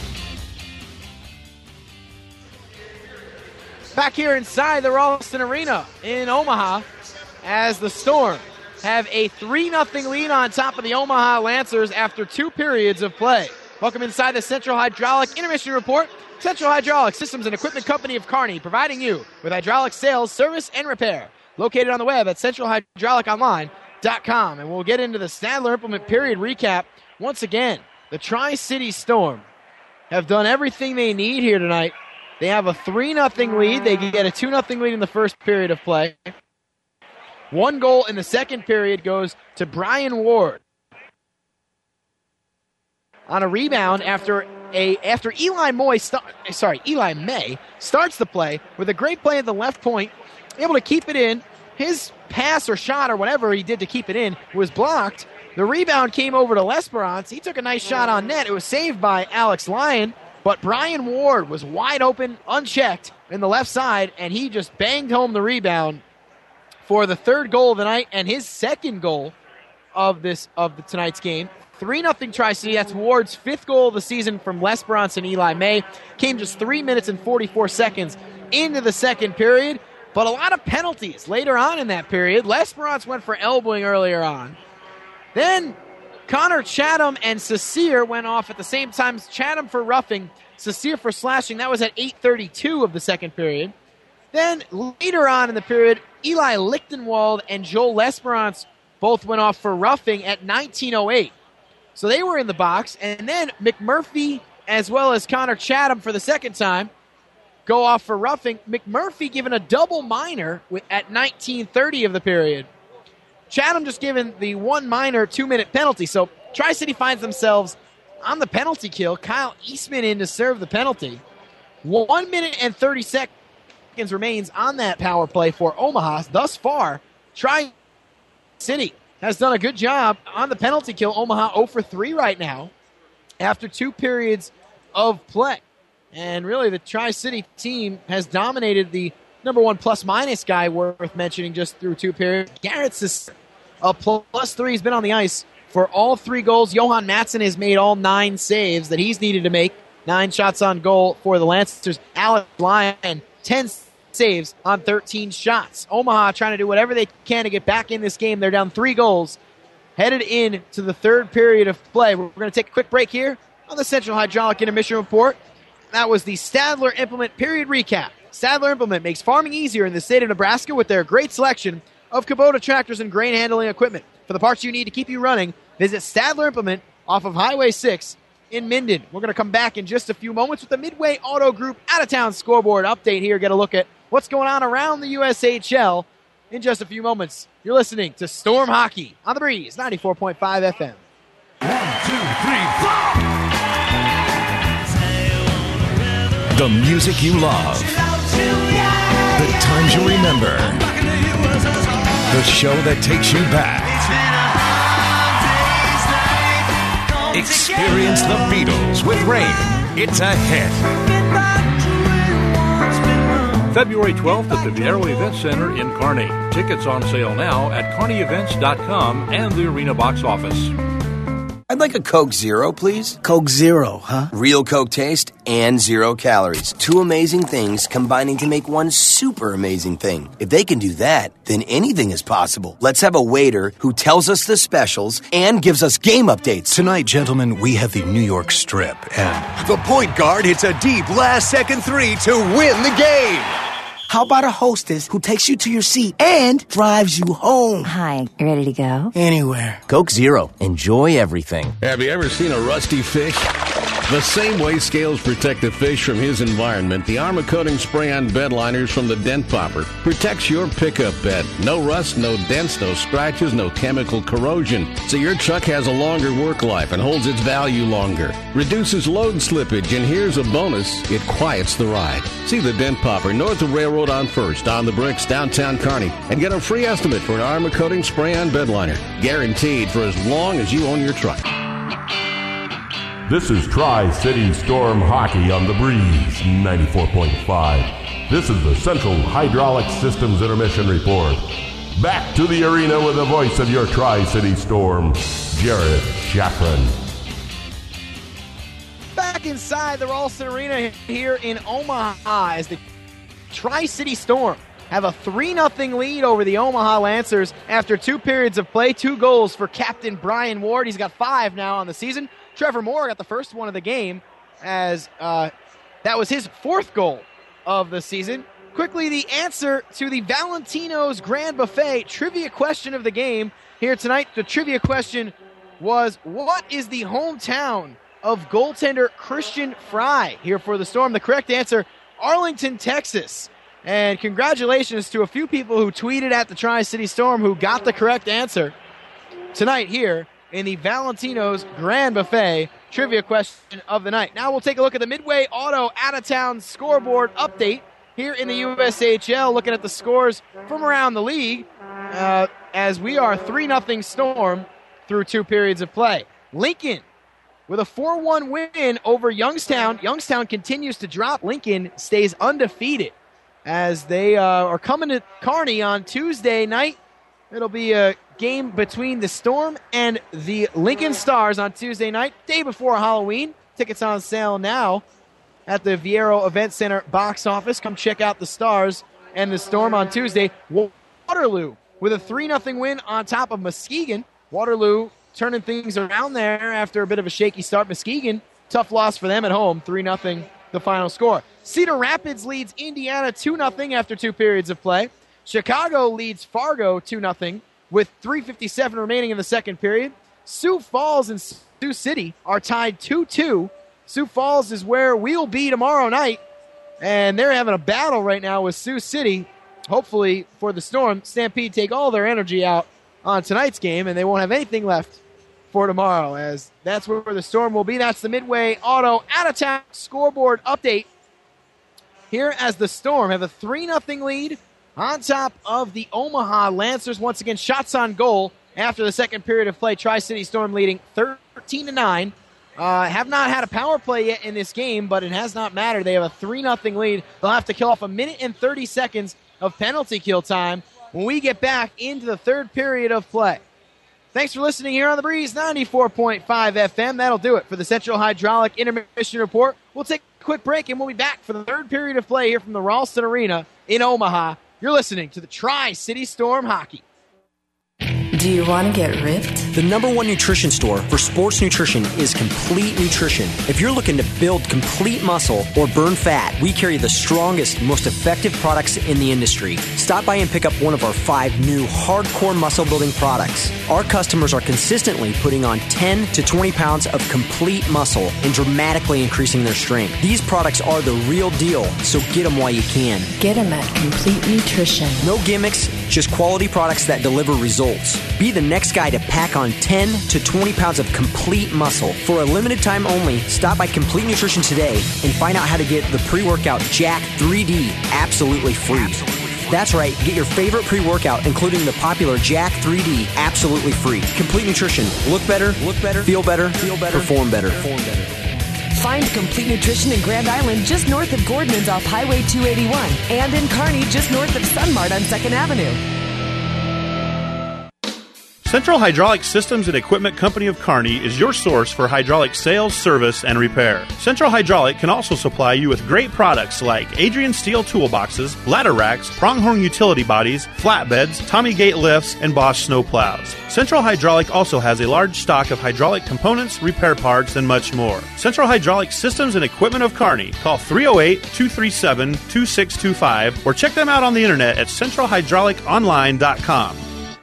Back here inside the Ralston Arena in Omaha as the Storm have a three nothing lead on top of the Omaha Lancers after two periods of play. Welcome inside the Central Hydraulic Intermission Report. Central Hydraulic Systems and Equipment Company of Kearney, providing you with hydraulic sales, service, and repair. Located on the web at central hydraulic online dot com. And we'll get into the Stadler Implement period recap. Once again, the Tri-City Storm have done everything they need here tonight. They have a three nothing lead. They get a two nothing lead in the first period of play. One goal in the second period goes to Brian Ward on a rebound after a after Eli Moy start, sorry Eli May starts the play with a great play at the left point, able to keep it in. His pass or shot or whatever he did to keep it in was blocked. The rebound came over to L'Esperance. He took a nice shot on net. It was saved by Alex Lyon, but Brian Ward was wide open, unchecked in the left side, and he just banged home the rebound for the third goal of the night and his second goal of this of the tonight's game. three nothing Tri-City. That's Ward's fifth goal of the season from L'Esperance and Eli May. Came just three minutes and forty-four seconds into the second period, but a lot of penalties later on in that period. L'Esperance went for elbowing earlier on. Then Connor Chatham and Sasir went off at the same time. Chatham for roughing, Sasir for slashing. That was at eight thirty-two of the second period. Then later on in the period, Eli Lichtenwald and Joel L'Esperance both went off for roughing at nineteen oh eight. So they were in the box. And then McMurphy as well as Connor Chatham for the second time go off for roughing. McMurphy given a double minor with, at nineteen thirty of the period. Chatham just given the one minor two-minute penalty. So Tri-City finds themselves on the penalty kill. Kyle Eastman in to serve the penalty. One minute and thirty seconds remains on that power play for Omaha. Thus far, Tri-City has done a good job on the penalty kill. Omaha zero for three right now after two periods of play. And really, the Tri-City team has dominated the number one plus-minus guy worth mentioning just through two periods. Garrett's is a plus three. He's been on the ice for all three goals. Johan Matson has made all nine saves that he's needed to make. Nine shots on goal for the Lancers. Alex Lyon, ten saves on thirteen shots. Omaha trying to do whatever they can to get back in this game. They're down three goals. Headed in to the third period of play. We're going to take a quick break here on the Central Hydraulic Intermission Report. That was the Stadler Implement period recap. Stadler Implement makes farming easier in the state of Nebraska with their great selection of Kubota tractors and grain handling equipment. For the parts you need to keep you running, visit Stadler Implement off of Highway six in Minden. We're going to come back in just a few moments with the Midway Auto Group out-of-town scoreboard update here. Get a look at what's going on around the U S H L in just a few moments. You're listening to Storm Hockey on the Breeze, ninety-four point five F M. One, two, three, four! The music you love. The times you remember. The show that takes you back. Experience the Beatles with Rain. It's a hit. February twelfth at the Viero Event Center in Kearney. Tickets on sale now at kearney events dot com and the Arena box office. I'd like a Coke Zero, please. Coke Zero, huh? Real Coke taste and zero calories. Two amazing things combining to make one super amazing thing. If they can do that, then anything is possible. Let's have a waiter who tells us the specials and gives us game updates. Tonight, gentlemen, we have the New York Strip, and the point guard hits a deep last-second three to win the game. How about a hostess who takes you to your seat and drives you home? Hi, you ready to go? Anywhere. Coke Zero. Enjoy everything. Have you ever seen a rusty fish? The same way scales protect the fish from his environment, the Armor Coating Spray-On bed liners from the Dent Popper protects your pickup bed. No rust, no dents, no scratches, no chemical corrosion. So your truck has a longer work life and holds its value longer. Reduces load slippage, and here's a bonus, it quiets the ride. See the Dent Popper north of Railroad on First, on the Bricks, downtown Kearney, and get a free estimate for an Armor Coating Spray-On bed liner. Guaranteed for as long as you own your truck. This is Tri-City Storm Hockey on the Breeze, ninety-four point five. This is the Central Hydraulic Systems Intermission Report. Back to the arena with the voice of your Tri-City Storm, Jared Shafran. Back inside the Ralston Arena here in Omaha as the Tri-City Storm have a three nothing lead over the Omaha Lancers after two periods of play. Two goals for Captain Brian Ward. He's got five now on the season. Trevor Moore got the first one of the game as uh, that was his fourth goal of the season. Quickly, the answer to the Valentino's Grand Buffet trivia question of the game here tonight. The trivia question was, what is the hometown of goaltender Christian Fry here for the Storm? The correct answer, Arlington, Texas. And congratulations to a few people who tweeted at the Tri-City Storm who got the correct answer tonight here in the Valentino's Grand Buffet trivia question of the night. Now we'll take a look at the Midway Auto out-of-town scoreboard update here in the U S H L, looking at the scores from around the league uh, as we are three nothing Storm through two periods of play. Lincoln with a four one win over Youngstown. Youngstown continues to drop. Lincoln stays undefeated as they uh, are coming to Kearney on Tuesday night. It'll be a game between the Storm and the Lincoln Stars on Tuesday night, day before Halloween. Tickets on sale now at the Viero Event Center box office. Come check out the Stars and the Storm on Tuesday. Waterloo with a three nothing win on top of Muskegon. Waterloo turning things around there after a bit of a shaky start. Muskegon, tough loss for them at home, three nothing the final score. Cedar Rapids leads Indiana two nothing after two periods of play. Chicago leads Fargo two nothing with three fifty-seven remaining in the second period. Sioux Falls and Sioux City are tied two two. Sioux Falls is where we'll be tomorrow night, and they're having a battle right now with Sioux City. Hopefully for the Storm, Stampede take all their energy out on tonight's game, and they won't have anything left for tomorrow, as that's where the Storm will be. That's the Midway Auto out-of-town scoreboard update here as the Storm have a three nothing lead on top of the Omaha Lancers. Once again, shots on goal after the second period of play. Tri-City Storm leading thirteen to nine. Uh, have not had a power play yet in this game, but it has not mattered. They have a three nothing lead. They'll have to kill off a minute and thirty seconds of penalty kill time when we get back into the third period of play. Thanks for listening here on The Breeze, ninety-four point five F M. That'll do it for the Central Hydraulic Intermission Report. We'll take a quick break, and we'll be back for the third period of play here from the Ralston Arena in Omaha. You're listening to the Tri-City Storm Hockey. Do you want to get ripped? The number one nutrition store for sports nutrition is Complete Nutrition. If you're looking to build complete muscle or burn fat, we carry the strongest, most effective products in the industry. Stop by and pick up one of our five new hardcore muscle building products. Our customers are consistently putting on ten to twenty pounds of complete muscle and dramatically increasing their strength. These products are the real deal, so get them while you can. Get them at Complete Nutrition. No gimmicks, just quality products that deliver results. Be the next guy to pack on ten to twenty pounds of complete muscle. For a limited time only, stop by Complete Nutrition today and find out how to get the pre-workout Jack three D absolutely free. Absolutely free. That's right, get your favorite pre-workout, including the popular Jack three D, absolutely free. Complete Nutrition. Look better, look better, feel better, feel better, perform better. Perform better. Find Complete Nutrition in Grand Island just north of Gordon's off Highway two eighty-one and in Kearney just north of Sunmart on second Avenue. Central Hydraulic Systems and Equipment Company of Kearney is your source for hydraulic sales, service, and repair. Central Hydraulic can also supply you with great products like Adrian Steel toolboxes, ladder racks, pronghorn utility bodies, flatbeds, Tommy Gate lifts, and Bosch snow plows. Central Hydraulic also has a large stock of hydraulic components, repair parts, and much more. Central Hydraulic Systems and Equipment of Kearney. Call three oh eight, two three seven, two six two five or check them out on the internet at central hydraulic online dot com.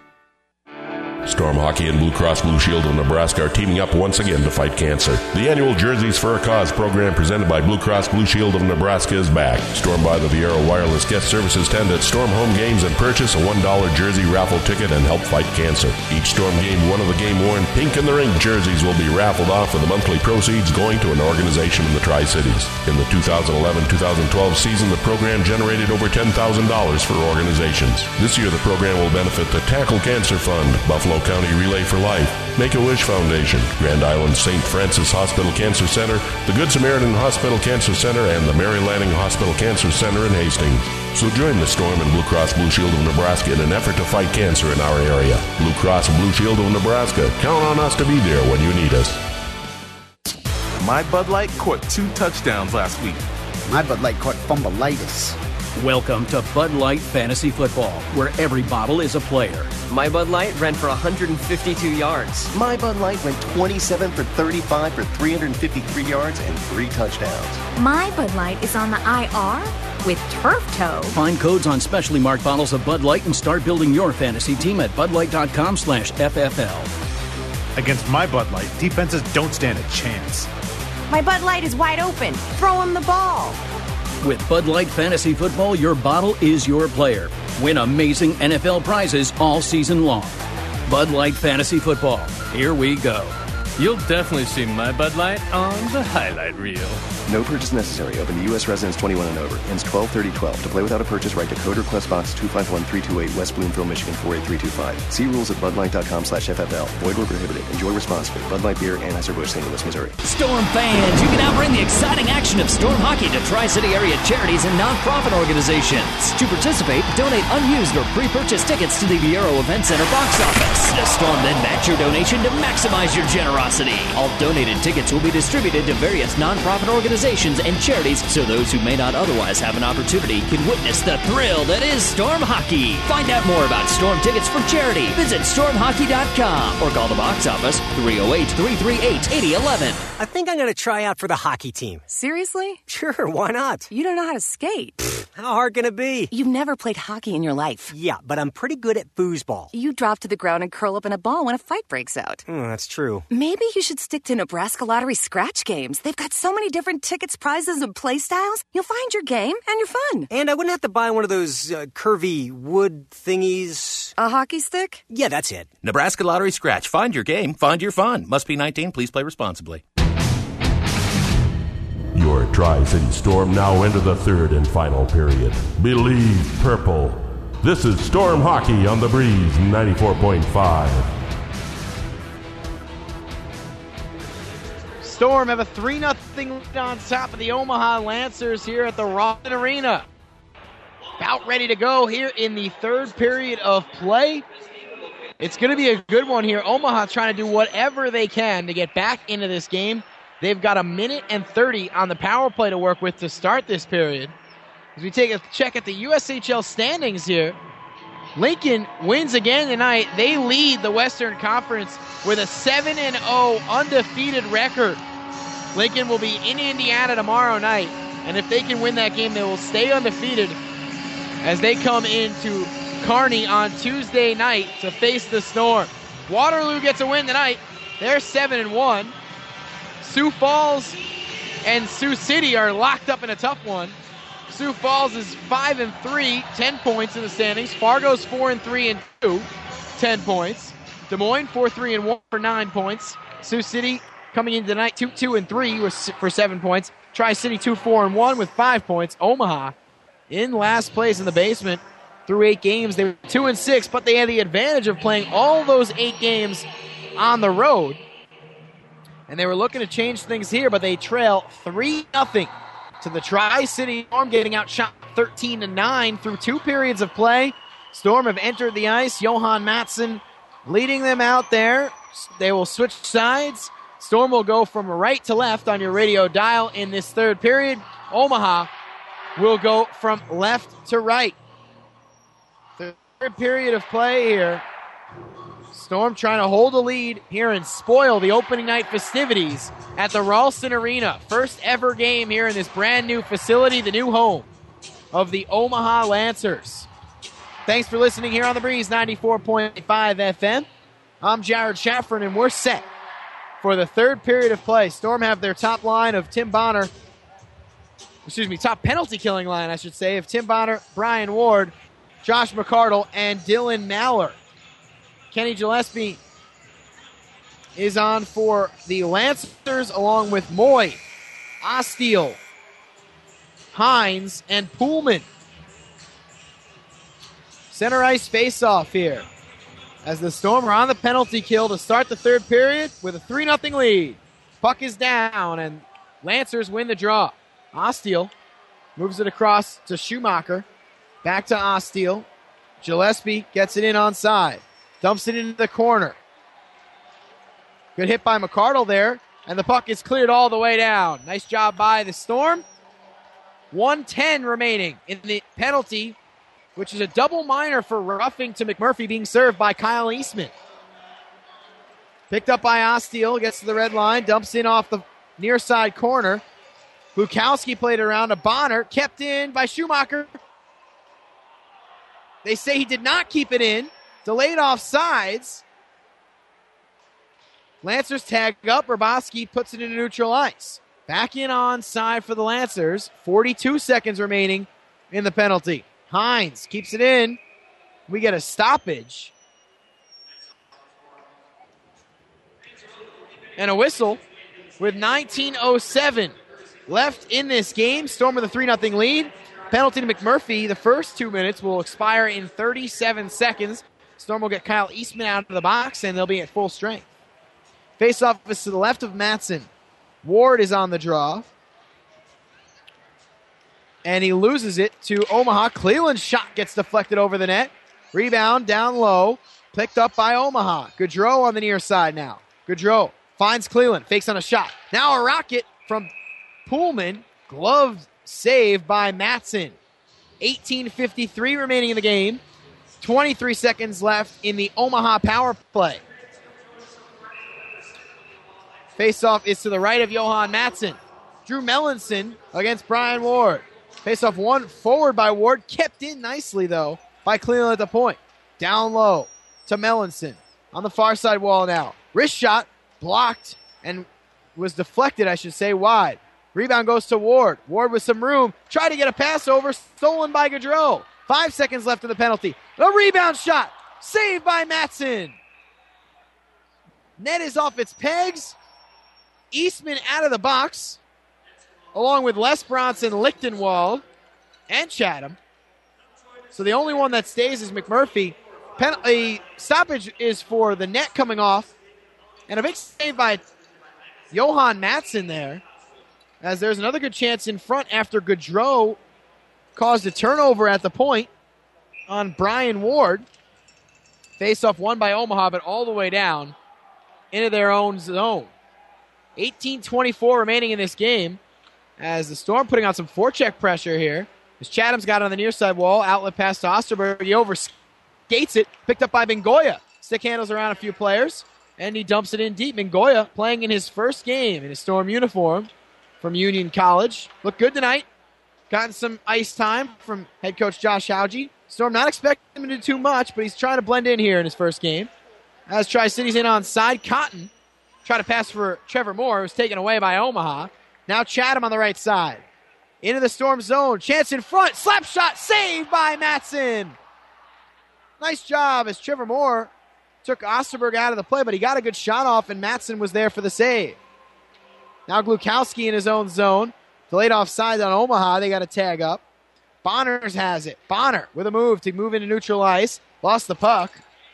Storm Hockey and Blue Cross Blue Shield of Nebraska are teaming up once again to fight cancer. The annual Jerseys for a Cause program presented by Blue Cross Blue Shield of Nebraska is back. Storm by the Viera Wireless Guest Services tent at Storm home games and purchase a one dollar jersey raffle ticket and help fight cancer. Each Storm game, one of the game-worn Pink in the Ring jerseys will be raffled off with the monthly proceeds going to an organization in the Tri-Cities. In the two thousand eleven two thousand twelve season, the program generated over ten thousand dollars for organizations. This year, the program will benefit the Tackle Cancer Fund, Buffalo County Relay for Life, Make-A-Wish Foundation, Grand Island Saint Francis Hospital Cancer Center, the Good Samaritan Hospital Cancer Center, and the Mary Lanning Hospital Cancer Center in Hastings. So join the Storm and Blue Cross Blue Shield of Nebraska in an effort to fight cancer in our area. Blue Cross Blue Shield of Nebraska. Count on us to be there when you need us. My Bud Light caught two touchdowns last week. My Bud Light caught fumbleitis. Welcome to Bud Light Fantasy Football, where every bottle is a player. My Bud Light ran for one hundred fifty-two yards. My Bud Light went twenty-seven for thirty-five for three hundred fifty-three yards and three touchdowns. My Bud Light is on the I R with Turf Toe. Find codes on specially marked bottles of Bud Light and start building your fantasy team at budlight.com slash FFL. Against My Bud Light, defenses don't stand a chance. My Bud Light is wide open. Throw him the ball. With Bud Light Fantasy Football, your bottle is your player. Win amazing N F L prizes all season long. Bud Light Fantasy Football. Here we go. You'll definitely see My Bud Light on the highlight reel. No purchase necessary. Open to U S residents twenty-one and over. Ends twelve thirty twelve. To play without a purchase, write to Code Request Box two five one three two eight, West Bloomfield, Michigan four eight three two five. See rules at budlight.com slash FFL. Void where prohibited. Enjoy responsibly. Bud Light Beer, Anheuser-Busch, Saint Louis, Missouri. Storm fans, you can now bring the exciting action of Storm Hockey to Tri-City area charities and nonprofit organizations. To participate, donate unused or pre-purchased tickets to the Viero Event Center box office. The Storm then match your donation to maximize your generosity. All donated tickets will be distributed to various nonprofit organizations and charities so those who may not otherwise have an opportunity can witness the thrill that is Storm Hockey. Find out more about Storm tickets for charity. Visit storm hockey dot com or call the box office three oh eight, three three eight, eight oh one one. I think I'm going to try out for the hockey team. Seriously? Sure, why not? You don't know how to skate. How hard can it be? You've never played hockey in your life. Yeah, but I'm pretty good at foosball. You drop to the ground and curl up in a ball when a fight breaks out. Mm, that's true. Maybe you should stick to Nebraska Lottery scratch games. They've got so many different tickets, prizes, and play styles. You'll find your game and your fun. And I wouldn't have to buy one of those uh, curvy wood thingies. A hockey stick? Yeah, that's it. Nebraska Lottery Scratch. Find your game. Find your fun. Must be nineteen. Please play responsibly. Your Tri-City Storm now into the third and final period. Believe purple. This is Storm Hockey on the Breeze ninety-four point five. Storm have a three nothing lead on top of the Omaha Lancers here at the Rawlins Arena. About ready to go here in the third period of play. It's going to be a good one here. Omaha trying to do whatever they can to get back into this game. They've got a minute and thirty on the power play to work with to start this period. As we take a check at the U S H L standings here, Lincoln wins again tonight. They lead the Western Conference with a seven and oh undefeated record. Lincoln will be in Indiana tomorrow night, and if they can win that game, they will stay undefeated as they come into Kearney on Tuesday night to face the Storm. Waterloo gets a win tonight. They're seven and one. Sioux Falls and Sioux City are locked up in a tough one. Sioux Falls is five and three, ten points in the standings. Fargo's four and three and two, ten points. Des Moines four three and one for nine points. Sioux City coming into tonight two two and three for seven points. Tri-City two four and one with five points. Omaha in last place in the basement through eight games. They were two and six, but they had the advantage of playing all those eight games on the road. And they were looking to change things here, but they trail three nothing to the Tri-City Storm, getting outshot thirteen to nine through two periods of play. Storm have entered the ice. Johan Matson leading them out there. They will switch sides. Storm will go from right to left on your radio dial in this third period. Omaha will go from left to right. Third period of play here. Storm trying to hold a lead here and spoil the opening night festivities at the Ralston Arena. First ever game here in this brand new facility, the new home of the Omaha Lancers. Thanks for listening here on the Breeze ninety-four point five F M. I'm Jared Shaffron, and we're set for the third period of play. Storm have their top line of Tim Bonner, excuse me, top penalty killing line, I should say, of Tim Bonner, Brian Ward, Josh McCardle, and Dylan Maller. Kenny Gillespie is on for the Lancers along with Moy, Ostiel, Hines, and Pullman. Center ice face-off here as the Storm are on the penalty kill to start the third period with a three nothing lead. Puck is down, and Lancers win the draw. Ostiel moves it across to Schumacher. Back to Ostiel. Gillespie gets it in onside. Dumps it into the corner. Good hit by McCardle there, and the puck is cleared all the way down. Nice job by the Storm. one ten remaining in the penalty, which is a double minor for roughing to McMurphy, being served by Kyle Eastman. Picked up by Ostiel, gets to the red line, dumps in off the near side corner. Bukowski played around to Bonner, kept in by Schumacher. They say he did not keep it in. Delayed offsides. Lancers tag up. Raboski puts it into neutral ice. Back in onside for the Lancers. forty-two seconds remaining in the penalty. Hines keeps it in. We get a stoppage. And a whistle with nineteen oh seven left in this game. Storm with a three nothing lead. Penalty to McMurphy. The first two minutes will expire in thirty-seven seconds. Storm will get Kyle Eastman out of the box, and they'll be at full strength. Face-off is to the left of Matson. Ward is on the draw. And he loses it to Omaha. Cleveland's shot gets deflected over the net. Rebound down low. Picked up by Omaha. Gaudreau on the near side now. Gaudreau finds Cleveland. Fakes on a shot. Now a rocket from Pullman. Gloved save by Matson. eighteen fifty-three remaining in the game. twenty-three seconds left in the Omaha power play. Face-off is to the right of Johan Matson. Drew Mellinson against Brian Ward. Face-off one, forward by Ward. Kept in nicely, though, by Cleveland at the point. Down low to Melanson. On the far side wall now. Wrist shot, blocked, and was deflected, I should say, wide. Rebound goes to Ward. Ward with some room. Tried to get a pass over. Stolen by Gaudreau. Five seconds left in the penalty. A rebound shot. Saved by Matson. Net is off its pegs. Eastman out of the box, along with Les Bronson, Lichtenwald, and Chatham. So the only one that stays is McMurphy. Penalty stoppage is for the net coming off. And a big save by Johan Matson there, as there's another good chance in front after Gaudreau caused a turnover at the point on Brian Ward. Face-off won by Omaha, but all the way down into their own zone. eighteen twenty-four remaining in this game as the Storm putting on some forecheck pressure here. As Chatham's got it on the near side wall, outlet pass to Osterberg. He overskates it, picked up by Mingoya. Stick handles around a few players, and he dumps it in deep. Mingoya playing in his first game in his Storm uniform from Union College. Looked good tonight. Gotten some ice time from head coach Josh Hauge. Storm not expecting him to do too much, but he's trying to blend in here in his first game. As Tri-City's in on side, Cotton tried to pass for Trevor Moore. It was taken away by Omaha. Now Chatham on the right side. Into the Storm zone. Chance in front. Slap shot saved by Matson. Nice job as Trevor Moore took Osterberg out of the play, but he got a good shot off, and Matson was there for the save. Now Glukowski in his own zone. Delayed offside on Omaha. They got a tag up. Bonners has it. Bonner with a move to move into neutral ice. Lost the puck.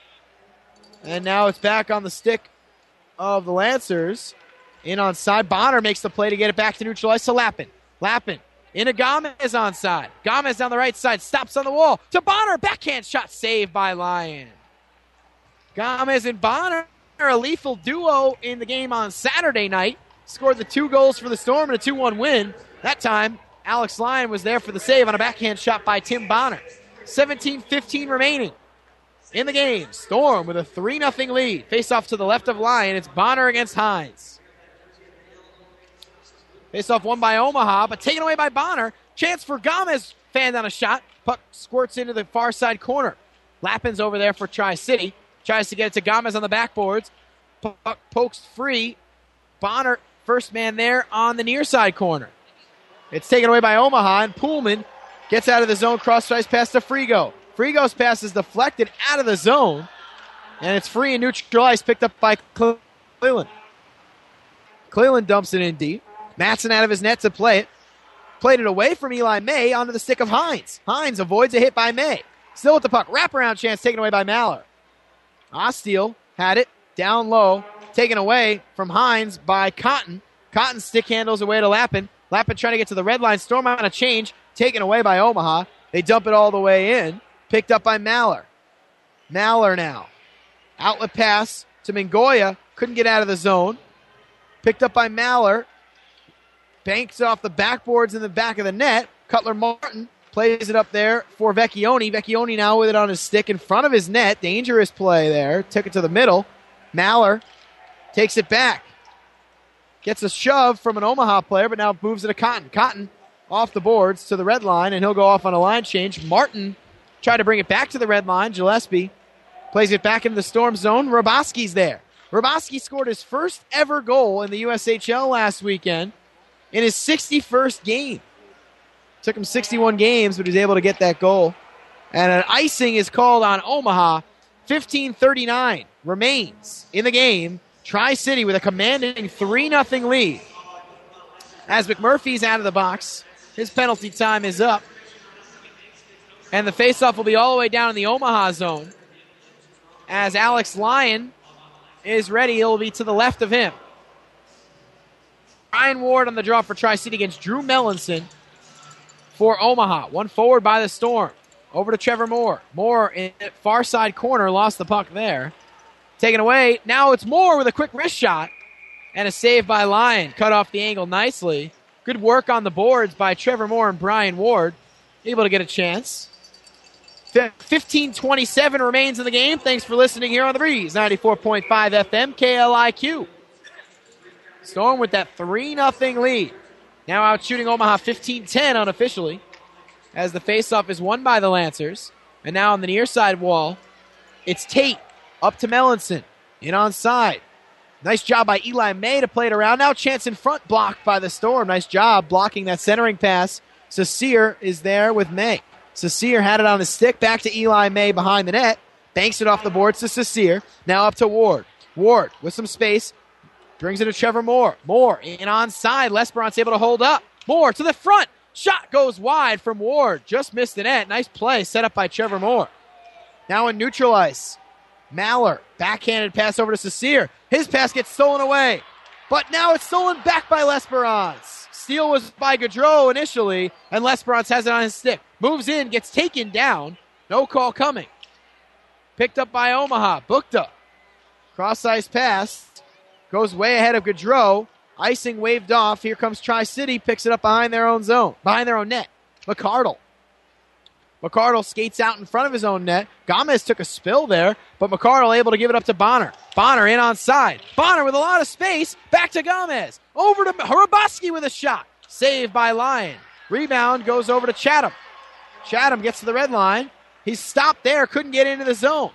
And now it's back on the stick of the Lancers. In on side. Bonner makes the play to get it back to neutral ice to Lappin. Lappin into Gomez on side. Gomez down the right side. Stops on the wall. To Bonner. Backhand shot saved by Lyon. Gomez and Bonner are a lethal duo in the game on Saturday night. Scored the two goals for the Storm and a two one win. That time, Alex Lyon was there for the save on a backhand shot by Tim Bonner. seventeen fifteen remaining in the game. Storm with a three nothing lead. Face off to the left of Lyon. It's Bonner against Hines. Face off won by Omaha, but taken away by Bonner. Chance for Gomez. Fanned on a shot. Puck squirts into the far side corner. Lappin's over there for Tri-City. Tries to get it to Gomez on the backboards. Puck pokes free. Bonner, first man there on the near side corner. It's taken away by Omaha, and Pullman gets out of the zone, cross-ice pass to Frigo. Frigo's pass is deflected out of the zone, and it's free and neutral ice, picked up by Cleland. Cleland dumps it in deep. Matson out of his net to play it. Played it away from Eli May onto the stick of Hines. Hines avoids a hit by May. Still with the puck. Wraparound chance taken away by Maller. Ostiel had it down low. Taken away from Hines by Cotton. Cotton stick handles away to Lappin. Lappin trying to get to the red line. Storm on a change. Taken away by Omaha. They dump it all the way in. Picked up by Maller. Maller now. Outlet pass to Mingoya. Couldn't get out of the zone. Picked up by Maller. Banks off the backboards in the back of the net. Cutler Martin plays it up there for Vecchione. Vecchione now with it on his stick in front of his net. Dangerous play there. Took it to the middle. Maller takes it back. Gets a shove from an Omaha player, but now moves it to Cotton. Cotton off the boards to the red line, and he'll go off on a line change. Martin tried to bring it back to the red line. Gillespie plays it back into the Storm zone. Roboski's there. Roboski scored his first ever goal in the U S H L last weekend in his sixty-first game. Took him sixty-one games, but he was able to get that goal. And an icing is called on Omaha. fifteen thirty-nine remains in the game. Tri-City with a commanding three nothing lead. As McMurphy's out of the box, his penalty time is up. And the faceoff will be all the way down in the Omaha zone. As Alex Lyon is ready, he'll be to the left of him. Ryan Ward on the draw for Tri-City against Drew Melanson for Omaha. One forward by the Storm. Over to Trevor Moore. Moore in far side corner, lost the puck there. Taken away. Now it's Moore with a quick wrist shot. And a save by Lyon. Cut off the angle nicely. Good work on the boards by Trevor Moore and Brian Ward. Able to get a chance. fifteen twenty-seven remains in the game. Thanks for listening here on The Breeze. ninety-four point five F M, K L I Q. Storm with that three nothing lead. Now out shooting Omaha fifteen ten unofficially. as the faceoff is won by the Lancers. And now on the near side wall, it's Tate up to Melanson. In onside. Nice job by Eli May to play it around. Now chance in front, blocked by the Storm. Nice job blocking that centering pass. Sasir is there with May. Sasir had it on his stick. Back to Eli May behind the net. Banks it off the boards to Sasir. Now up to Ward. Ward with some space. Brings it to Trevor Moore. Moore in onside. Lesperant's able to hold up. Moore to the front. Shot goes wide from Ward. Just missed the net. Nice play set up by Trevor Moore. Now in neutral ice. Maller. Backhanded pass over to Sasir. His pass gets stolen away. But now it's stolen back by Lesperance. Steal was by Gaudreau initially, and Lesperance has it on his stick. Moves in, gets taken down. No call coming. Picked up by Omaha. Bukta. Cross-ice pass. Goes way ahead of Gaudreau. Icing waved off. Here comes Tri-City. Picks it up behind their own zone. Behind their own net. McCardle. McCardle skates out in front of his own net. Gomez took a spill there, but McCardle able to give it up to Bonner. Bonner in onside. Bonner with a lot of space. Back to Gomez. Over to Harabaski with a shot. Saved by Lyon. Rebound goes over to Chatham. Chatham gets to the red line. He's stopped there. Couldn't get into the zone.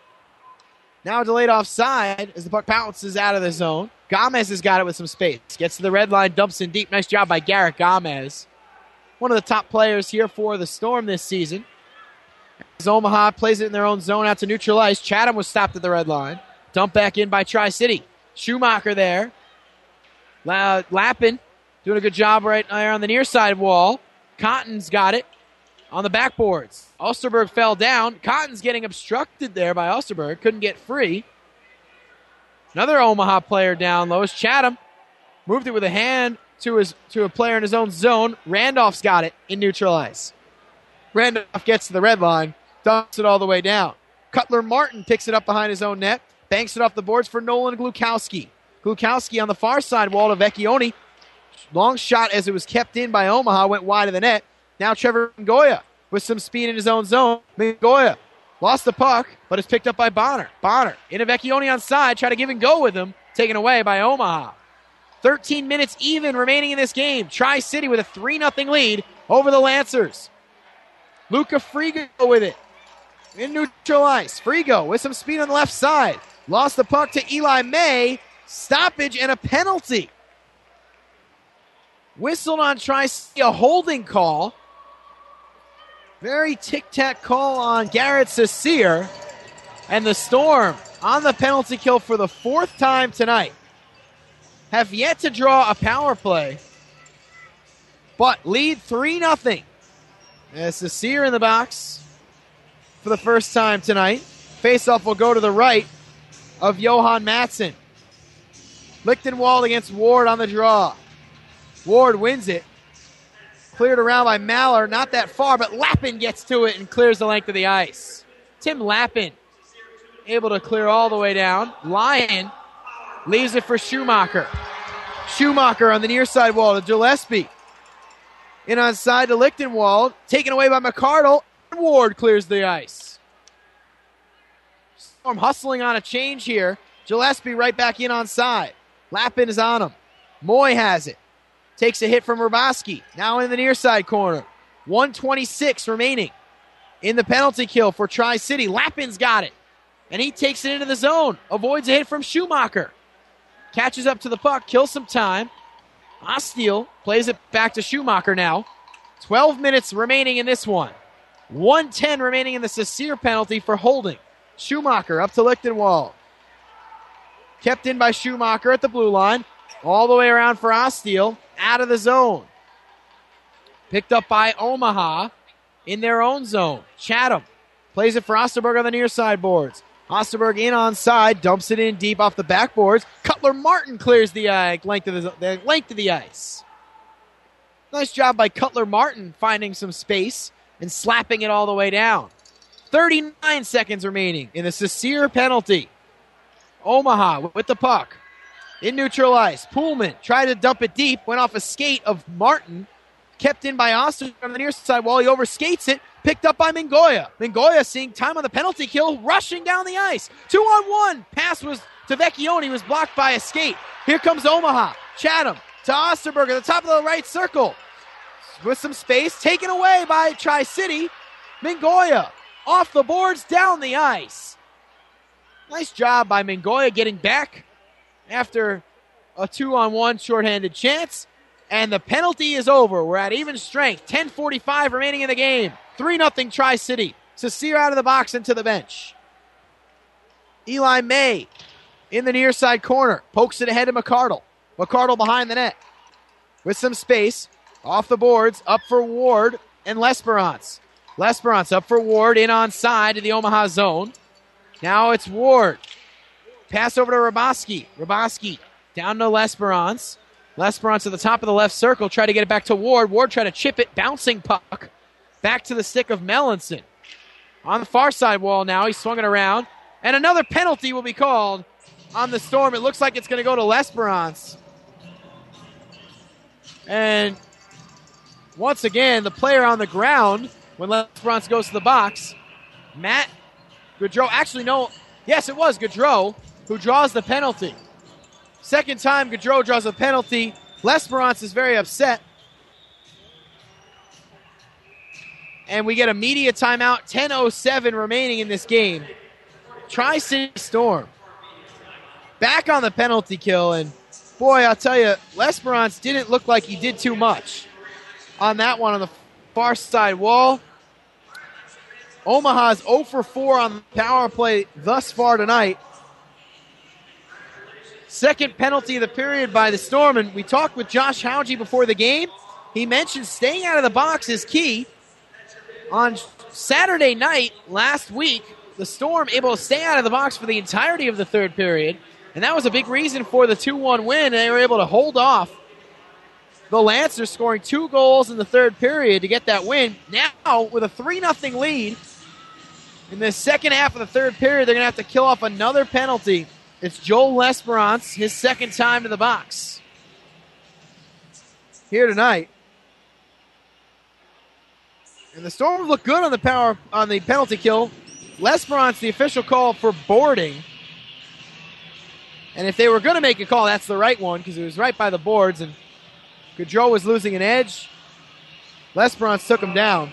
Now delayed offside as the puck bounces out of the zone. Gomez has got it with some space. Gets to the red line. Dumps in deep. Nice job by Garrett Gomez. One of the top players here for the Storm this season. As Omaha plays it in their own zone out to neutral ice. Chatham was stopped at the red line. Dumped back in by Tri-City. Schumacher there. La- Lappin doing a good job right there on the near side wall. Cotton's got it on the backboards. Osterberg fell down. Cotton's getting obstructed there by Osterberg. Couldn't get free. Another Omaha player down low is Chatham. Moved it with a hand to his to a player in his own zone. Randolph's got it in neutral ice. Randolph gets to the red line, dumps it all the way down. Cutler Martin picks it up behind his own net, banks it off the boards for Nolan Glukowski. Glukowski on the far side wall to Vecchione. Long shot as it was kept in by Omaha, went wide of the net. Now Trevor Mingoya with some speed in his own zone. Mingoya lost the puck, but it's picked up by Bonner. Bonner into Vecchione on side, try to give and go with him, taken away by Omaha. thirteen minutes even remaining in this game. Tri-City with a three nothing lead over the Lancers. Luca Frigo with it. In neutral ice. Frigo with some speed on the left side. Lost the puck to Eli May. Stoppage and a penalty. Whistled on Tri-City, a holding call. Very tic-tac call on Garrett Sasir. And the Storm on the penalty kill for the fourth time tonight. Have yet to draw a power play, but lead three nothing. As Sasir in the box for the first time tonight. Faceoff will go to the right of Johan Matson. Lichtenwald against Ward on the draw. Ward wins it. Cleared around by Maller, not that far, but Lappin gets to it and clears the length of the ice. Tim Lappin able to clear all the way down. Lyon leaves it for Schumacher. Schumacher on the near side wall to Gillespie. In on side to Lichtenwald. Taken away by McCardle. Ward clears the ice. Storm hustling on a change here. Gillespie right back in on side. Lappin is on him. Moy has it. Takes a hit from Hraboski. Now in the near side corner. one twenty-six remaining in the penalty kill for Tri-City. Lappin's got it. And he takes it into the zone. Avoids a hit from Schumacher. Catches up to the puck. Kills some time. Ostiel plays it back to Schumacher now. twelve minutes remaining in this one. one ten remaining in the Sasir penalty for holding. Schumacher up to Lichtenwald. Kept in by Schumacher at the blue line. All the way around for Ostiel. Out of the zone. Picked up by Omaha in their own zone. Chatham plays it for Osterberg on the near side boards. Osterberg in on side, dumps it in deep off the backboards. Cutler Martin clears the uh, length of the, the length of the ice. Nice job by Cutler Martin finding some space and slapping it all the way down. thirty-nine seconds remaining in the Sasir penalty. Omaha with the puck. In neutral ice. Pullman tried to dump it deep. Went off a skate of Martin. Kept in by Austin on the near side wall. He overskates it. Picked up by Mingoya. Mingoya seeing time on the penalty kill. Rushing down the ice. Two on one. Pass was to Vecchione. Was blocked by a skate. Here comes Omaha. Chatham to Osterberg at the top of the right circle. with some space, taken away by Tri-City. Mingoya off the boards, down the ice. Nice job by Mingoya getting back after a two-on-one shorthanded chance. And the penalty is over. We're at even strength. ten forty-five remaining in the game. three nothing Tri-City. Sasir out of the box and to the bench. Eli May in the near side corner. Pokes it ahead to McCardle. McCardle behind the net. With some space. Off the boards. Up for Ward and L'Esperance. L'Esperance up for Ward. In on side to the Omaha zone. Now it's Ward. Pass over to Raboski. Raboski down to L'Esperance. L'Esperance at the top of the left circle. Try to get it back to Ward. Ward try to chip it. Bouncing puck. Back to the stick of Melanson. On the far side wall now. He swung it around. And another penalty will be called on the Storm. It looks like it's going to go to L'Esperance. And once again, the player on the ground when L'Esperance goes to the box. Matt Gaudreau. Actually, no. Yes, it was Gaudreau who draws the penalty. Second time Gaudreau draws a penalty. L'Esperance is very upset. And we get a media timeout. ten oh seven remaining in this game. Tri-City Storm back on the penalty kill. And boy, I'll tell you, L'Esperance didn't look like he did too much on that one on the far side wall. Omaha's oh for four on the power play thus far tonight. Second penalty of the period by the Storm. And we talked with Josh Hauge before the game. He mentioned staying out of the box is key. On Saturday night last week, the Storm able to stay out of the box for the entirety of the third period. And that was a big reason for the two one win. They were able to hold off the Lancers, scoring two goals in the third period to get that win. Now, with a three nothing lead in the second half of the third period, they're going to have to kill off another penalty. It's Joel L'Esperance, his second time to the box here tonight. And the Storm look good on the power on the penalty kill. L'Esperance, the official call for boarding. And if they were going to make a call, that's the right one because it was right by the boards. And Gaudreau was losing an edge. L'Esperance took him down.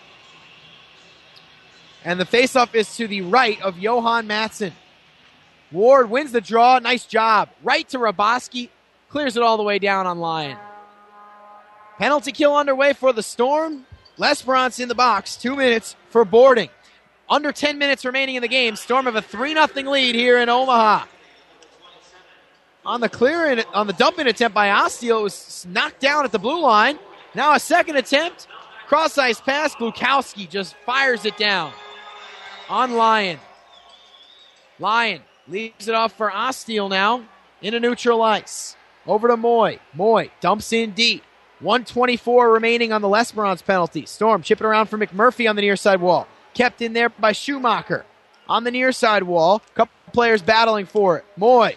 And the faceoff is to the right of Johan Matson. Ward wins the draw. Nice job. Right to Raboski. Clears it all the way down on Lyon. Penalty kill underway for the Storm. L'Esperance in the box. Two minutes for boarding. Under ten minutes remaining in the game. Storm have a three nothing lead here in Omaha. On the clear, on the dump-in attempt by Ostiel, it was knocked down at the blue line. Now a second attempt. Cross-ice pass. Glukowski just fires it down on Lyon. Lyon leaves it off for Ostiel now into neutral ice. Over to Moy. Moy dumps in deep. one twenty-four remaining on the L'Esperance penalty. Storm chip it around for McMurphy on the near side wall. Kept in there by Schumacher. On the near side wall, couple players battling for it. Moy.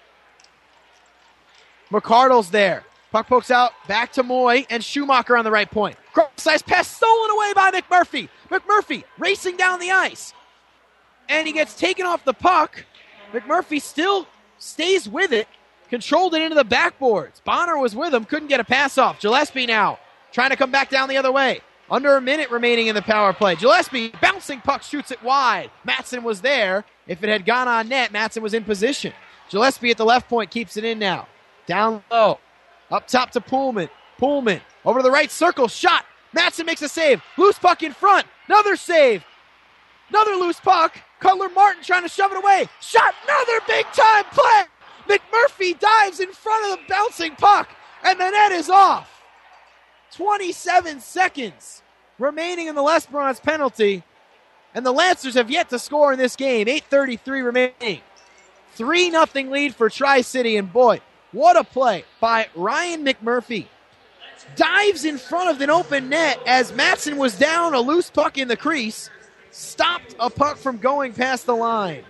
McCardle's there. Puck pokes out, back to Moy, and Schumacher on the right point. Cross-ice pass stolen away by McMurphy. McMurphy racing down the ice. And he gets taken off the puck. McMurphy still stays with it. Controlled it into the backboards. Bonner was with him, couldn't get a pass off. Gillespie now trying to come back down the other way. Under a minute remaining in the power play. Gillespie, bouncing puck, shoots it wide. Matson was there. If it had gone on net, Matson was in position. Gillespie at the left point keeps it in now. Down low. Up top to Pullman. Pullman over to the right circle. Shot. Matson makes a save. Loose puck in front. Another save. Another loose puck. Cutler Martin trying to shove it away. Shot. Another big time play. McMurphy dives in front of the bouncing puck. And the net is off. twenty-seven seconds remaining in the L'Esperance penalty. And the Lancers have yet to score in this game. eight thirty-three remaining. three nothing lead for Tri-City. And boy, what a play by Ryan McMurphy. Dives in front of an open net as Matson was down, a loose puck in the crease. Stopped a puck from going past the line.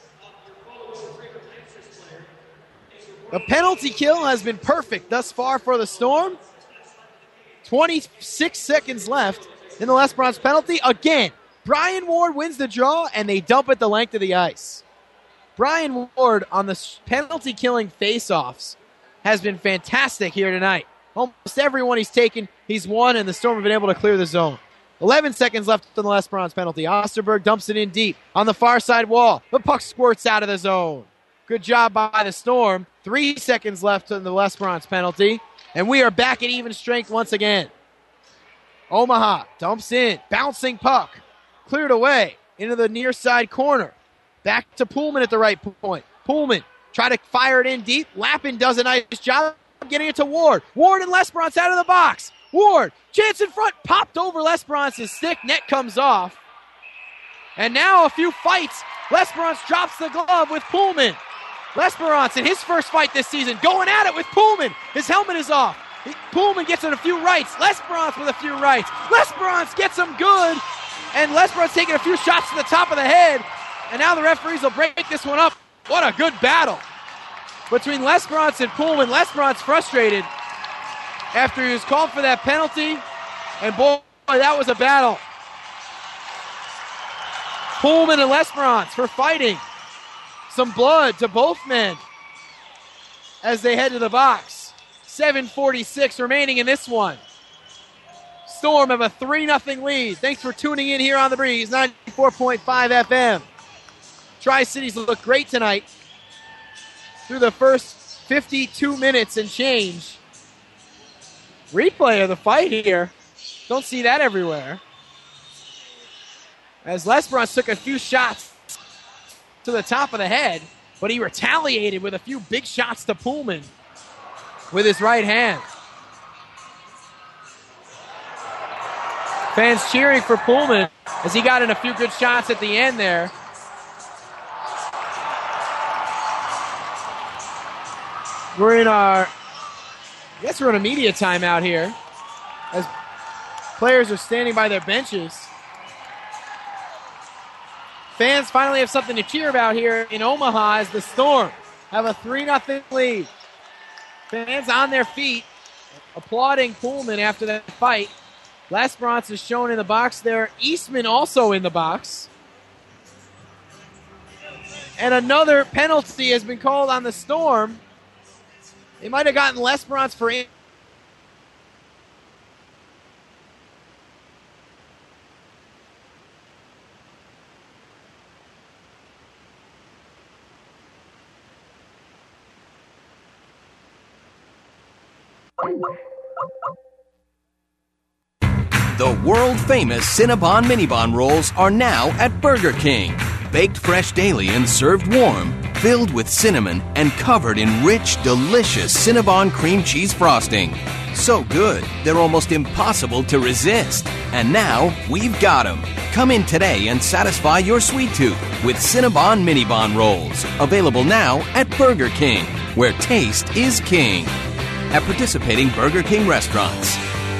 The penalty kill has been perfect thus far for the Storm. twenty-six seconds left in the L'Esperance penalty. Again, Brian Ward wins the draw, and they dump it the length of the ice. Brian Ward on the penalty-killing face-offs has been fantastic here tonight. Almost everyone he's taken, he's won, and the Storm have been able to clear the zone. eleven seconds left on the Lesperance penalty. Osterberg dumps it in deep on the far side wall. The puck squirts out of the zone. Good job by the Storm. Three seconds left on the Lesperance penalty, and we are back at even strength once again. Omaha dumps in, bouncing puck, cleared away into the near side corner. Back to Pullman at the right point. Pullman try to fire it in deep. Lappin does a nice job getting it to Ward. Ward and Lesperance out of the box. Ward, chance in front, popped over Lesperance's stick. Net comes off. And now a few fights. Lesperance drops the glove with Pullman. Lesperance in his first fight this season going at it with Pullman. His helmet is off. Pullman gets in a few rights. Lesperance with a few rights. Lesperance gets him good. And Lesperance taking a few shots to the top of the head. And now the referees will break this one up. What a good battle between Lesperance and Pullman. Lesperance frustrated after he was called for that penalty. And boy, that was a battle. Pullman and Lesperance for fighting. Some blood to both men as they head to the box. seven forty-six remaining in this one. Storm have a three nothing lead. Thanks for tuning in here on The Breeze, ninety-four point five F M. Tri-Cities look great tonight through the first fifty-two minutes and change. Replay of the fight here. Don't see that everywhere. As Lesperance took a few shots to the top of the head, but he retaliated with a few big shots to Pullman with his right hand. Fans cheering for Pullman as he got in a few good shots at the end there. We're in our, I guess we're in a media timeout here as players are standing by their benches. Fans finally have something to cheer about here in Omaha as the Storm have a three nothing lead. Fans on their feet applauding Pullman after that fight. Lesperance is shown in the box there. Eastman also in the box. And another penalty has been called on the Storm. They might have gotten Lesperance for in- The world-famous Cinnabon Minibon rolls are now at Burger King. Baked fresh daily and served warm, filled with cinnamon and covered in rich, delicious Cinnabon cream cheese frosting. So good, they're almost impossible to resist. And now, we've got them. Come in today and satisfy your sweet tooth with Cinnabon Minibon rolls. Available now at Burger King, where taste is king. At participating Burger King restaurants.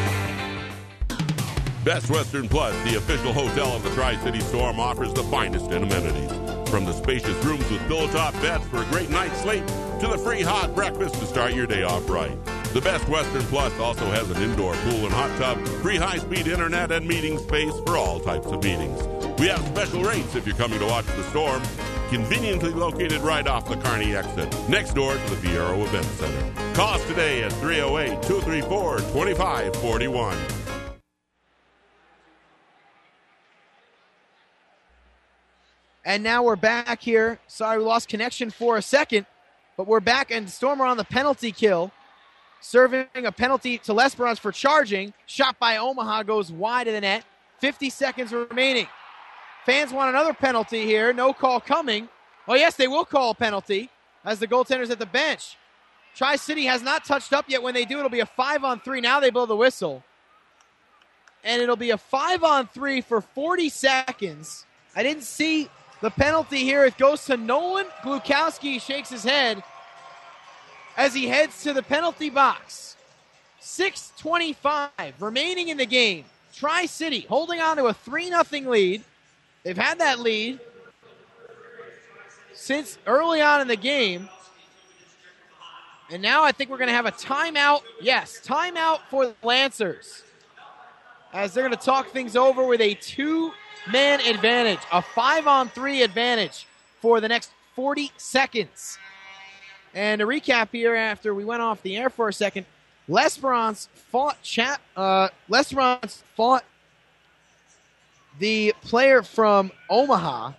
Best Western Plus, the official hotel of the Tri-City Storm, offers the finest in amenities. From the spacious rooms with pillow-top beds for a great night's sleep to the free hot breakfast to start your day off right. The Best Western Plus also has an indoor pool and hot tub, free high-speed internet, and meeting space for all types of meetings. We have special rates if you're coming to watch the Storm. Conveniently located right off the Kearney exit, next door to the Viero Event Center. Call us today at three oh eight, two three four, two five four one. And now we're back here. Sorry, we lost connection for a second, but we're back, and Storm are on the penalty kill, serving a penalty to Lesperance for charging. Shot by Omaha goes wide of the net. fifty seconds remaining. Fans want another penalty here. No call coming. Oh, yes, they will call a penalty as the goaltender's at the bench. Tri-City has not touched up yet. When they do, it'll be a five on three. Now they blow the whistle. And it'll be a five on three for forty seconds. I didn't see the penalty here. It goes to Nolan Glukowski. He shakes his head as he heads to the penalty box. six twenty-five remaining in the game. Tri-City holding on to a three nothing lead. They've had that lead since early on in the game. And now I think we're going to have a timeout. Yes, timeout for the Lancers, as they're going to talk things over with a two-man advantage, a five-on-three advantage for the next forty seconds. And to recap here, after we went off the air for a second, L'Esperance fought Chat. Uh, L'Esperance fought the player from Omaha.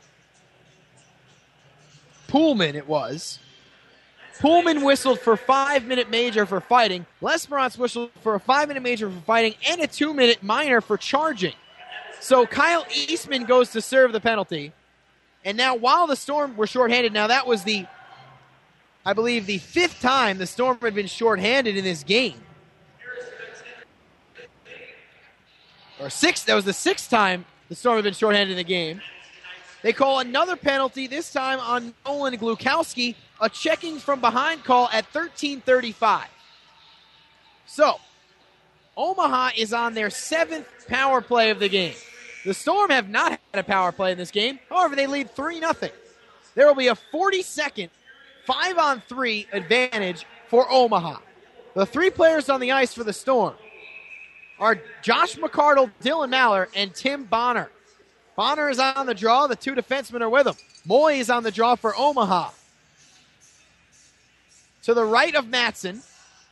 Pullman, it was. Pullman whistled for five-minute major for fighting. L'Esperance whistled for a five-minute major for fighting and a two-minute minor for charging. So Kyle Eastman goes to serve the penalty. And now while the Storm were shorthanded, now that was the, I believe, the fifth time the Storm had been shorthanded in this game. Or sixth, that was the sixth time the Storm had been shorthanded in the game. They call another penalty, this time on Nolan Glukowski, a checking from behind call at thirteen thirty-five. So, Omaha is on their seventh power play of the game. The Storm have not had a power play in this game. However, they lead three nothing. There will be a forty-second five-on-three advantage for Omaha. The three players on the ice for the Storm are Josh McCardle, Dylan Maller, and Tim Bonner. Bonner is on the draw. The two defensemen are with him. Moy is on the draw for Omaha. To the right of Matson.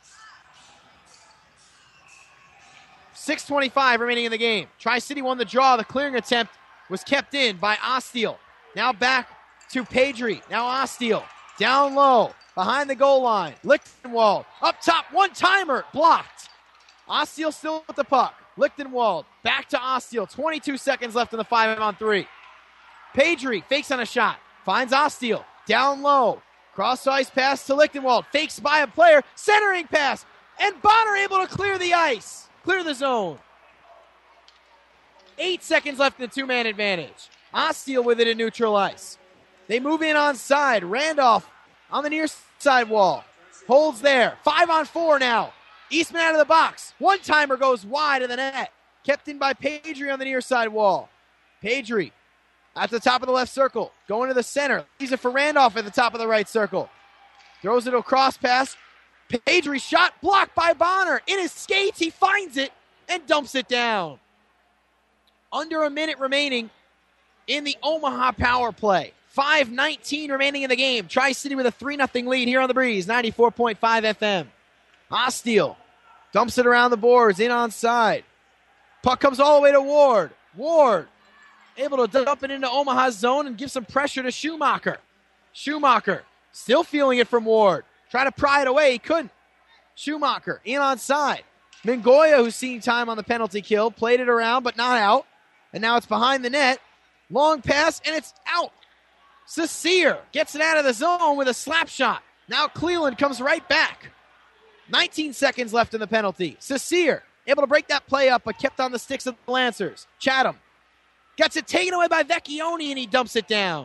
six twenty-five remaining in the game. Tri-City won the draw. The clearing attempt was kept in by Ostiel. Now back to Pedri. Now Ostiel. Down low. Behind the goal line. Lichtenwald. Up top. One-timer. Blocked. Ostiel still with the puck. Lichtenwald. Back to Ostiel. twenty-two seconds left in the five-on-three. Pedri fakes on a shot. Finds Ostiel. Down low. Cross-ice pass to Lichtenwald. Fakes by a player. Centering pass. And Bonner able to clear the ice. Clear the zone. Eight seconds left in the two-man advantage. Ostiel with it in neutral ice. They move in on side. Randolph on the near side wall. Holds there. Five on four now. Eastman out of the box. One-timer goes wide of the net. Kept in by Pedri on the near side wall. Pedri at the top of the left circle. Going to the center. Leaves it for Randolph at the top of the right circle. Throws it across pass. Pedri shot blocked by Bonner. In his skates, he finds it and dumps it down. Under a minute remaining in the Omaha power play. five nineteen remaining in the game. Tri-City with a three nothing lead here on the Breeze. ninety-four point five F M. Ostiel dumps it around the boards, in on side. Puck comes all the way to Ward. Ward able to dump it into Omaha's zone and give some pressure to Schumacher. Schumacher still feeling it from Ward. Try to pry it away. He couldn't. Schumacher in on side. Mingoya, who's seen time on the penalty kill, played it around but not out. And now it's behind the net. Long pass and it's out. Cecere gets it out of the zone with a slap shot. Now Cleveland comes right back. nineteen seconds left in the penalty. Cecere able to break that play up but kept on the sticks of the Lancers. Chatham gets it taken away by Vecchione and he dumps it down.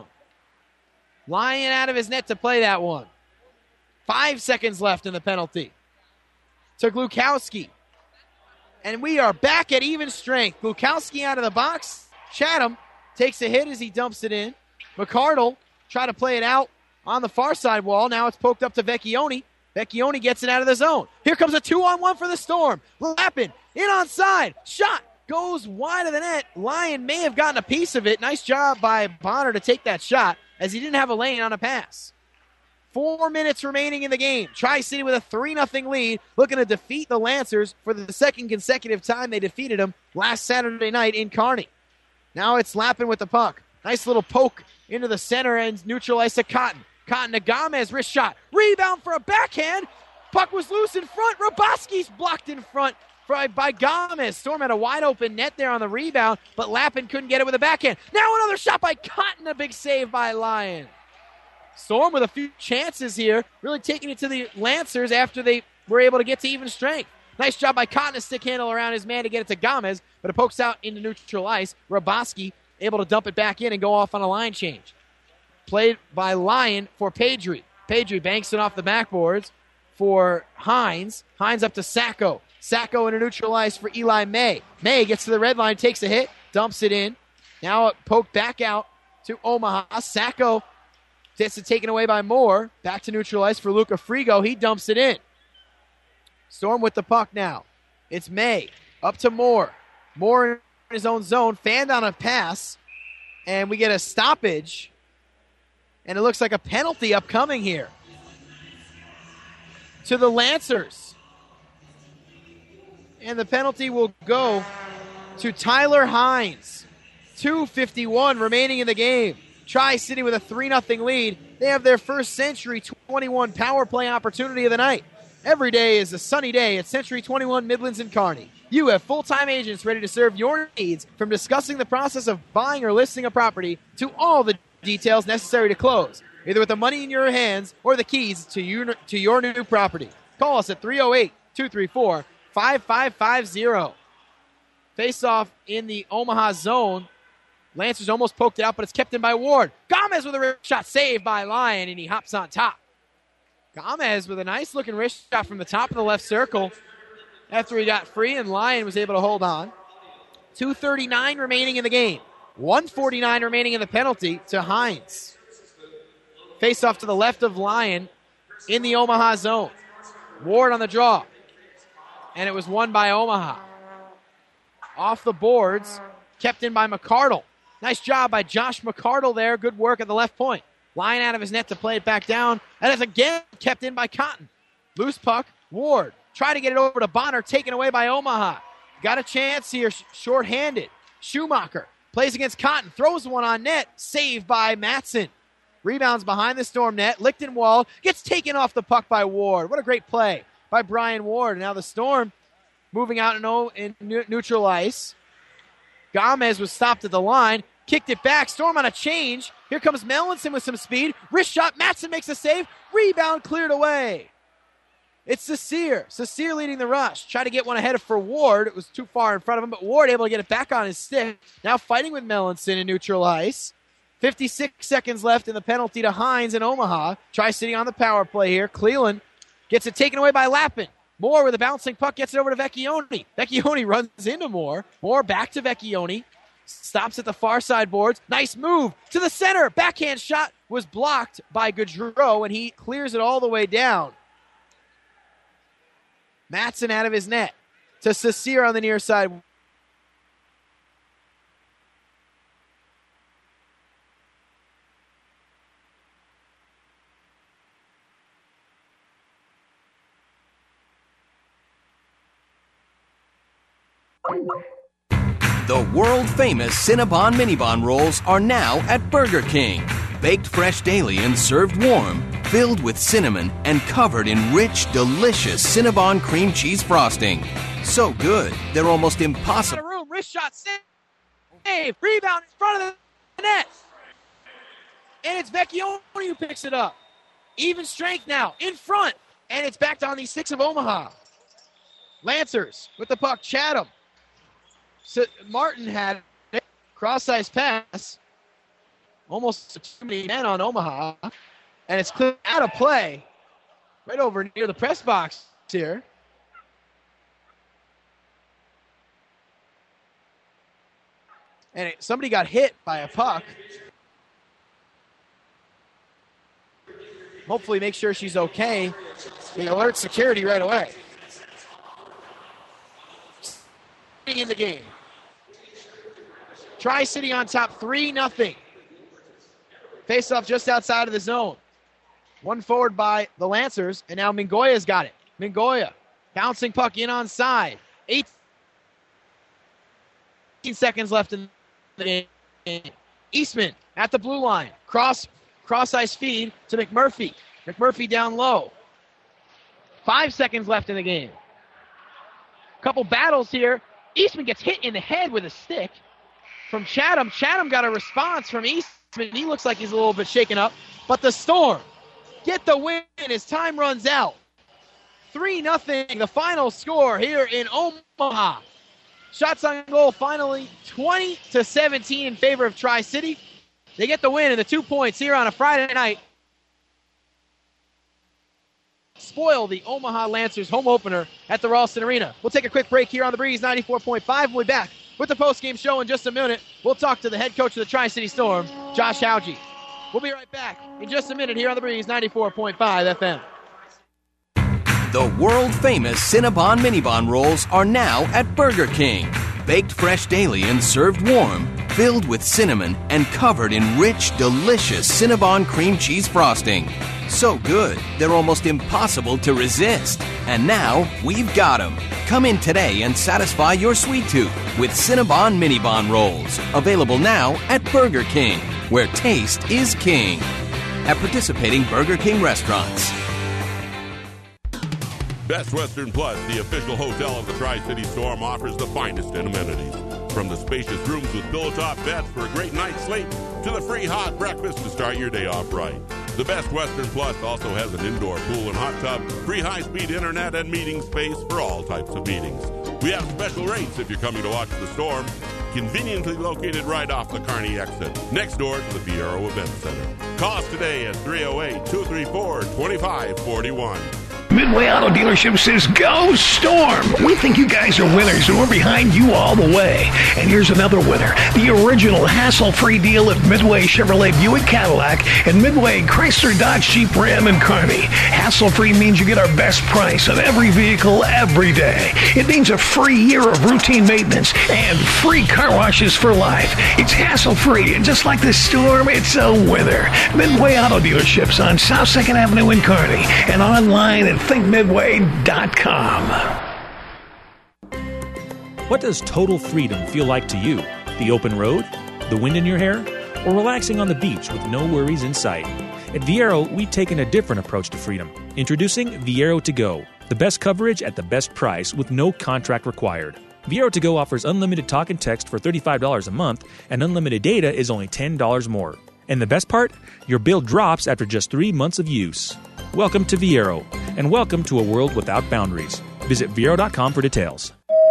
Lyon out of his net to play that one. Five seconds left in the penalty. To Glukowski. And we are back at even strength. Glukowski out of the box. Chatham takes a hit as he dumps it in. McCardle try to play it out on the far side wall. Now it's poked up to Vecchione. Vecchione gets it out of the zone. Here comes a two-on-one for the Storm. Lappin in on side. Shot goes wide of the net. Lyon may have gotten a piece of it. Nice job by Bonner to take that shot as he didn't have a lane on a pass. Four minutes remaining in the game. Tri-City with a three nothing lead, looking to defeat the Lancers for the second consecutive time they defeated them last Saturday night in Kearney. Now it's Lappin with the puck. Nice little poke into the center and neutral ice to Cotton. Cotton to Gomez, wrist shot. Rebound for a backhand. Puck was loose in front. Roboski's blocked in front by, by Gomez. Storm had a wide open net there on the rebound, but Lappin couldn't get it with a backhand. Now another shot by Cotton, a big save by Lyon. Storm with a few chances here, really taking it to the Lancers after they were able to get to even strength. Nice job by Cotton to stick handle around his man to get it to Gomez, but it pokes out into neutral ice. Roboski able to dump it back in and go off on a line change. Played by Lyon for Pedri. Pedri banks it off the backboards for Hines. Hines up to Sacco. Sacco into neutral ice for Eli May. May gets to the red line, takes a hit, dumps it in. Now it poked back out to Omaha. Sacco gets it taken away by Moore. Back to neutral ice for Luca Frigo. He dumps it in. Storm with the puck now. It's May. Up to Moore. Moore in his own zone. Fanned on a pass. And we get a stoppage. And it looks like a penalty upcoming here. To the Lancers. and the penalty will go to Tyler Hines. two fifty-one remaining in the game. Tri-City with a three nothing lead. They have their first Century twenty-one power play opportunity of the night. Every day is a sunny day at Century twenty-one Midlands and Kearney. You have full-time agents ready to serve your needs, from discussing the process of buying or listing a property to all the details necessary to close, either with the money in your hands or the keys to, you, to your new property. Call us at three oh eight, two three four, five five five zero. Face-off in the Omaha zone. Lancers almost poked it out, but it's kept in by Ward. Gomez with a wrist shot saved by Lyon, and he hops on top. Gomez with a nice-looking wrist shot from the top of the left circle after he got free, and Lyon was able to hold on. two thirty-nine remaining in the game. one forty-nine remaining in the penalty to Hines. Face-off to the left of Lyon in the Omaha zone. Ward on the draw. And it was won by Omaha. Off the boards, kept in by McCardle. Nice job by Josh McCardle there. Good work at the left point. Lyon out of his net to play it back down. And it's again kept in by Cotton. Loose puck, Ward. Try to get it over to Bonner, taken away by Omaha. Got a chance here, sh- short-handed. Schumacher plays against Cotton, throws one on net, saved by Matson. Rebounds behind the Storm net. Lichtenwald gets taken off the puck by Ward. What a great play by Brian Ward. Now the Storm moving out in, o- in neutral ice. Gomez was stopped at the line, kicked it back. Storm on a change. Here comes Melanson with some speed. Wrist shot. Matson makes a save. Rebound cleared away. It's Sasir. Sasir leading the rush. Tried to get one ahead for Ward. It was too far in front of him, but Ward able to get it back on his stick. Now fighting with Melanson in neutral ice. fifty-six seconds left in the penalty to Hines in Omaha. Tri-City on the power play here. Cleland gets it taken away by Lappin. Moore with a bouncing puck gets it over to Vecchione. Vecchione runs into Moore. Moore back to Vecchione. Stops at the far side boards. Nice move to the center. Backhand shot was blocked by Gaudreau, and he clears it all the way down. Matson out of his net to Sasir on the near side. The world-famous Cinnabon Minibon rolls are now at Burger King. Baked fresh daily and served warm, filled with cinnamon and covered in rich, delicious Cinnabon cream cheese frosting. So good, they're almost impossible. Room, wrist shot, save, rebound in front of the net. And it's Vecchione who picks it up. Even strength now, in front. And it's back on the six of Omaha. Lancers with the puck, Chatham. So Martin had it. Cross-ice pass. Almost too many men on Omaha. And it's clear out of play. Right over near the press box here. And it, somebody got hit by a puck. Hopefully make sure she's okay. We alert security right away. In the game. Tri-City on top three nothing. Face-off just outside of the zone. One forward by the Lancers, and now Mingoya's got it. Mingoya, bouncing puck in on side. eighteen seconds left in the game. Eastman at the blue line. Cross, cross-ice feed to McMurphy. McMurphy down low. Five seconds left in the game. Couple battles here. Eastman gets hit in the head with a stick from Chatham. Chatham got a response from Eastman. He looks like he's a little bit shaken up. But the Storm get the win as time runs out. three nothing, the final score here in Omaha. Shots on goal finally twenty to seventeen in favor of Tri-City. They get the win and the two points here on a Friday night. Spoil the Omaha Lancers home opener at the Ralston Arena. We'll take a quick break here on the Breeze ninety-four point five. We'll be back with the postgame show in just a minute. We'll talk to the head coach of the Tri-City Storm, Josh Hauge. We'll be right back in just a minute here on the Breeze ninety-four point five F M. The world-famous Cinnabon Minibon rolls are now at Burger King. Baked fresh daily and served warm, filled with cinnamon and covered in rich, delicious Cinnabon cream cheese frosting. So good, they're almost impossible to resist. And now, we've got them. Come in today and satisfy your sweet tooth with Cinnabon Mini Bon Rolls. Available now at Burger King, where taste is king. At participating Burger King restaurants. Best Western Plus, the official hotel of the Tri-City Storm, offers the finest in amenities. From the spacious rooms with pillow-top beds for a great night's sleep to the free hot breakfast to start your day off right. The Best Western Plus also has an indoor pool and hot tub, free high-speed internet, and meeting space for all types of meetings. We have special rates if you're coming to watch the Storm. Conveniently located right off the Kearney exit, next door to the Viero Event Center. Call us today at three oh eight, two three four, two five four one. Midway Auto Dealership says, go Storm! We think you guys are winners, and we're behind you all the way. And here's another winner. The original hassle-free deal at Midway Chevrolet Buick Cadillac and Midway Chrysler Dodge Jeep Ram in Kearney. Hassle-free means you get our best price on every vehicle every day. It means a free year of routine maintenance and free car washes for life. It's hassle-free, and just like the Storm, it's a winner. Midway Auto Dealerships on South second Avenue in Kearney and online at think midway dot com. What does total freedom feel like to you? The open road? The wind in your hair? Or relaxing on the beach with no worries in sight? At Viero, we've taken a different approach to freedom. Introducing Viero To Go, the best coverage at the best price with no contract required. Viero To Go offers unlimited talk and text for thirty-five dollars a month, and unlimited data is only ten dollars more. And the best part? Your bill drops after just three months of use. Welcome to Viero, and welcome to a world without boundaries. Visit Viero dot com for details.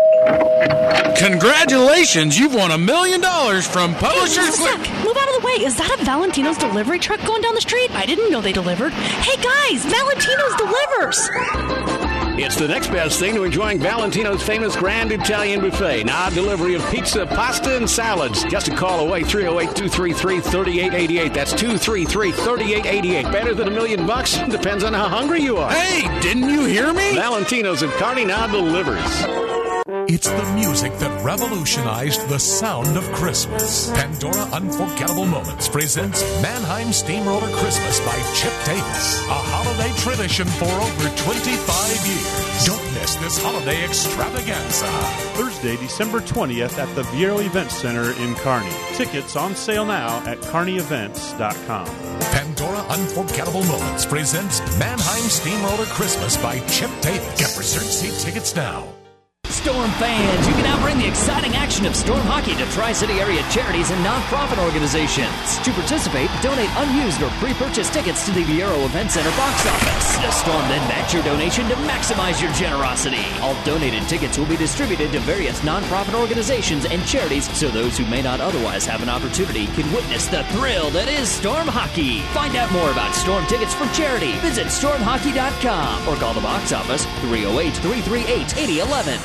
Congratulations! You've won a million dollars from Publishers. Hey, move out of the way. Is that a Valentino's delivery truck going down the street? I didn't know they delivered. Hey guys, Valentino's delivers! It's the next best thing to enjoying Valentino's famous Grand Italian Buffet. Now, delivery of pizza, pasta, and salads. Just a call away, three oh eight, two three three, three eight eight eight. That's two three three, three eight eight eight. Better than a million bucks? Depends on how hungry you are. Hey, didn't you hear me? Valentino's of Kearney now delivers. It's the music that revolutionized the sound of Christmas. Pandora Unforgettable Moments presents Mannheim Steamroller Christmas by Chip Davis. A holiday tradition for over twenty-five years. Don't miss this holiday extravaganza. Thursday, December twentieth at the Viero Event Center in Kearney. Tickets on sale now at kearney events dot com. Pandora Unforgettable Moments presents Mannheim Steamroller Christmas by Chip Davis. Get reserved seat tickets now. Storm fans, you can now bring the exciting action of Storm Hockey to Tri-City area charities and nonprofit organizations. To participate, donate unused or pre-purchased tickets to the Viero Event Center box office. The Storm then match your donation to maximize your generosity. All donated tickets will be distributed to various nonprofit organizations and charities, so those who may not otherwise have an opportunity can witness the thrill that is Storm Hockey. Find out more about Storm tickets for charity. Visit storm hockey dot com or call the box office three oh eight, three three eight, eight oh one one.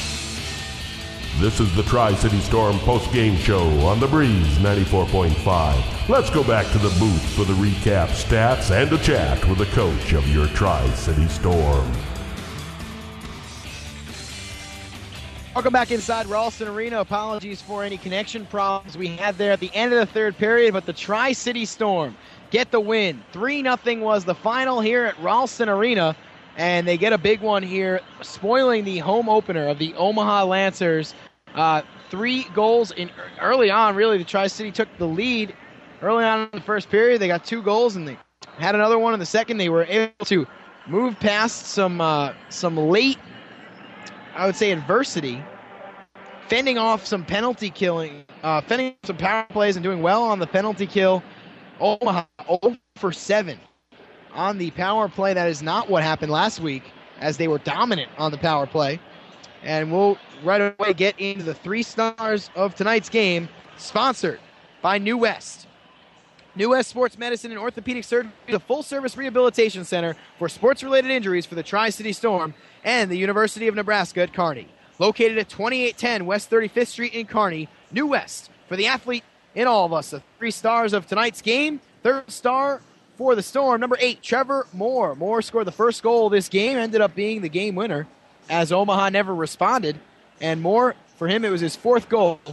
This is the Tri-City Storm post-game show on The Breeze ninety-four point five. Let's go back to the booth for the recap, stats, and a chat with the coach of your Tri-City Storm. Welcome back inside Ralston Arena. Apologies for any connection problems we had there at the end of the third period, but the Tri-City Storm get the win. three nothing was the final here at Ralston Arena, and they get a big one here, spoiling the home opener of the Omaha Lancers. Uh, three goals in early on. Really, the Tri-City took the lead early on in the first period. They got two goals, and they had another one in the second. They were able to move past some uh, some late, I would say, adversity, fending off some penalty killing, uh, fending off some power plays and doing well on the penalty kill. Omaha oh for seven on the power play. That is not what happened last week, as they were dominant on the power play. And we'll right away get into the three stars of tonight's game, sponsored by New West. New West Sports Medicine and Orthopedic Surgery is a full-service rehabilitation center for sports-related injuries for the Tri-City Storm and the University of Nebraska at Kearney. Located at twenty-eight ten West thirty-fifth Street in Kearney, New West, for the athlete in all of us. The three stars of tonight's game. Third star for the Storm, number eight, Trevor Moore. Moore scored the first goal of this game, ended up being the game winner, as Omaha never responded. And Moore, for him, it was his fourth goal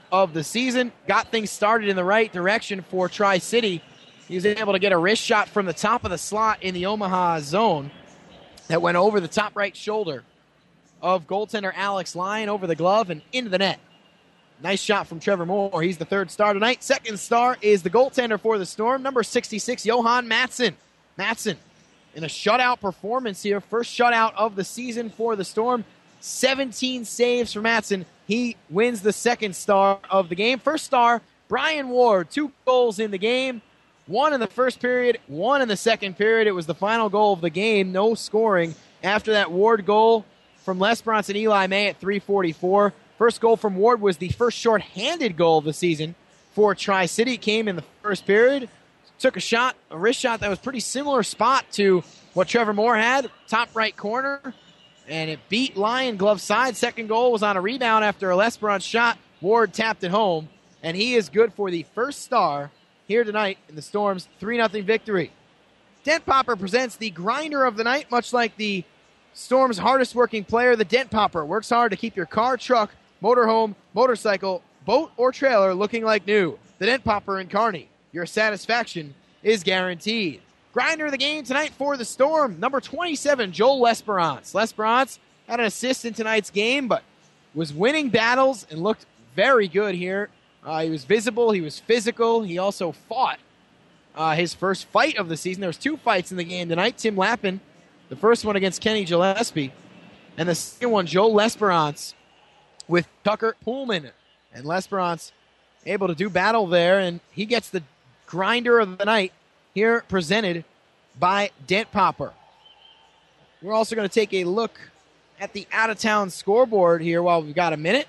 of the season. Got things started in the right direction for Tri-City. He was able to get a wrist shot from the top of the slot in the Omaha zone that went over the top right shoulder of goaltender Alex Lyon, over the glove and into the net. Nice shot from Trevor Moore. He's the third star tonight. Second star is the goaltender for the Storm, number sixty-six, Johan Matson. Matson in a shutout performance here. First shutout of the season for the Storm. seventeen saves for Matson. He wins the second star of the game. First star, Brian Ward. Two goals in the game. One in the first period, one in the second period. It was the final goal of the game. No scoring after that Ward goal from Les Bronson and Eli May at three forty-four. First goal from Ward was the first shorthanded goal of the season for Tri-City. Came in the first period. Took a shot, a wrist shot that was pretty similar spot to what Trevor Moore had. Top right corner. And it beat Lyon glove side. Second goal was on a rebound after a Lesperon shot. Ward tapped it home. And he is good for the first star here tonight in the Storm's three nothing victory. Dent Popper presents the grinder of the night, much like the Storm's hardest working player. The Dent Popper works hard to keep your car, truck, motorhome, motorcycle, boat, or trailer looking like new. The Dent Popper in Kearney. Your satisfaction is guaranteed. Grinder of the game tonight for the Storm, number twenty-seven, Joel Lesperance. Lesperance had an assist in tonight's game, but was winning battles and looked very good here. Uh, he was visible. He was physical. He also fought uh, his first fight of the season. There was two fights in the game tonight. Tim Lappin, the first one against Kenny Gillespie, and the second one, Joel Lesperance, with Tucker Pullman. And Lesperance able to do battle there, and he gets the grinder of the night here presented by Dent Popper. We're also going to take a look at the out-of-town scoreboard here while we've got a minute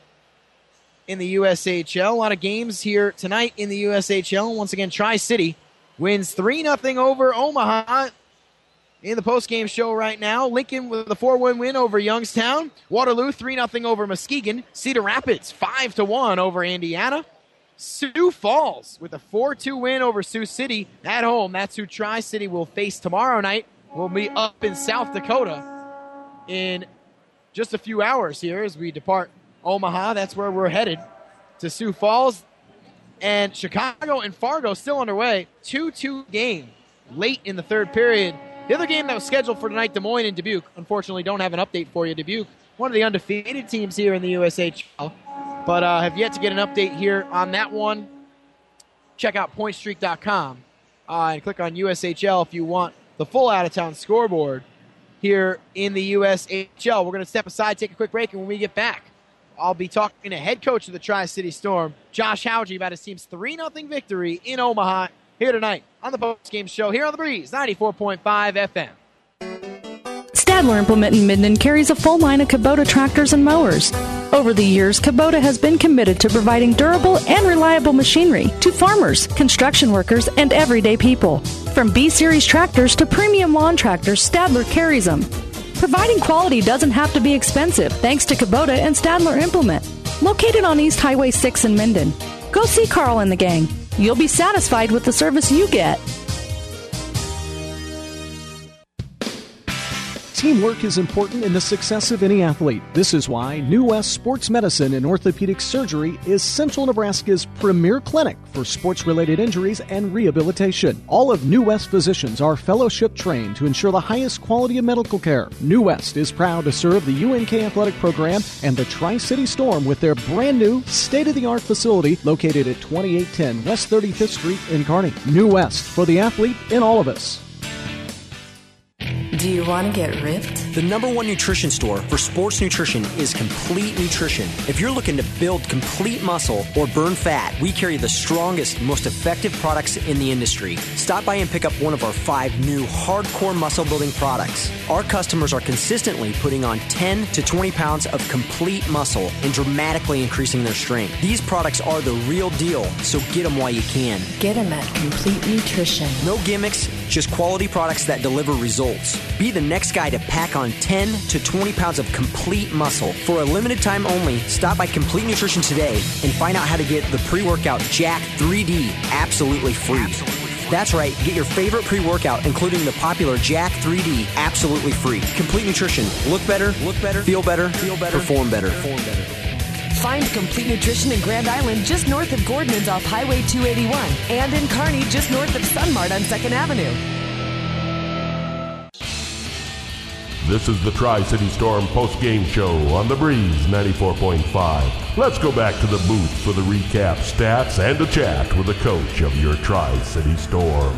in the U S H L. A lot of games here tonight in the U S H L. Once again, Tri-City wins three nothing over Omaha in the postgame show right now. Lincoln with a four one win over Youngstown. Waterloo three nothing over Muskegon. Cedar Rapids five to one over Indiana. Sioux Falls with a four two win over Sioux City at home. That's who Tri-City will face tomorrow night. We'll be up in South Dakota in just a few hours here as we depart Omaha. That's where we're headed, to Sioux Falls. And Chicago and Fargo still underway. two two game late in the third period. The other game that was scheduled for tonight, Des Moines and Dubuque. Unfortunately, don't have an update for you. Dubuque, one of the undefeated teams here in the U S H L. But uh, have yet to get an update here on that one. Check out point streak dot com uh, and click on U S H L if you want the full out-of-town scoreboard here in the U S H L. We're going to step aside, take a quick break, and when we get back, I'll be talking to head coach of the Tri-City Storm, Josh Hauge, about his team's three nothing victory in Omaha here tonight on the postgame show here on The Breeze, ninety-four point five F M. Stadler Implement in Minden carries a full line of Kubota tractors and mowers. Over the years, Kubota has been committed to providing durable and reliable machinery to farmers, construction workers, and everyday people. From B-Series tractors to premium lawn tractors, Stadler carries them. Providing quality doesn't have to be expensive thanks to Kubota and Stadler Implement. Located on East Highway six in Minden. Go see Carl and the gang. You'll be satisfied with the service you get. Teamwork is important in the success of any athlete. This is why New West Sports Medicine and Orthopedic Surgery is Central Nebraska's premier clinic for sports-related injuries and rehabilitation. All of New West physicians are fellowship trained to ensure the highest quality of medical care. New West is proud to serve the U N K Athletic Program and the Tri-City Storm with their brand new state-of-the-art facility located at twenty-eight ten West thirty-fifth Street in Kearney. New West, for the athlete in all of us. Do you want to get ripped? The number one nutrition store for sports nutrition is Complete Nutrition. If you're looking to build complete muscle or burn fat, we carry the strongest, most effective products in the industry. Stop by and pick up one of our five new hardcore muscle building products. Our customers are consistently putting on ten to twenty pounds of complete muscle and dramatically increasing their strength. These products are the real deal, so get them while you can. Get them at Complete Nutrition. No gimmicks, just quality products that deliver results. Be the next guy to pack on ten to twenty pounds of complete muscle. For a limited time only, stop by Complete Nutrition today and find out how to get the pre-workout Jack three D absolutely free. Absolutely. That's right, get your favorite pre-workout, including the popular Jack three D, absolutely free. Complete Nutrition. Look better, look better, feel better, feel better, perform better. Perform better. Find Complete Nutrition in Grand Island just north of Gordon's off Highway two eighty-one and in Kearney just north of Sunmart on second Avenue. This is the Tri-City Storm post-game show on The Breeze ninety-four point five. Let's go back to the booth for the recap, stats, and a chat with the coach of your Tri-City Storm.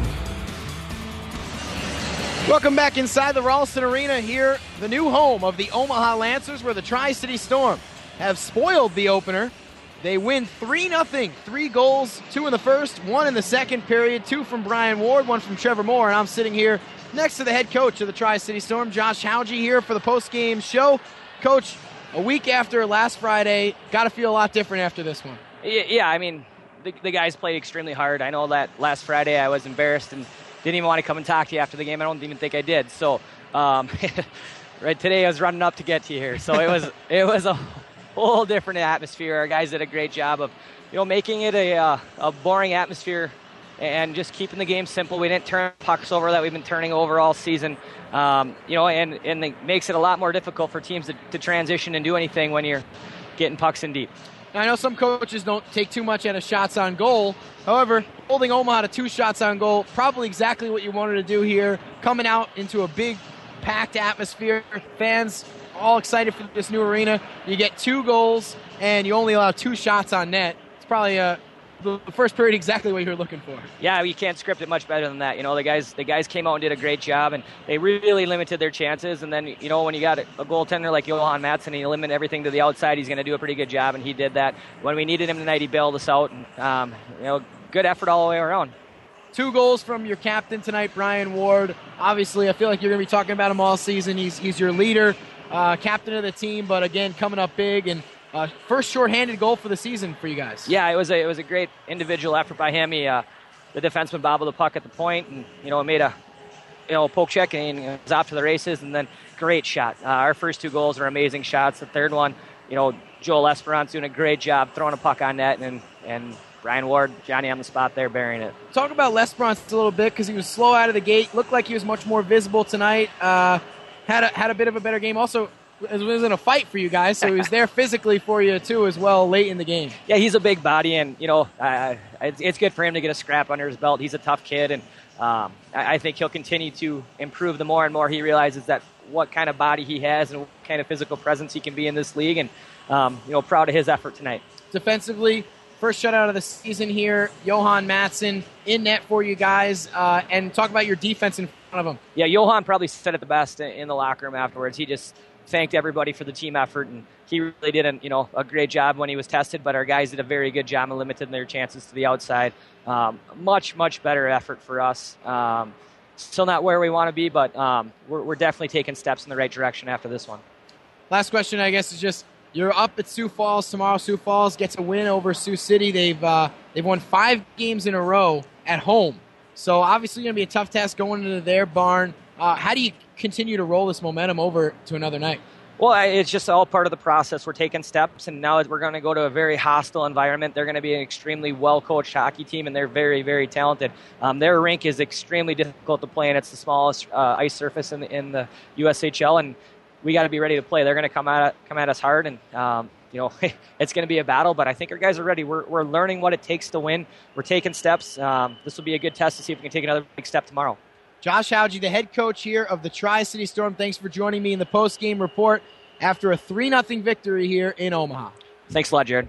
Welcome back inside the Ralston Arena here, the new home of the Omaha Lancers, where the Tri-City Storm have spoiled the opener. They win three nothing, three goals, two in the first, one in the second period, two from Brian Ward, one from Trevor Moore, and I'm sitting here next to the head coach of the Tri-City Storm, Josh Hauge, here for the post-game show. Coach, a week after last Friday, got to feel a lot different after this one. Yeah, I mean, the, the guys played extremely hard. I know that last Friday I was embarrassed and didn't even want to come and talk to you after the game. I don't even think I did. So, um, right today I was running up to get to you here. So it was it was a whole different atmosphere. Our guys did a great job of, you know, making it a uh, a boring atmosphere and just keeping the game simple. We didn't turn pucks over that we've been turning over all season. Um, you know, and, and it makes it a lot more difficult for teams to, to transition and do anything when you're getting pucks in deep. Now, I know some coaches don't take too much out of shots on goal. However, holding Omaha to two shots on goal, probably exactly what you wanted to do here. Coming out into a big, packed atmosphere, fans all excited for this new arena. You get two goals, and you only allow two shots on net. It's probably a the first period exactly what you're looking for. Yeah, you can't script it much better than that. You know, the guys the guys came out and did a great job, and they really limited their chances. And then, you know, when you got a goaltender like Johan Mattsson and you limit everything to the outside, he's going to do a pretty good job, and he did that. When we needed him tonight, he bailed us out. And, um, you know, good effort all the way around. Two goals from your captain tonight, Brian Ward. Obviously, I feel like you're going to be talking about him all season. He's he's your leader, uh, captain of the team, but again, coming up big and Uh, first shorthanded goal for the season for you guys. Yeah, it was a it was a great individual effort by him. He, uh, the defenseman bobbled the puck at the point, and you know made a you know poke check and he was off to the races. And then great shot. Uh, our first two goals were amazing shots. The third one, you know, Joel Esperance doing a great job throwing a puck on net, and and Brian Ward, Johnny on the spot there, burying it. Talk about Lesperance a little bit because he was slow out of the gate. Looked like he was much more visible tonight. Uh, had a, had a bit of a better game. Also, it was in a fight for you guys, so he was there physically for you too as well late in the game. Yeah, he's a big body, and you know, uh, it's, it's good for him to get a scrap under his belt. He's a tough kid, and um, I, I think he'll continue to improve the more and more he realizes that what kind of body he has and what kind of physical presence he can be in this league. And um, you know, proud of his effort tonight. Defensively, first shutout of the season here. Johan Mattsson in net for you guys, uh, and talk about your defense in front of him. Yeah, Johan probably said it the best in the locker room afterwards. He just thanked everybody for the team effort, and he really did a, you know, a great job when he was tested, but our guys did a very good job in limiting their chances to the outside. Um, much, much better effort for us. Um, still not where we want to be, but um, we're, we're definitely taking steps in the right direction after this one. Last question, I guess, is just you're up at Sioux Falls tomorrow. Sioux Falls gets a win over Sioux City. They've uh, they've won five games in a row at home, so obviously going to be a tough task going into their barn. Uh, how do you continue to roll this momentum over to another night? Well, it's just all part of the process. We're taking steps, and now we're going to go to a very hostile environment. They're going to be an extremely well-coached hockey team, and they're very, very talented. Um, their rink is extremely difficult to play in. It's the smallest uh, ice surface in the, in the U S H L, and we got to be ready to play. They're going to come at come at us hard, and um, you know it's going to be a battle. But I think our guys are ready. We're we're learning what it takes to win. We're taking steps. Um, this will be a good test to see if we can take another big step tomorrow. Josh Hauge, the head coach here of the Tri-City Storm, thanks for joining me in the post-game report after a three nothing victory here in Omaha. Thanks a lot, Jared.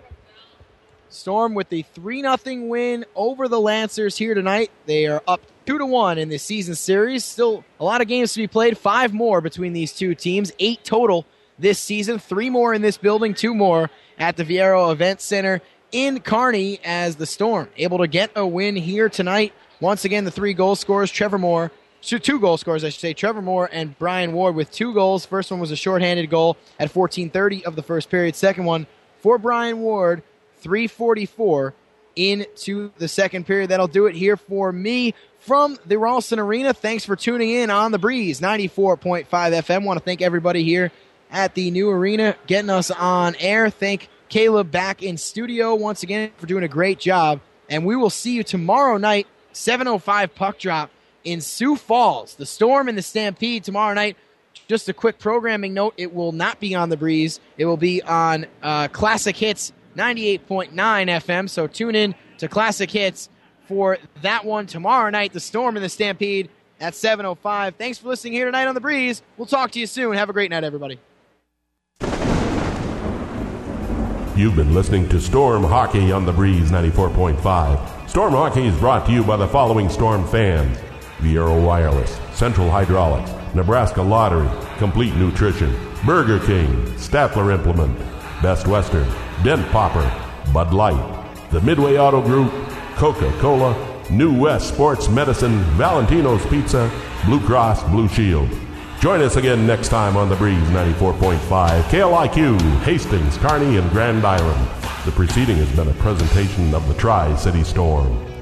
Storm with the three nothing win over the Lancers here tonight. They are up two to one in this season series. Still a lot of games to be played. Five more between these two teams. Eight total this season. Three more in this building. Two more at the Viero Event Center in Kearney as the Storm able to get a win here tonight. Once again, the three goal scorers, Trevor Moore, two goal scorers, I should say, Trevor Moore and Brian Ward with two goals. First one was a shorthanded goal at fourteen thirty of the first period. Second one for Brian Ward, three forty-four into the second period. That'll do it here for me from the Ralston Arena. Thanks for tuning in on The Breeze, ninety-four point five F M. Want to thank everybody here at the new arena getting us on air. Thank Caleb back in studio once again for doing a great job. And we will see you tomorrow night, seven oh five puck drop in Sioux Falls. The Storm and the Stampede tomorrow night. just a quick programming note, it will not be on The Breeze. It will be on uh, Classic Hits ninety-eight point nine F M, so tune in to Classic Hits for that one tomorrow night, the Storm and the Stampede at seven oh five. Thanks for listening here tonight on The Breeze. We'll talk to you soon. Have a great night, everybody. You've been listening to Storm Hockey on The Breeze ninety-four point five. Storm Hockey is brought to you by the following Storm fans: Viero Wireless, Central Hydraulics, Nebraska Lottery, Complete Nutrition, Burger King, Statler Implement, Best Western, Dent Popper, Bud Light, the Midway Auto Group, Coca-Cola, New West Sports Medicine, Valentino's Pizza, Blue Cross Blue Shield. Join us again next time on The Breeze ninety-four point five, K L I Q, Hastings, Kearney, and Grand Island. The preceding has been a presentation of the Tri-City Storm.